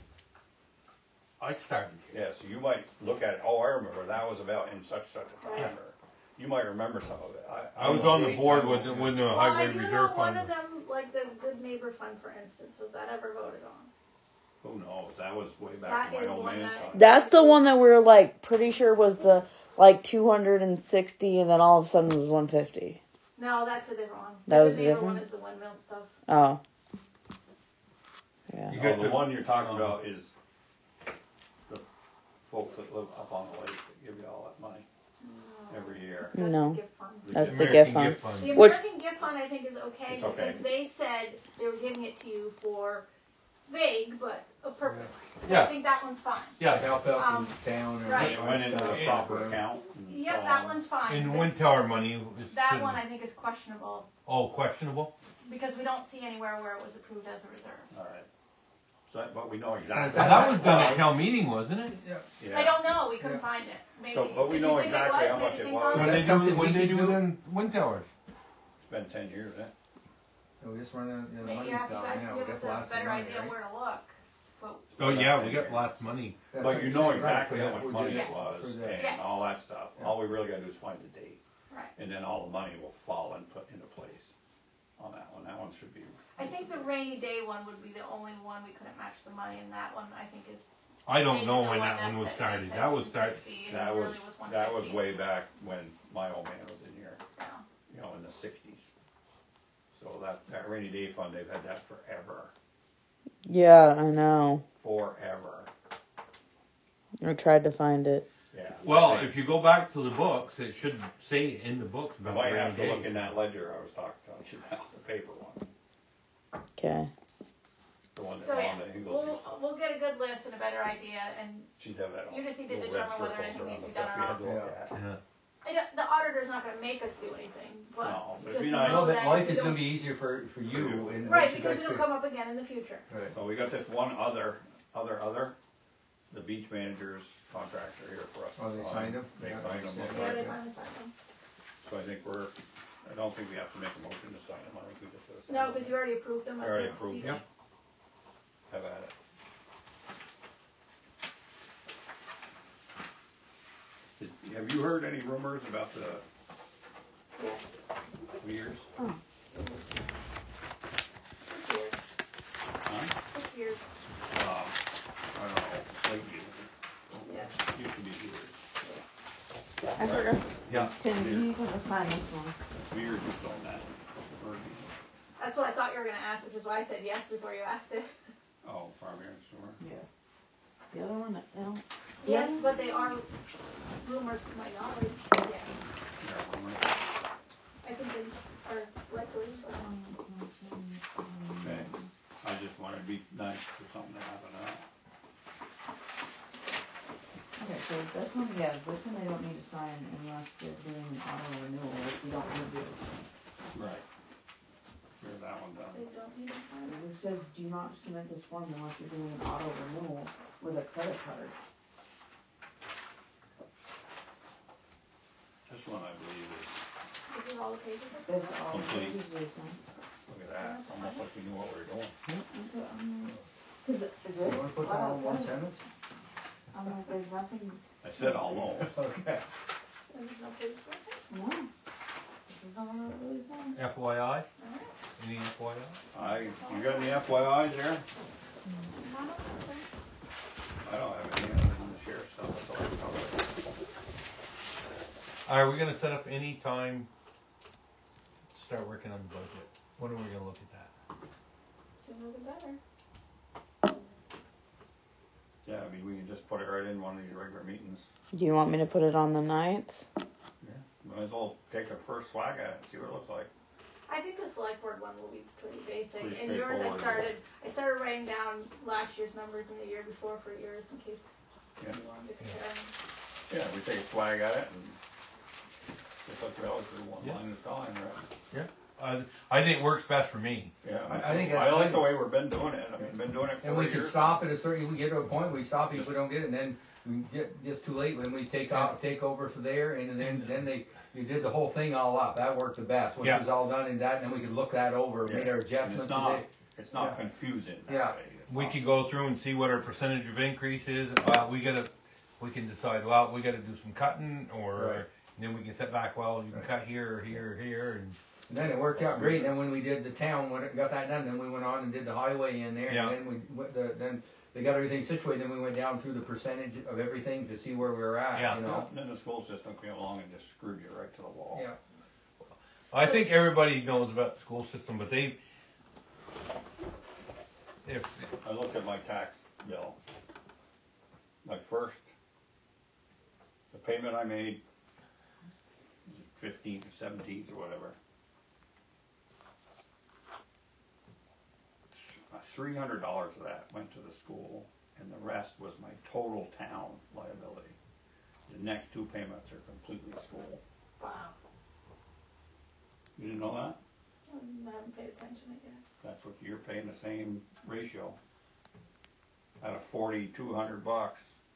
I started here. Yeah, so you might look at it, oh, I remember, that was about in such a Right. time, or, you might remember some of it. I was on the board when the Well, I highway do know reserve one fund of was. them, like the Good Neighbor Fund, for instance, was that ever voted on? Who knows, that was way That back in is my old one man's that- time. That's the one that we were like pretty sure was the like 260, and then all of a sudden it was 150. No, that's a different one. That The was Good Neighbor different? one is the windmill stuff. Oh. Yeah. You No, got the the- one you're talking about is the folks that live up on the lake that give you all that money every year. That's No. the gift fund. That's the American gift fund. gift fund. The Which- American Gift Fund, I think, is okay It's okay. because they said they were giving it to you for vague, but a purpose. So Yeah. I think that one's fine. To Yeah, help out Um, the town or. right. It went into the Yeah. proper account and so Yep, that on. one's fine. and but wind tower money is. that one I think is questionable Oh, questionable? because we don't see anywhere where it was approved as a reserve. All right. So, but we know exactly. Is Well, that was done at town meeting, wasn't it? Yeah. Yeah. I don't know. We couldn't Yeah. find it. Maybe. So, but we If you know think exactly was, how much maybe it think was. on When it. they That's do, something when we they can do do. them wind towers. It's been 10 years, eh? We just run the Maybe, money's yeah, if you down guys now, can we give got us a lots of better money, idea right? where to look. But Oh, yeah, we got lots of money. That's But what you I'm know saying, exactly right, how much we money did it Yes. was for that. and Yes. all that stuff. Yeah. All we really gotta do is find the date. Right. And then all the money will fall and put into place on that one. That one should be. I think the rainy day one would be the only one we couldn't match the money, and that one I think is. I don't maybe know the when that that one was said- started. said That was started, 260, and That it was, really was that was 150. way back when my old man was in here, Yeah. you know, in the 60s. So that rainy day fund, they've had that forever. Yeah, I know. Forever. I tried to find it. Yeah. well, I think if you go back to the books, it should say in the books I about might rainy have to look day. in that ledger I was talking to you about, the paper one. Okay. The one that So yeah, Wanda Ingles used. we'll get a good list and a better idea, and She'd have that. You just need to little red determine whether circles anything around needs to the be done stuff or we had not. to look at. Yeah. the auditor's not going to make us do anything, but No, but it'd just be know nice. Well, that that life if we is gonna don't- be easier for you and. right what you because guys it'll could- come up again in the future. Right. So we got this one other, the beach managers contracts are here for us to Oh, they sign. signed them? They Yeah, signed them, they looks said, Yeah, like they it. finally signed them. So I think I don't think we have to make a motion to sign them, I think we just gotta sign No, them. because you already approved them. I already approved them. Yep. Have at it. Have you heard any rumors about the Yes. weirs? Oh. 6 years. Huh? 6 years. I don't know, lately, Yes. used to be weirs. I forgot. Yeah. Tim, you need to sign this one. Weirs used to own that. Or- That's what I thought you were going to ask, which is why I said yes before you asked it. Oh, Farm Aaron Store. Yeah. The other one, no. Yes, but they are rumors to my knowledge. Yeah. Yeah, rumor. I think they are likely, but Okay, I just wanted to be nice for something to happen to that. Okay, so this one, yeah, this one they don't need to sign unless they're doing an auto renewal, which we don't need to. Right. Here's that one done. they don't need to sign it. It says do not submit this form unless you're doing an auto renewal with a credit card. This one I believe is, This is all the pages. That's all the Complete. pages they sent. look at that, it's almost like we knew what we were doing. That's what I'm like, cause You this, wanna put that wow, in one it says, sentence? I'm like, there's nothing, I said almost. Okay. There's no pages missing. no. This is all it really says. FYI? Alright. Any FYI? You got any FYIs there? Not on this one. I don't have any other than the sheriff stuff, that's all I covered. Are we gonna set up any time to start working on the budget? When are we gonna look at that? Sooner the better. Yeah, I mean, we can just put it right in one of these regular meetings. Do you want me to put it on the 9th? Might as well take a first swag at it and see what it looks like. I think the select board one will be pretty basic. Pretty And yours, straightforward. I started writing down last year's numbers and the year before for yours in case Yeah. you wanted to compare them. Yeah, we take a swag at it and just like we always do, one Yeah. line at a time, right? I think it works best for me. Yeah. I think I that's like good. the way we've been doing it. I mean, been doing it for And we can years. stop at a certain, we get to a point, we stop if we don't get it, and then we get, just too late, when we take over from there, and then you did the whole thing all up, that worked the best, once Yeah. it was all done and that, and then we could look that over, Yeah. made our And adjustments. it's not Yeah. confusing Yeah. that way. It's We not. can go through and see what our percentage of increase is. We can decide, well, we gotta do some cutting, or Right. then we can sit back, well, you can cut here, or here, or here, and And then it worked out great, and then when we did the town, when it got that done, then we went on and did the highway in there, Yeah. and then they got everything situated, then we went down through the percentage of everything to see where we were at, Yeah. you Yeah, know? and then the school system came along and just screwed you right to the wall. Yeah. I think everybody knows about the school system, but if I looked at my tax bill. The payment I made, 15th, 17th, or whatever. $300 of that went to the school, and the rest was my total town liability. The next two payments are completely school. Wow. You didn't know that? I haven't paid attention, I guess. That's what you're paying, the same ratio. Out of $4,200,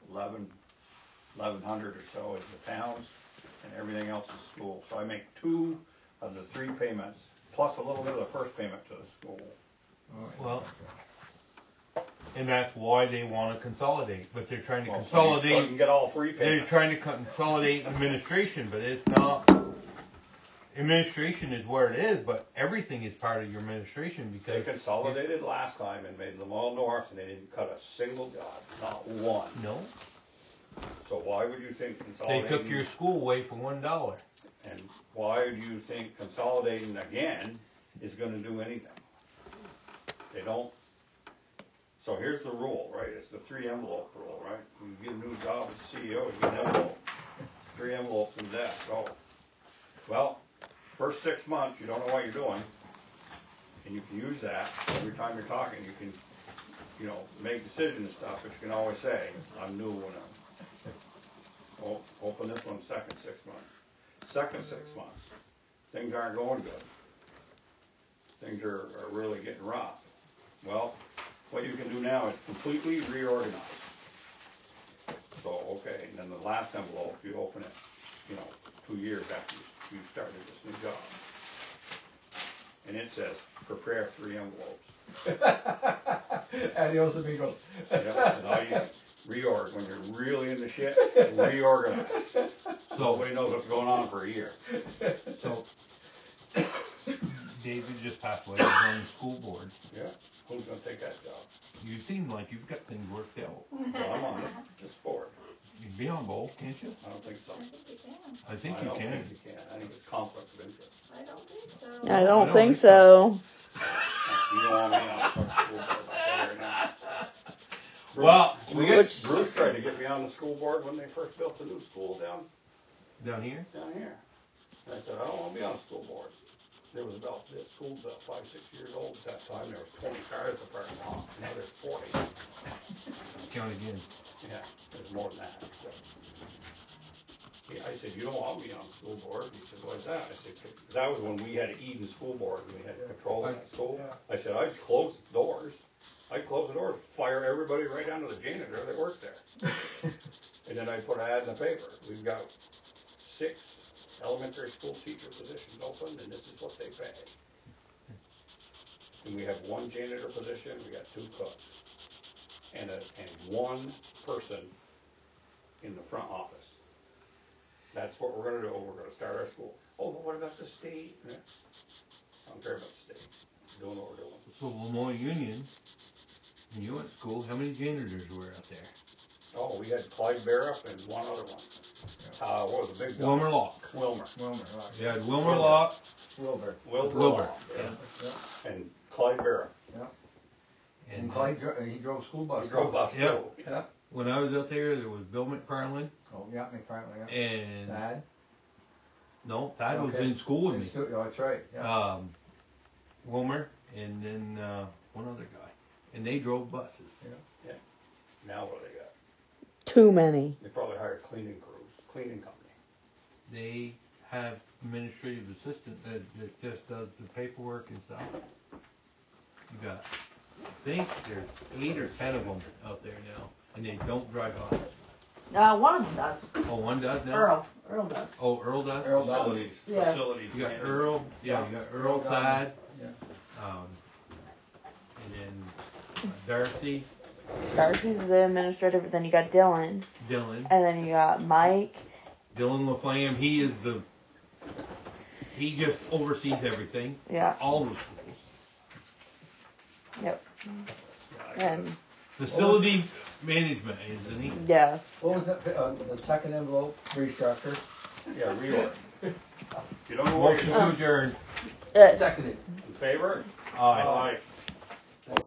1,100 or so is the towns, and everything else is school. So I make 2 of the 3 payments, plus a little bit of the first payment to the school. well, and that's why they want to consolidate, but they're trying to Well, so consolidate. you can get all 3 They're payments. trying to consolidate administration, but it's not. Administration is where it is, but everything is part of your administration They because consolidated last time and made them all north, and they didn't cut a single job, not one. no, So why would you think they consolidating? took your school away for $1. And why do you think consolidating again is gonna do anything? They don't. So here's the rule, right? It's the 3 envelope rule, right? You get a new job as CEO, you get an envelope. 3 envelopes in the desk, go. Well, first 6 months, you don't know what you're doing. And you can use that every time you're talking. You can, make decisions and stuff, but you can always say, I'm new when open this one second 6 months. Second 6 months, things aren't going good. Things are really getting rough. Well, what you can do now is completely reorganize. So, okay, and then the last envelope, you open it, 2 years after you started this new job. And it says, prepare 3 envelopes. Adios amigos. Now you reorg, when you're really in the shit, reorganize. So, Nobody knows what's going on for a year. so David just passed away. He's on the school board. Yeah, who's gonna take that job? You seem like you've got things worked out. Well, I'm on this board. You'd be on both, can't you? I don't think so. I think you can. I think I you don't can. think you can. I think it's conflict of interest. I don't think so. I don't don't think think so. You don't want me on the school board, I'll tell you right now. Well, we got Bruce tried to get me on the school board when they first built the new school down here. down here. And I said, I don't wanna be on the school board. This school's about 5-6 years old at that time. There was 20 cars in the parking lot. Now there's 40. Count again. Yeah, there's more than that. So, yeah, I said, you don't want me on the school board. He said, why's that? I said, 'cause that was when we had Eden School Board and we had control of that school. I said, I'd close the doors. Fire everybody right down to the janitor that works there. And then I'd put an ad in the paper. We've got 6 elementary school teacher positions open, and this is what they pay. And we have 1 janitor position, we got 2 cooks, and 1 person in the front office. That's what we're gonna do. We're gonna start our school. Oh, but what about the state? I don't care about the state. We're doing what we're doing. So Lemoyne Union, when you went to school, how many janitors were out there? Oh, we had Clyde Barrup and one other one. What was the big guy? Wilmer Locke. Wilmer. You had Wilmer Locke. Wilbur. Wilbur. Wilbur. Yeah. And Clyde Barrup. And Clyde, he drove school bus. He drove bus Yeah. too. Yeah. When I was out there was Bill McFarland Oh, yeah, McFarland, yeah. and Dad? no, Thad was Okay. in school with me. Oh, that's right, yeah. drove buses. Now what do they got? Too many. They probably hired cleaning company. They have administrative assistant that just does the paperwork and stuff. You got, I think there's 8 or 10 of them out there now, and they don't drive buses. One of them does. Oh, one does now? Earl does. Oh, Earl does? Earl does. Facilities. Yeah. Facilities. You got manager. Earl, yeah, you got Earl Thad, Yeah. and then Darcy, Darcy's the administrator, but then you got Dylan, Dylan. and then you got Mike. Dylan LaFlamme, he just oversees everything, Yeah. all the schools. Yep. Yeah, And Facility management, isn't he? yeah. What was that, the second envelope, restructure? yeah, reorg. If you don't know what Motion you're to doing, adjourn. Seconded. in favor? Aye. Aye.